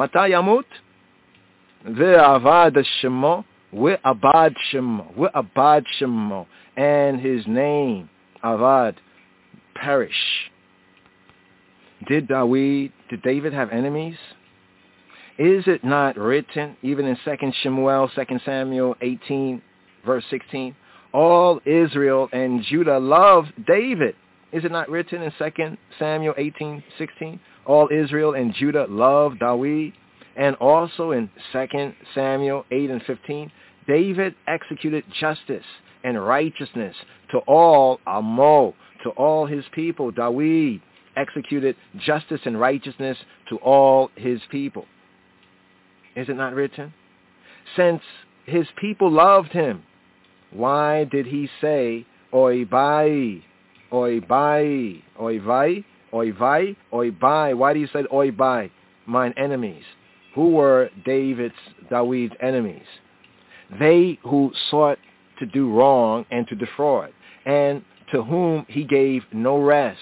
ve'avad shemo, we'abad shemo, and his name, avad, perish. Did David have enemies? Is it not written, even in 2 Samuel 18, verse 16, all Israel and Judah loved David? Is it not written in 2 Samuel 18:16? All Israel and Judah loved David. And also in 2 Samuel 8:15, David executed justice and righteousness to all Amo, to all his people. David executed justice and righteousness to all his people. Is it not written? Since his people loved him, why did he say, Oibai, Oibai, Oivai, Oivai, Oibai? Why do you say Oibai, mine enemies? Who were David's enemies? They who sought to do wrong and to defraud, and to whom he gave no rest.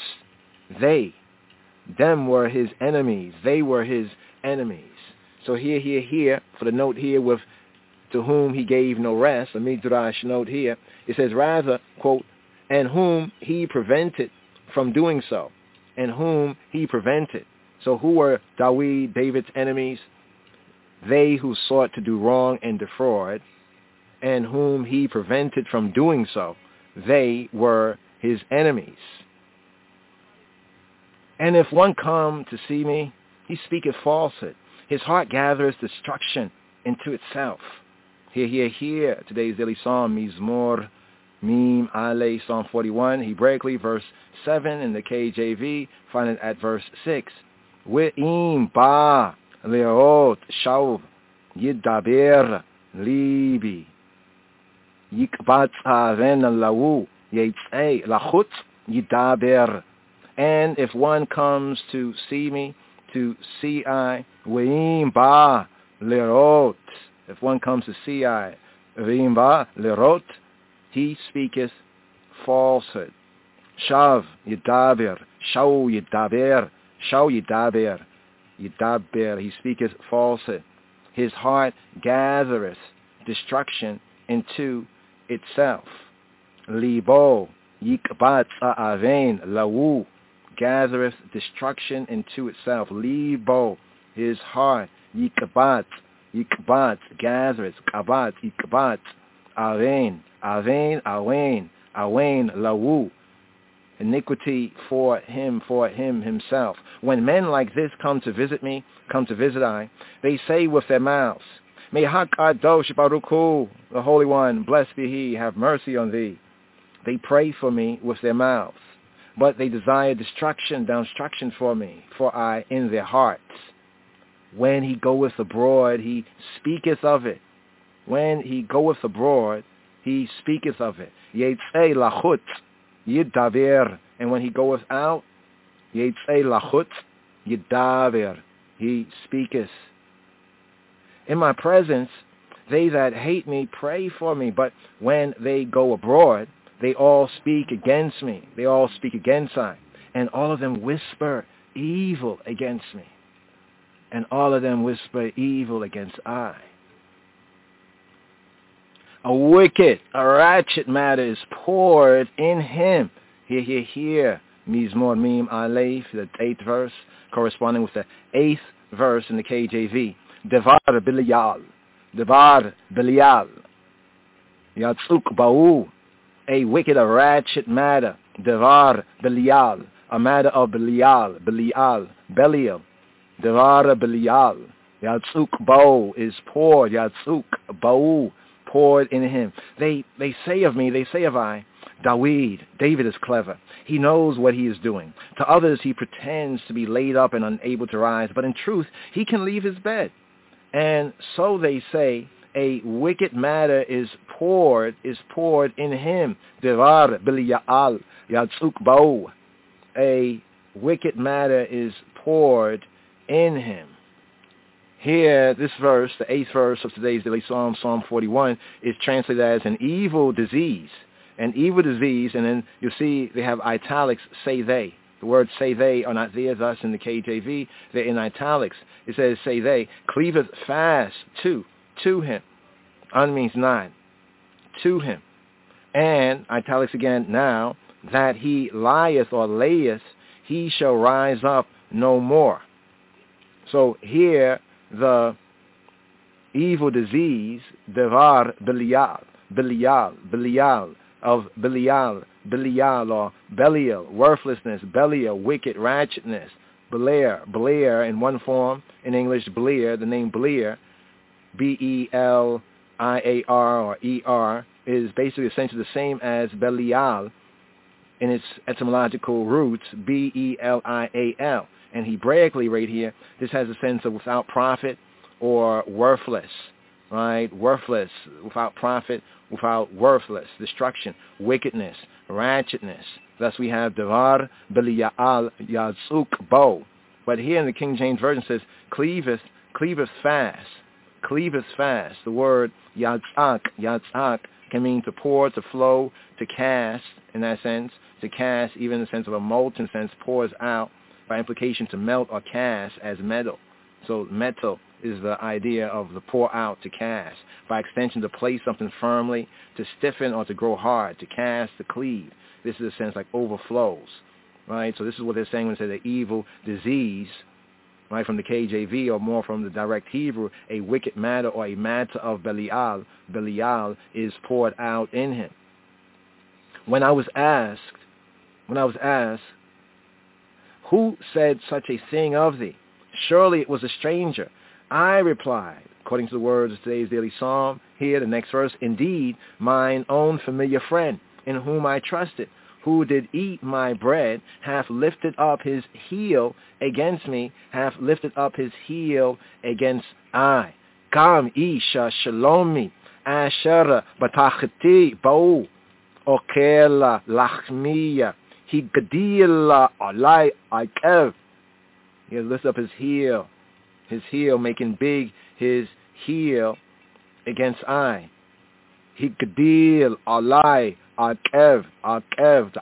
Them were his enemies. They were his enemies. So here, for the note here with to whom he gave no rest, a midrash note here, it says rather, quote, and whom he prevented from doing so, and whom he prevented. So who were David's enemies? They who sought to do wrong and defraud, and whom he prevented from doing so. They were his enemies. And if one come to see me, he speaketh falsehood. His heart gathereth destruction into itself. Hear, today's daily psalm, Mizmor Meme Ale, Psalm 41, Hebraically, verse 7 in the KJV, find it at verse 6. We'im ba leot shav yidaber libi yikbat aven lawu yitzei lachut yidaber. And if one comes to see me, to see I, we'im ba leot, if one comes to see I, we'im ba leot, he speaketh falsehood. Shav yidaber, shau yidaber, shau yidaber, yidaber, he speaketh falsehood. His heart gathereth destruction into itself. Libo yikbat aven lawu, gathereth destruction into itself. Libo, his heart, yikbat, gathereth, kabat, yikbat, aven, lawu, iniquity for him himself. When men like this come to visit me, come to visit I, they say with their mouths, May HaKadosh Baruch Hu, the Holy One, blessed be He, have mercy on thee. They pray for me with their mouths, but they desire destruction for me, for I in their hearts. When he goeth abroad, he speaketh of it. When he goeth abroad, he speaketh of it. Yetzei lachut yidaber. And when he goeth out, yetzei lachut yidaber, he speaketh. In my presence, they that hate me pray for me, but when they go abroad, they all speak against me. They all speak against I. And all of them whisper evil against me. And all of them whisper evil against I. A wicked, a ratchet matter is poured in him. Here. Mizmor Mim Aleph, the 8th verse, corresponding with the 8th verse in the KJV. Devar Belial. Yatzuk Ba'u. A wicked, a ratchet matter. Devar Belial. A matter of Belial. Belial. Devar Belial. Yatzuk Ba'u is poured. Yatzuk Ba'u, poured in him. They say of me, they say of I, David is clever. He knows what he is doing. To others he pretends to be laid up and unable to rise, but in truth he can leave his bed. And so they say, a wicked matter is poured in him. Devar Belial Yatzuk Ba'u. A wicked matter is poured in him. Here, this verse, the 8th verse of today's daily Psalm, Psalm 41, is translated as an evil disease. An evil disease, and then you see they have italics, say they. The words say they are not there thus in the KJV. They're in italics. It says say they. Cleaveth fast to him. Un means not. To him. And, italics again now, that he lieth or layeth, he shall rise up no more. So here, the evil disease, Devar Belial, of Belial or Belial, worthlessness, Belial, wicked, ratchetness, Beliar in one form, in English, Beliar, the name Beliar, Beliar or ER, is basically essentially the same as Belial in its etymological roots, Belial. And Hebraically right here, this has a sense of without profit or worthless, right? Worthless, without profit, without worthless, destruction, wickedness, ratchetness. Thus we have Devar Belial Yatzuk Bo. But here in the King James Version says, cleaveth fast. Cleaveth fast. The word Yatzak can mean to pour, to flow, to cast, in that sense. To cast, even in the sense of a molten sense, pours out. By implication, to melt or cast as metal. So metal is the idea of the pour out, to cast. By extension, to place something firmly, to stiffen or to grow hard, to cast, to cleave. This is a sense like overflows, right? So this is what they're saying when they say the evil disease, right, from the KJV or more from the direct Hebrew, a wicked matter or a matter of Belial is poured out in him. When I was asked, who said such a thing of thee? Surely it was a stranger. I replied, according to the words of today's daily psalm, here, the next verse, indeed, mine own familiar friend, in whom I trusted, who did eat my bread, hath lifted up his heel against me, hath lifted up his heel against I. Gam isha shalomi, asher batachti bau, okela lachmiya, he gadila alai ikev. He lifts up his heel making big his heel against I. He gadil alai akev, the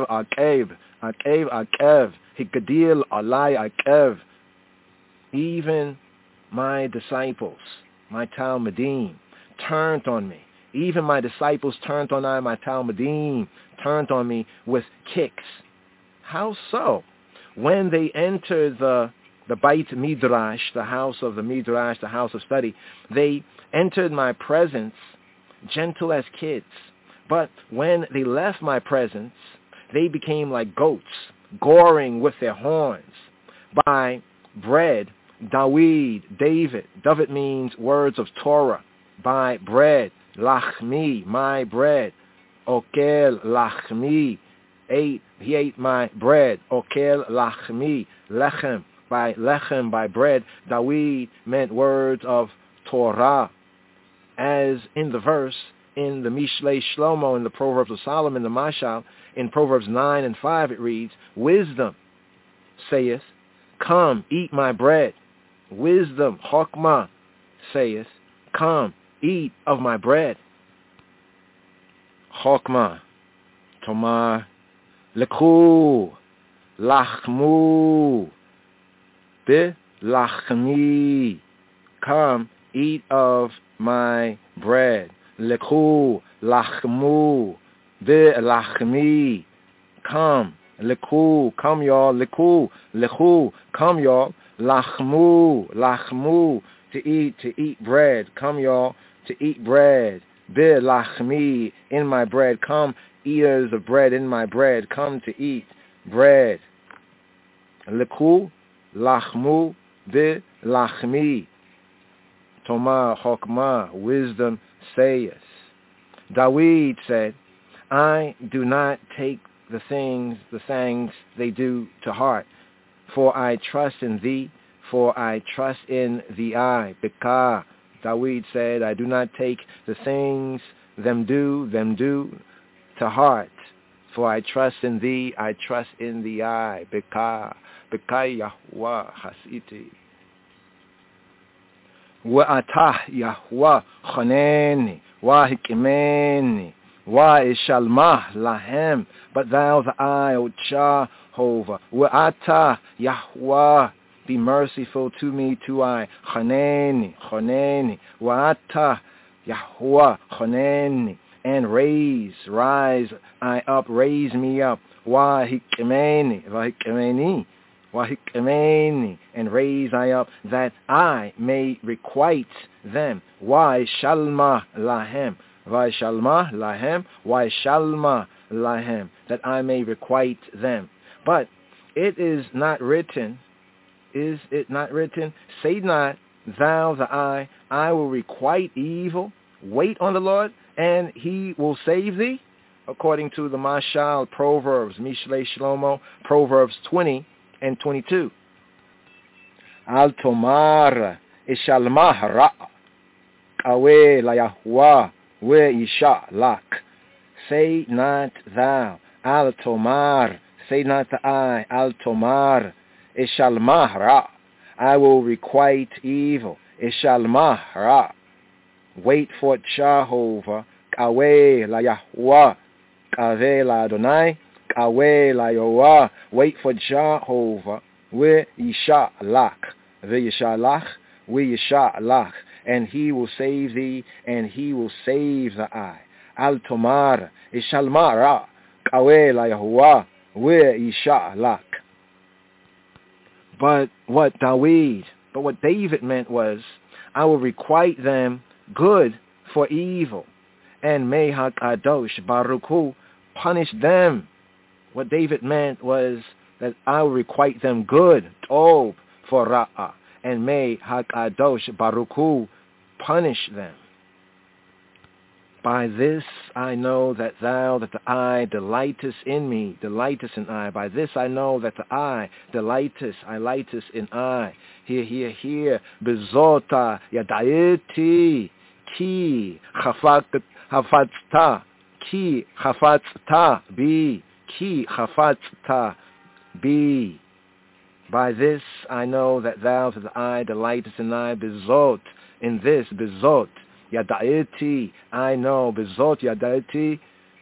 akev, he gadil alai akev. Even my disciples, my Talmudim, turned on me. Even my disciples turned on I, my Talmudim, turned on me with kicks. How so? When they entered the Beit Midrash, the house of the Midrash, the house of study, they entered my presence gentle as kids. But when they left my presence, they became like goats, goring with their horns. By bread, David. David means words of Torah. By bread, lachmi, my bread. Okel lachmi, he ate my bread. Okel lachmi, lechem. By lechem, by bread, David meant words of Torah. As in the verse, in the Mishlei Shlomo, in the Proverbs of Solomon, the Mashal, in Proverbs 9 and 5 it reads, wisdom saith, come, eat my bread. Wisdom, Chokmah, saith, come, eat of my bread. Chokmah, Tomar, Leku, Lachmu, Be Lachmi, come, eat of my bread. Leku, Lachmu, Be Lachmi, come, Leku, come y'all, Leku, come y'all, Lachmu, to eat bread, come y'all, to eat bread. Be Lachmi, in my bread, come, eaters of bread, in my bread, come to eat bread. Leku, Lachmu, Be Lachmi, Tomar, Chokmah, wisdom saith. David said, I do not take the things they do to heart, for I trust in thee, for I trust in thee I. Because David said, I do not take the things them do to heart, for I trust in thee, I trust in thee I. Because Yahweh hasiti. Wa'atah Yahweh chaneni, wa hikimeni, wa ishalmah lahem, but thou the I, O Jehovah. Wa'atah Yahweh, be merciful to me, to I. Chaneni, wa'atah Yahweh chaneni, and rise I up, raise me up. Wa hikimeni, and raise I up, that I may requite them. Why shalma lahem, that I may requite them. But it is not written, is it not written, say not thou the I will requite evil, wait on the Lord, and he will save thee? According to the Mashal, Proverbs, Mishlei Shlomo, Proverbs 20 and 22. Al tomar ishalmah ra, awe la Yahweh we isha lak. Say not thou, al tomar, say not the I, al tomar ishalmah ra, I will requite evil. Ishalmah ra, wait for Jehovah. Awe la Yahweh, Kave la Adonai, Awe la Yahweh, wait for Jehovah, we Yisha lach, we Yisha lach, and he will save thee, and he will save the I. Al tomar, Ishalma ra, Awe la Yahweh, we Yisha lach. But what David meant was, I will requite them good for evil, and may HaKadosh Baruch Hu punish them. What David meant was that I will requite them good, tov, for ra'ah, and may HaKadosh Baruch Hu punish them. By this I know that thou, that the I, delightest in me, delightest in I. By this I know that the I, delightest, I lightest in I. Here, bezota, yadaiti, ki, hafatzta, ki, hafatzta, bi, ki, hafatzta, bi. By this I know that thou, that the I, delightest in I, bezot, in this, bezot, yadaiti, I know, bezot yadaiti,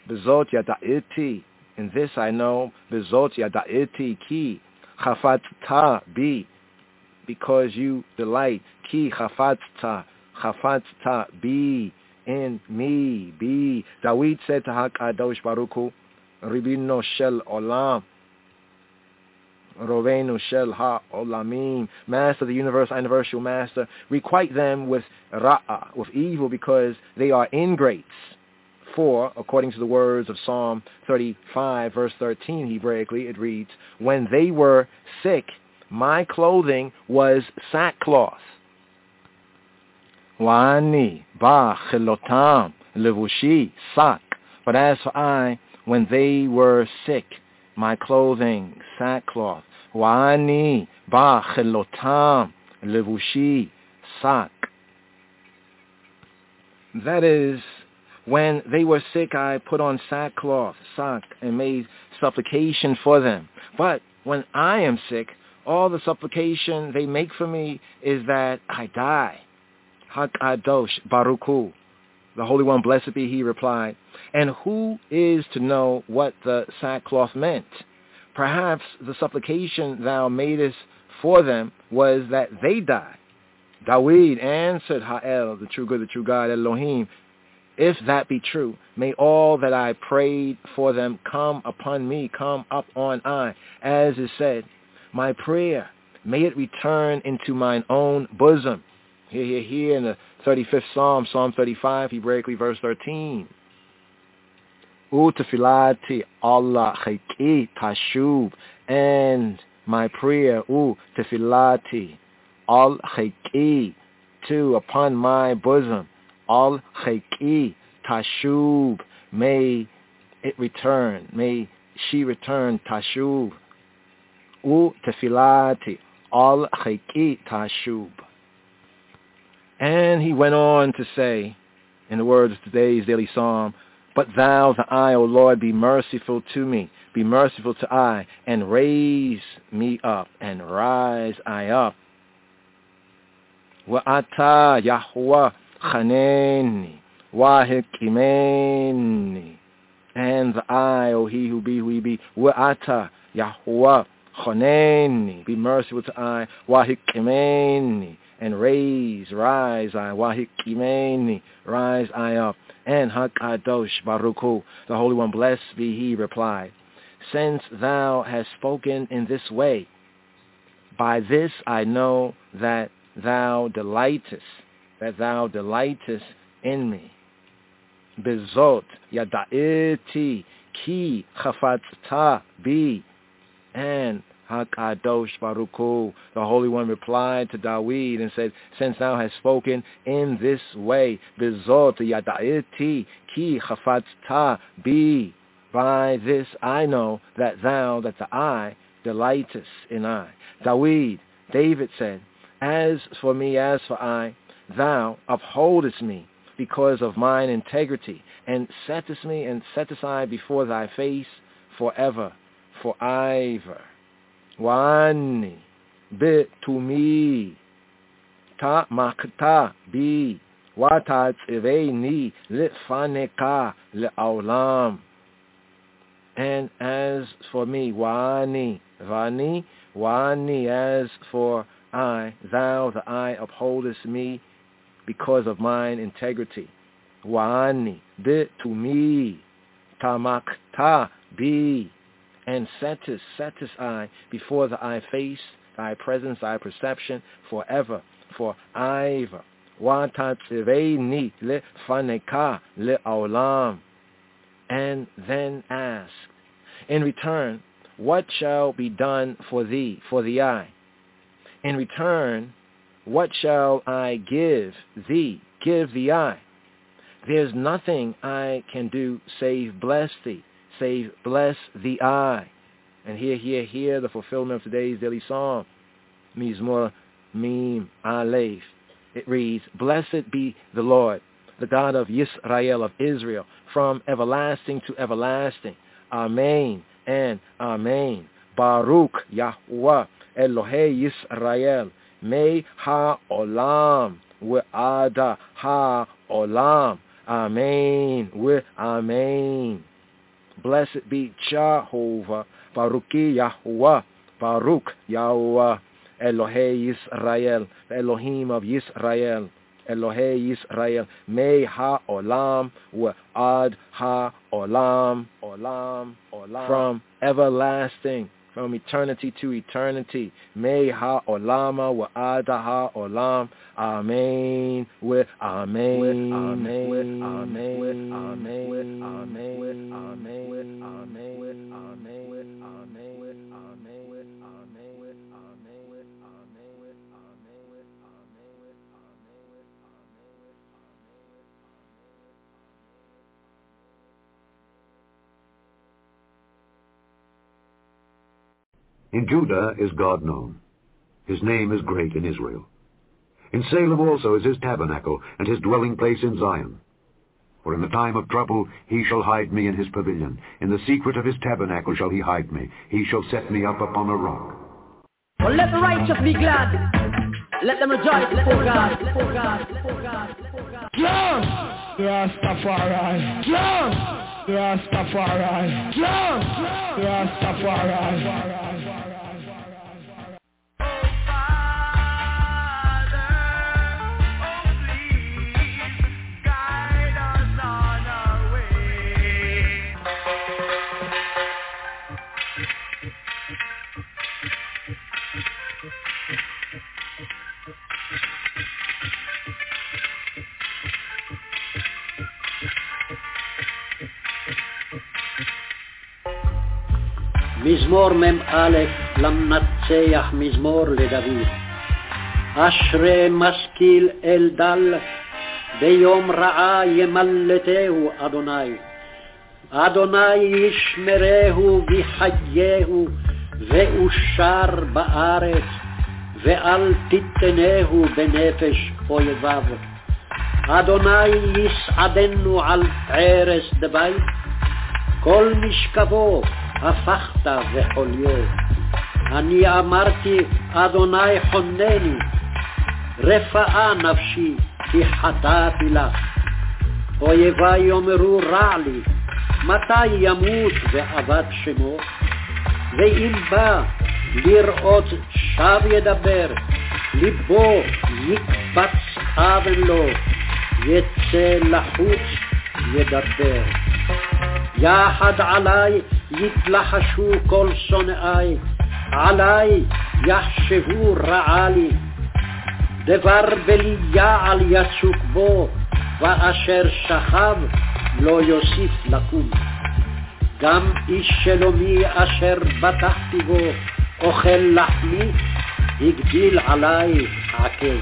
in this I know, bezot yadaiti, ki, chafatzta, bi, because you delight, ki chafatzta, bi, in me, bi. David said to HaKadosh Baruch Hu, Ribino shel olam, Rovenu shel ha-olamim, Master of the universe, universal Master, requite them with ra'ah, with evil, because they are ingrates. For, according to the words of Psalm 35, verse 13, Hebraically, it reads, when they were sick, my clothing was sackcloth. Wa'ani ba chilotam levushi sak. But as for I, when they were sick, my clothing, sackcloth. Wa'ani ba chilotam levushi sak. That is, when they were sick, I put on sackcloth, sak, and made supplication for them. But when I am sick, all the supplication they make for me is that I die. HaKadosh Baruch Hu, the Holy One, blessed be He, replied, and who is to know what the sackcloth meant? Perhaps the supplication thou madest for them was that they die. Dawid answered Ha'el, the true good, the true God, Elohim, if that be true, may all that I prayed for them come upon me, come up on I. As is said, my prayer, may it return into mine own bosom. Here in the 35th Psalm, Psalm 35, Hebraically, verse 13. Utefilati Allah chayki tashub, and my prayer, tefilati al chayki, to upon my bosom, al chayki tashub, may it return, may she return, tashub, tefilati al chayki tashub. And he went on to say, in the words of today's daily psalm, but thou, the I, O Lord, be merciful to me, be merciful to I, and raise me up, and rise I up. Wa'ata Yahuwah chaneni, wahikimeni, and the I, O he who be, wa'ata Yahuwah chaneni, be merciful to I, wahikimeni, and rise I, wahikimeni, rise I up. And HaKadosh Baruch Hu, the Holy One, blessed be He, replied, since thou hast spoken in this way, by this I know that thou delightest in me. Bezot yada'iti ki chafatzta bi, and HaKadosh Baruch Hu, the Holy One, replied to Dawid and said, since thou hast spoken in this way, bezot yada'iti ki chafatzta bi, by this I know that thou, that the I, delightest in I. David said, as for me, as for I, thou upholdest me because of mine integrity, and settest me and settest I before thy face forever, forever. Wa'ani bitumi ta makta bi wata tziveni lifaneka le'olam. And as for me, wa'ani, as for I, thou, the I, upholdest me because of mine integrity. Wa'ani bitumi ta makta bi, and settest I before the I face, thy presence, thy perception, forever, forever. Watatziveni lefaneka le'olam. And then asked, in return, what shall be done for thee, for the I? In return, what shall I give thee, give the I? There's nothing I can do save bless thee, save bless thee I. And here, the fulfillment of today's daily psalm. Mizmor Mim Aleph. It reads, Blessed be the Lord, the God of Yisrael, of Israel, from everlasting to everlasting. Amen and Amen. Baruch Yahuwah Elohei Yisrael. May ha-olam ve'ada ha-olam. Amen ve'amen. Blessed be Jehovah, Baruchi Yahuwah, Baruch Yahuwah, Elohei Yisrael, Elohim of Yisrael, Elohei Yisrael, May ha-olam ve'ad ha-olam, from everlasting, from eternity to eternity. May ha-olama ve'ada ha-olam. Amen with Amen with Amen with Amen with Amen with Amen with Amen with Amen with Amen with Amen with Amen with Amen with Amen with Amen with Amen with In Judah is God known. His name is great in Israel. In Salem also is his tabernacle, and his dwelling place in Zion. For in the time of trouble he shall hide me in his pavilion. In the secret of his tabernacle shall he hide me. He shall set me up upon a rock. Well, let the righteous be glad. Let them rejoice before God. Yes! Rastafari. Yes! Rastafari. Yes! Rastafari. מזמור מ"א למנצח מזמור לדוד. אשרי משכיל אל דל, ביום רעה ימלטהו אדוני. אדוני ישמרהו ויחייהו, ואושר בארץ, ואל תיתנהו בנפש אויביו. אדוני יסעדנו על ערש דבית, כל משכבו הפכת וחוליו. אני אמרתי, אדוני חונני, רפאה נפשי, כי חטאתי לך. אויבי יאמרו רע לי, מתי ימות ואבד שמו? ואם בא לראות שב ידבר, ליבו יקבץ אבן לו, יצא לחוץ ידבר. יחד עלי יתלחשו כל שונאי, עלי יחשבו רעה לי. דבר בליעל יצוק בו, ואשר שכב לא יוסיף לקום. גם איש שלומי אשר בטחתי בו, אוכל לחמי, הגדיל עלי עקב.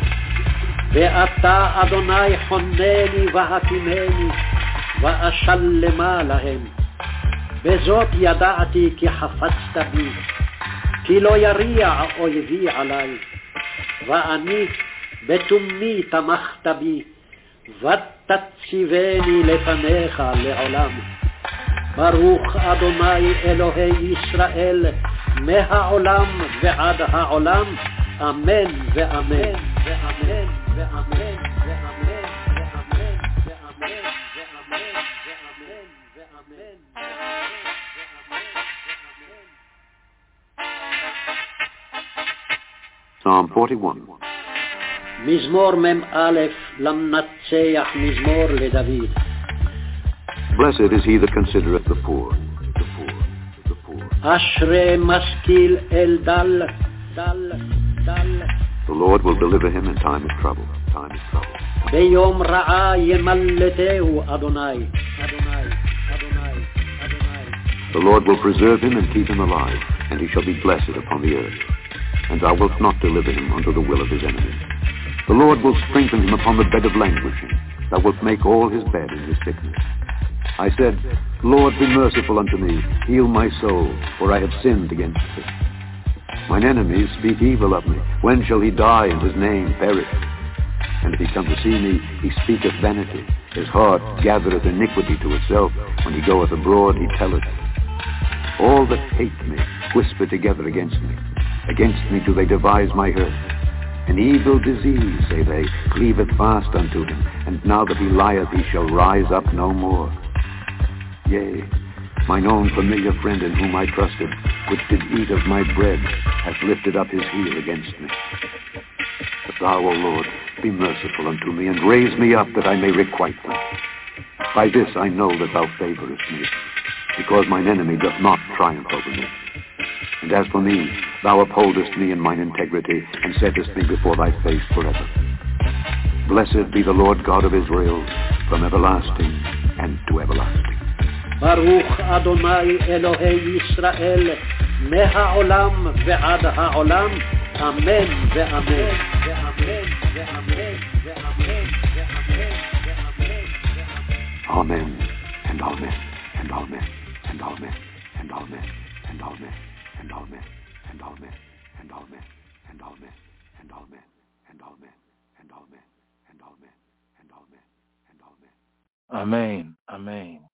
ואתה אדוני חונני והקימני, ואשלמה להם. בזאת ידעתי כי חפצת בי, כי לא יריע אויבי עלי. ואני בתומי תמכת בי, ותציבני לפניך לעולם. ברוך אדוני אלוהי ישראל, מהעולם ועד העולם, אמן ואמן ואמן ואמן ואמן. Psalm 41. מזמור מ"א למנצח מזמור לדוד. Blessed is he that considereth the poor. אשרי משכיל אל דל, דל, דל. The Lord will deliver him in time of trouble. ביום רעה ימלטהו אדוני, אדוני, אדוני, אדוני. The Lord will preserve him and keep him alive, and he shall be blessed upon the earth. And thou wilt not deliver him unto the will of his enemies. The Lord will strengthen him upon the bed of languishing. thou wilt make all his bed in his sickness. I said, Lord, be merciful unto me, heal my soul, for I have sinned against thee. Mine enemies speak evil of me. When shall he die and his name perish? And if he come to see me, he speaketh vanity. His heart gathereth iniquity to itself. When he goeth abroad, he telleth. All that hate me whisper together against me. Against me do they devise my hurt. An evil disease, say they, cleaveth fast unto him, and now that he lieth he shall rise up no more. Yea, mine own familiar friend in whom I trusted, which did eat of my bread, hath lifted up his heel against me. But thou, O Lord, be merciful unto me, and raise me up that I may requite them. By this I know that thou favorest me, because mine enemy doth not triumph over me. And as for me, thou upholdest me in mine integrity, and settest me before thy face forever. Blessed be the Lord God of Israel, from everlasting and to everlasting. Baruch Adonai Elohei Yisrael, מהעולם ועד העולם, אמן ואמן. Amen, and amen, and amen, and amen, and amen, and amen, and amen, and amen, and amen, and amen, and amen, and amen, and amen, and amen, and amen, and amen. Amen, amen.